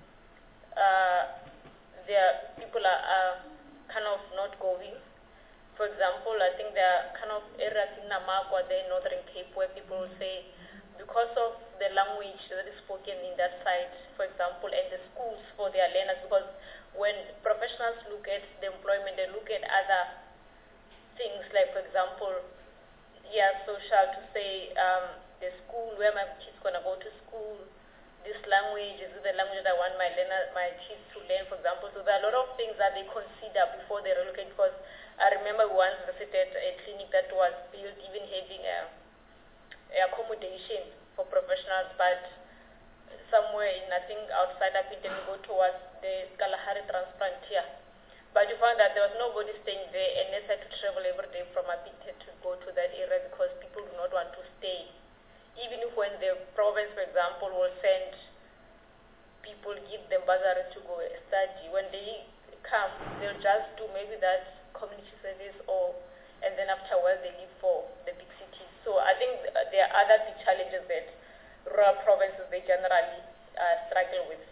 uh, there people are, are kind of not going. For example, I think there are kind of areas in Namakwa, there in Northern Cape, where people will say, because of the language that is spoken in that side, for example, and the schools for their learners, because when professionals look at the employment, they look at other things, like, for example, yeah, social, to say, um, the school, where my kids going to go to school, this language, is the language that I want my learner, my kids to learn, for example. So there are a lot of things that they consider before they relocate, because I remember we once visited a clinic that was built even having a, a accommodation for professionals, but somewhere in, I think, outside of it, we go towards the Kalahari Transfrontier. But you found that there was nobody staying there, and they had to travel every day from Apite to go to that area because people do not want to stay. Even if when the province, for example, will send people, give them bursary to go study, when they come, they'll just do maybe that community service, or and then afterwards they leave for the big cities. So I think th there are other big challenges that rural provinces they generally uh, struggle with,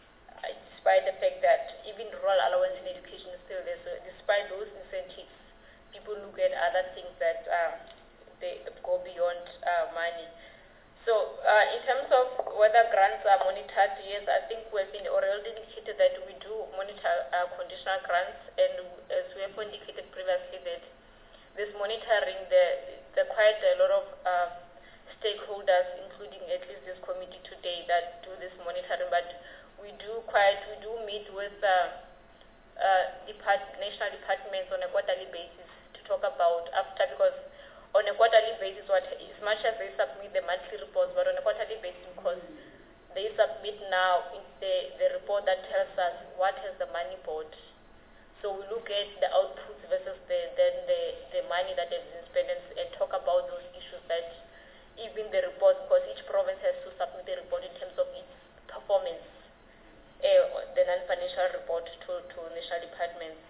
uh, despite the fact that even rural allowance in education is still there. So despite those incentives, people look at other things that uh, they go beyond uh, money. So uh, in terms of whether grants are monitored, yes, I think we've been already indicated that we do monitor uh, conditional grants, and as we have indicated previously that this monitoring, the, the quite a lot of uh, stakeholders, including at least this committee today, that do this monitoring, but we do quite, we do meet with uh, uh, depart national departments on a quarterly basis to talk about after, because on a quarterly basis, what, as much as they submit the monthly reports, but on a quarterly basis, because they submit now in the, the report that tells us what has the money bought. So we look at the outputs versus the, then the, the money that has been spent, and, and talk about those issues that even the report, because each province has to submit a report in terms of its performance, uh, the non-financial report to, to national departments.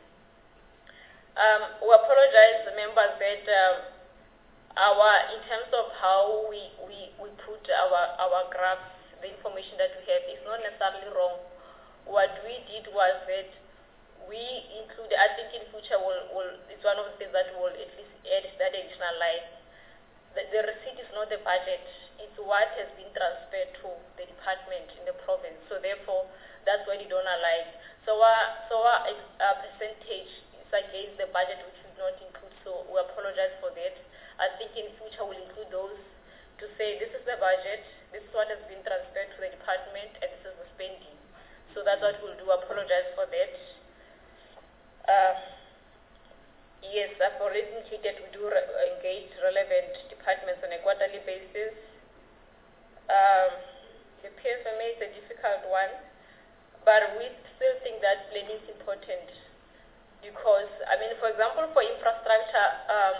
Um, we apologize, members, that um, our, in terms of how we, we, we put our, our graphs, the information that we have is not necessarily wrong. What we did was that we include, I think in future will will it's one of the things that will at least add that additional line. The, the receipt is not the budget, it's what has been transferred to the department in the province. So therefore, that's why you don't align. So our, so our, our percentage is against the budget, which is not included, so we apologize for that. I think in future we'll include those to say this is the budget, this is what has been transferred to the department, and this is the spending. So that's what we'll do. Apologize for that. Uh, yes, I've already indicated we do re engage relevant departments on a quarterly basis. Um, the P F M A is a difficult one, but we still think that planning is important because, I mean, for example, for infrastructure, um,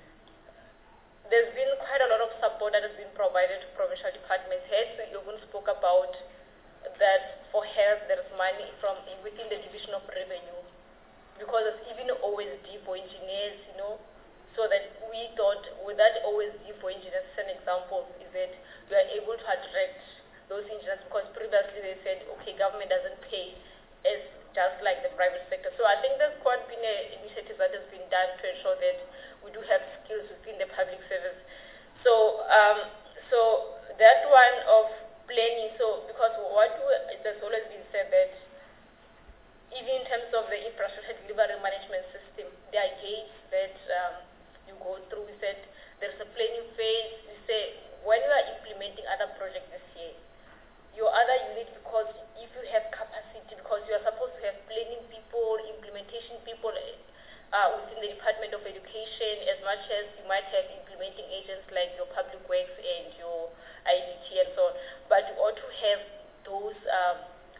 there's been quite a lot of support that has been provided to provincial departments. Hence, we even spoke about that for health, there's money from within the division of revenue, because it's even O S D for engineers, you know, so that we thought with that O S D for engineers, an example is that we are able to attract those engineers, because previously they said, okay, government doesn't pay as just like the private sector. So I think there's quite been an initiative that has been done to ensure that we do have skills within the public service. So, um, so that one of planning, so because what we, it has always been said that even in terms of the infrastructure delivery management system, there are gates that um, you go through. We said there's a planning phase. We say when you are implementing other projects this year, your other unit, because if you have capacity, because you are supposed to have planning people, implementation people uh, within the Department of Education, as much as you might have implementing agents like your public works and your I D T and so on, but you ought to have those um,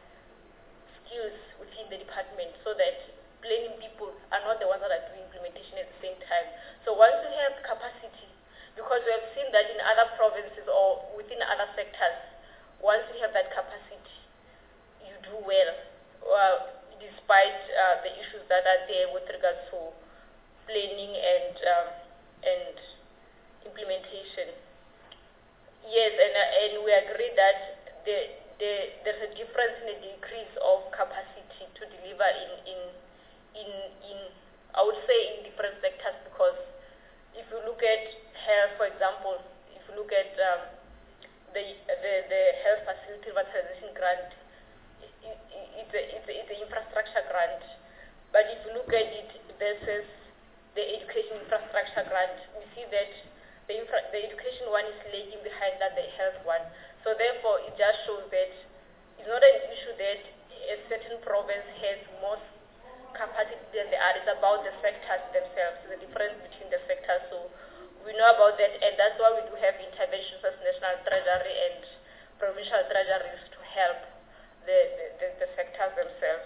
skills within the department so that planning people are not the ones that are doing implementation at the same time. So once you have capacity, because we have seen that in other provinces or within other sectors, once you have that capacity, you do well, uh, despite uh, the issues that are there with regards to planning and um, and implementation. Yes, and uh, and we agree that the, the, there's a difference in the decrease of capacity to deliver in in in in I would say in different sectors, because if you look at health, for example, if you look at um, The, the, the health facility revitalization grant, it, it, it's, a, it's, a, it's an infrastructure grant. But if you look at it versus the education infrastructure grant, we see that the, infra, the education one is lagging behind that the health one. So therefore, it just shows that it's not an issue that a certain province has more capacity than the other. It's about the sectors themselves, the difference between the sectors. So we know about that, and that's why we do have interventions as National Treasury and Provincial Treasuries to help the, the, the, the sectors themselves.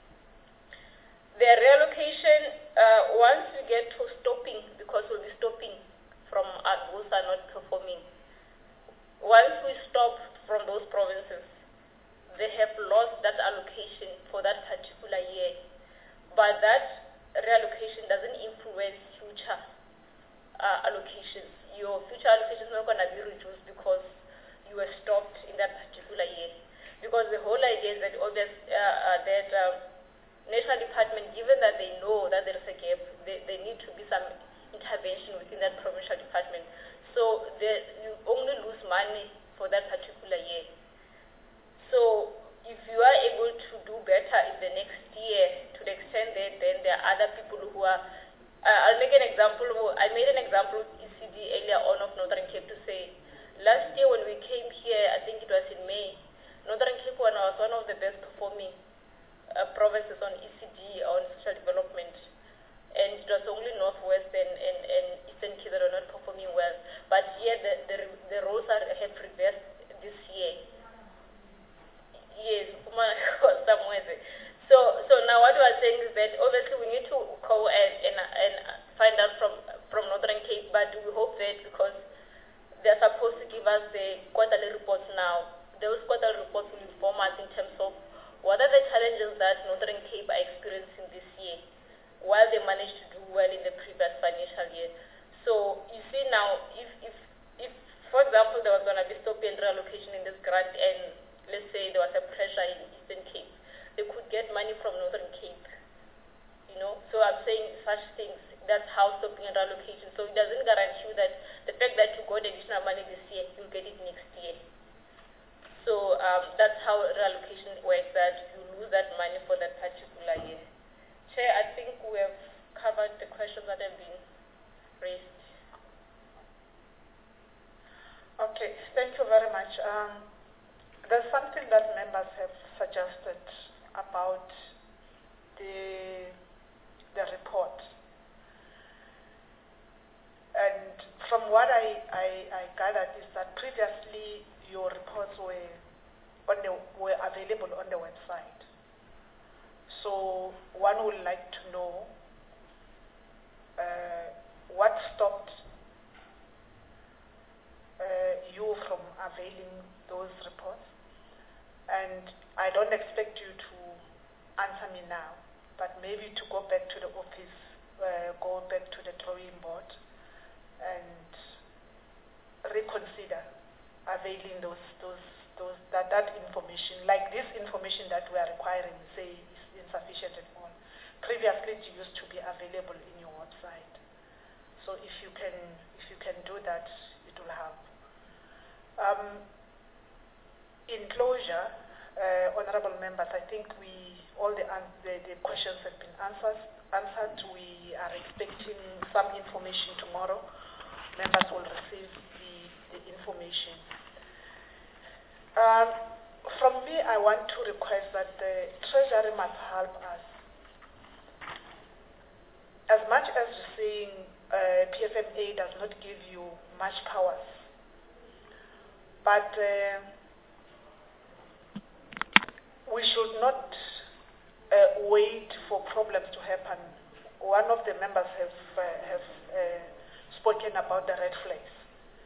The reallocation, uh, once we get to stopping, because we'll be stopping from uh, those are not performing, once we stop from those provinces, they have lost that allocation for that particular year. But that reallocation doesn't influence future Uh, allocations. Your future allocations are not going to be reduced because you were stopped in that particular year. Because the whole idea is that all this, uh, uh, that um, national department, given that they know that there is a gap, they, they need to be some intervention within that provincial department. So the, you only lose money for that particular year. So if you are able to do better in the next year to the extent that then there are other people who are, uh, I'll make an example, I made an example of E C D earlier on of Northern Cape to say, last year when we came here, I think it was in May, Northern Cape was one of the best performing uh, provinces on E C D, on social development. And it was only Northwest and, and, and Eastern Cape that are not performing well. But here the, the, the roles are, have reversed this year. Yes, somewhere. So, so now what we are saying is that obviously we need to go and, and, and find out from, from Northern Cape, but we hope that because they are supposed to give us the quarterly reports now, those quarterly reports will inform us in terms of what are the challenges that Northern Cape are experiencing this year, while they managed to do well in the previous financial year. So you see now, if, if, if for example, there was going to be stop and reallocation in this grant and let's say there was a pressure in Eastern Cape, they could get money from Northern Cape, you know. So I'm saying such things, that's how stopping and reallocation. So it doesn't guarantee you that the fact that you got additional money this year, you'll get it next year. So um, that's how reallocation works, that you lose that money for that particular year. Chair, I think we have covered the questions that have been raised. Okay, thank you very much. Um, there's something that members have suggested about the, the report. And from what I, I, I gathered is that previously your reports were, on the, were available on the website. So one would like to know uh, what stopped uh, you from availing those reports. And I don't expect you to answer me now, but maybe to go back to the office, uh, go back to the drawing board and reconsider availing those, those, those, that, that information, like this information that we are requiring, say, is insufficient at all. Previously, it used to be available in your website. So if you can, if you can do that, it will help. Um, in closure, uh, honorable members, I think we, all the, the, the questions have been answered, answered. We are expecting some information tomorrow. Members will receive the, the information. Um, from me, I want to request that the Treasury must help us. As much as you're saying uh, P F M A does not give you much powers, but uh, we should not uh, wait for problems to happen. One of the members have, uh, have uh, spoken about the red flags.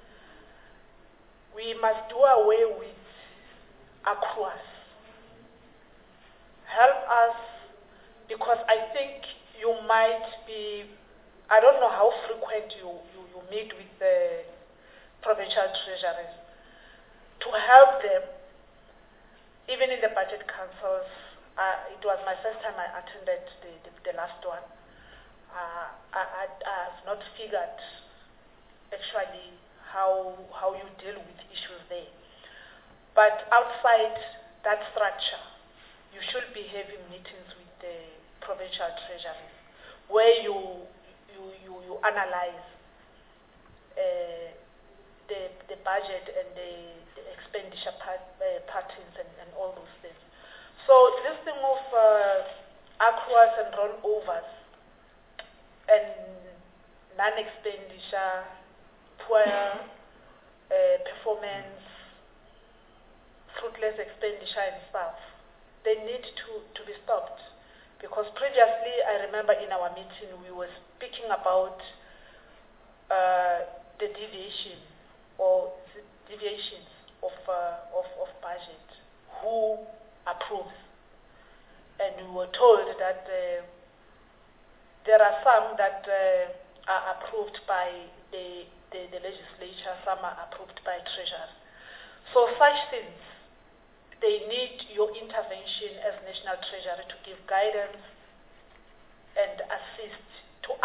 We must do away with accruals. Help us, because I think you might be, I don't know how frequent you, you, you meet with the provincial treasurers, to help them, even in the budget councils. Uh, it was my first time I attended the, the, the last one. Uh, I, I, I have not figured actually how, how you deal with issues there. But outside that structure, you should be having meetings with the provincial treasuries where you, you, you, you analyze uh, the, the budget and the, the expenditure part, uh, patterns and, and all those things. So this thing of uh, accruals and rollovers and non-expenditure, poor uh, performance, fruitless expenditure and stuff, they need to, to be stopped. Because previously, I remember in our meeting, we were speaking about uh, the deviation or the deviations of, uh, of, of budget, who approves. And we were told that uh, there are some that uh, are approved by the, the, the legislature, some are approved by treasury. So such things, they need your intervention as National Treasury to give guidance and assist to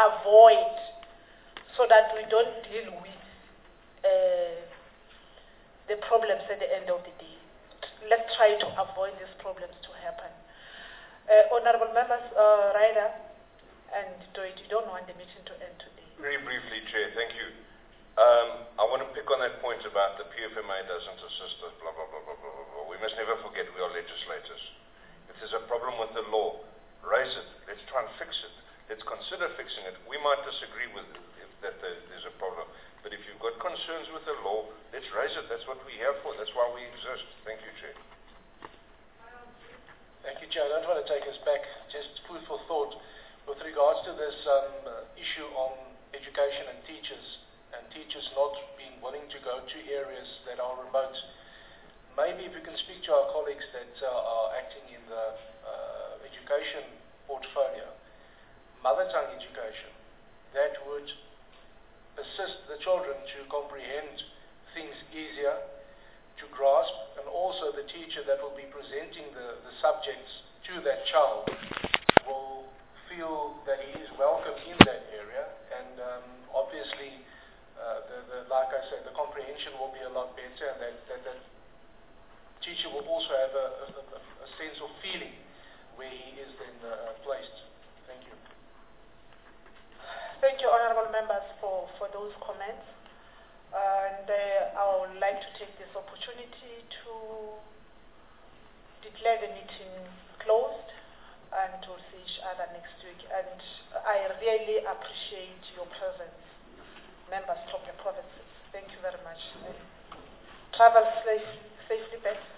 avoid so that we don't deal with uh, the problems at the end of the day. Let's try to avoid these problems to happen. Uh, honorable members, uh, Ryder and Doit, you don't want the meeting to end today. Very briefly, Chair, thank you. Um, I want to pick on that point about the P F M A doesn't assist us, blah, blah, blah, blah, blah, blah, blah. We must never forget we are legislators. If there's a problem with the law, raise it. Let's try and fix it. Let's consider fixing it. We might disagree with it, if that there, there's a problem. But if you've got concerns with the law, let's raise it. That's what we're here for. That's why we exist. Thank you, Chair. Thank you, Chair. I don't want to take us back. Just food for thought. With regards to this um, uh, issue on education and teachers, and teachers not being willing to go to areas that are remote, maybe if we can speak to our colleagues that uh, are acting in the uh, education portfolio, mother tongue education, that would assist the children to comprehend things easier, to grasp, and also the teacher that will be presenting the, the subjects to that child will feel that he is welcome in that area, and um, obviously, uh, the, the, like I said, the comprehension will be a lot better, and that, that, that teacher will also have a, a, a sense of feeling where he is then uh, placed. Thank you. Thank you, honorable members, for, for those comments. And uh, I would like to take this opportunity to declare the meeting closed, and to see each other next week. And I really appreciate your presence, members from the provinces. Thank you very much. And travel safe, safely back.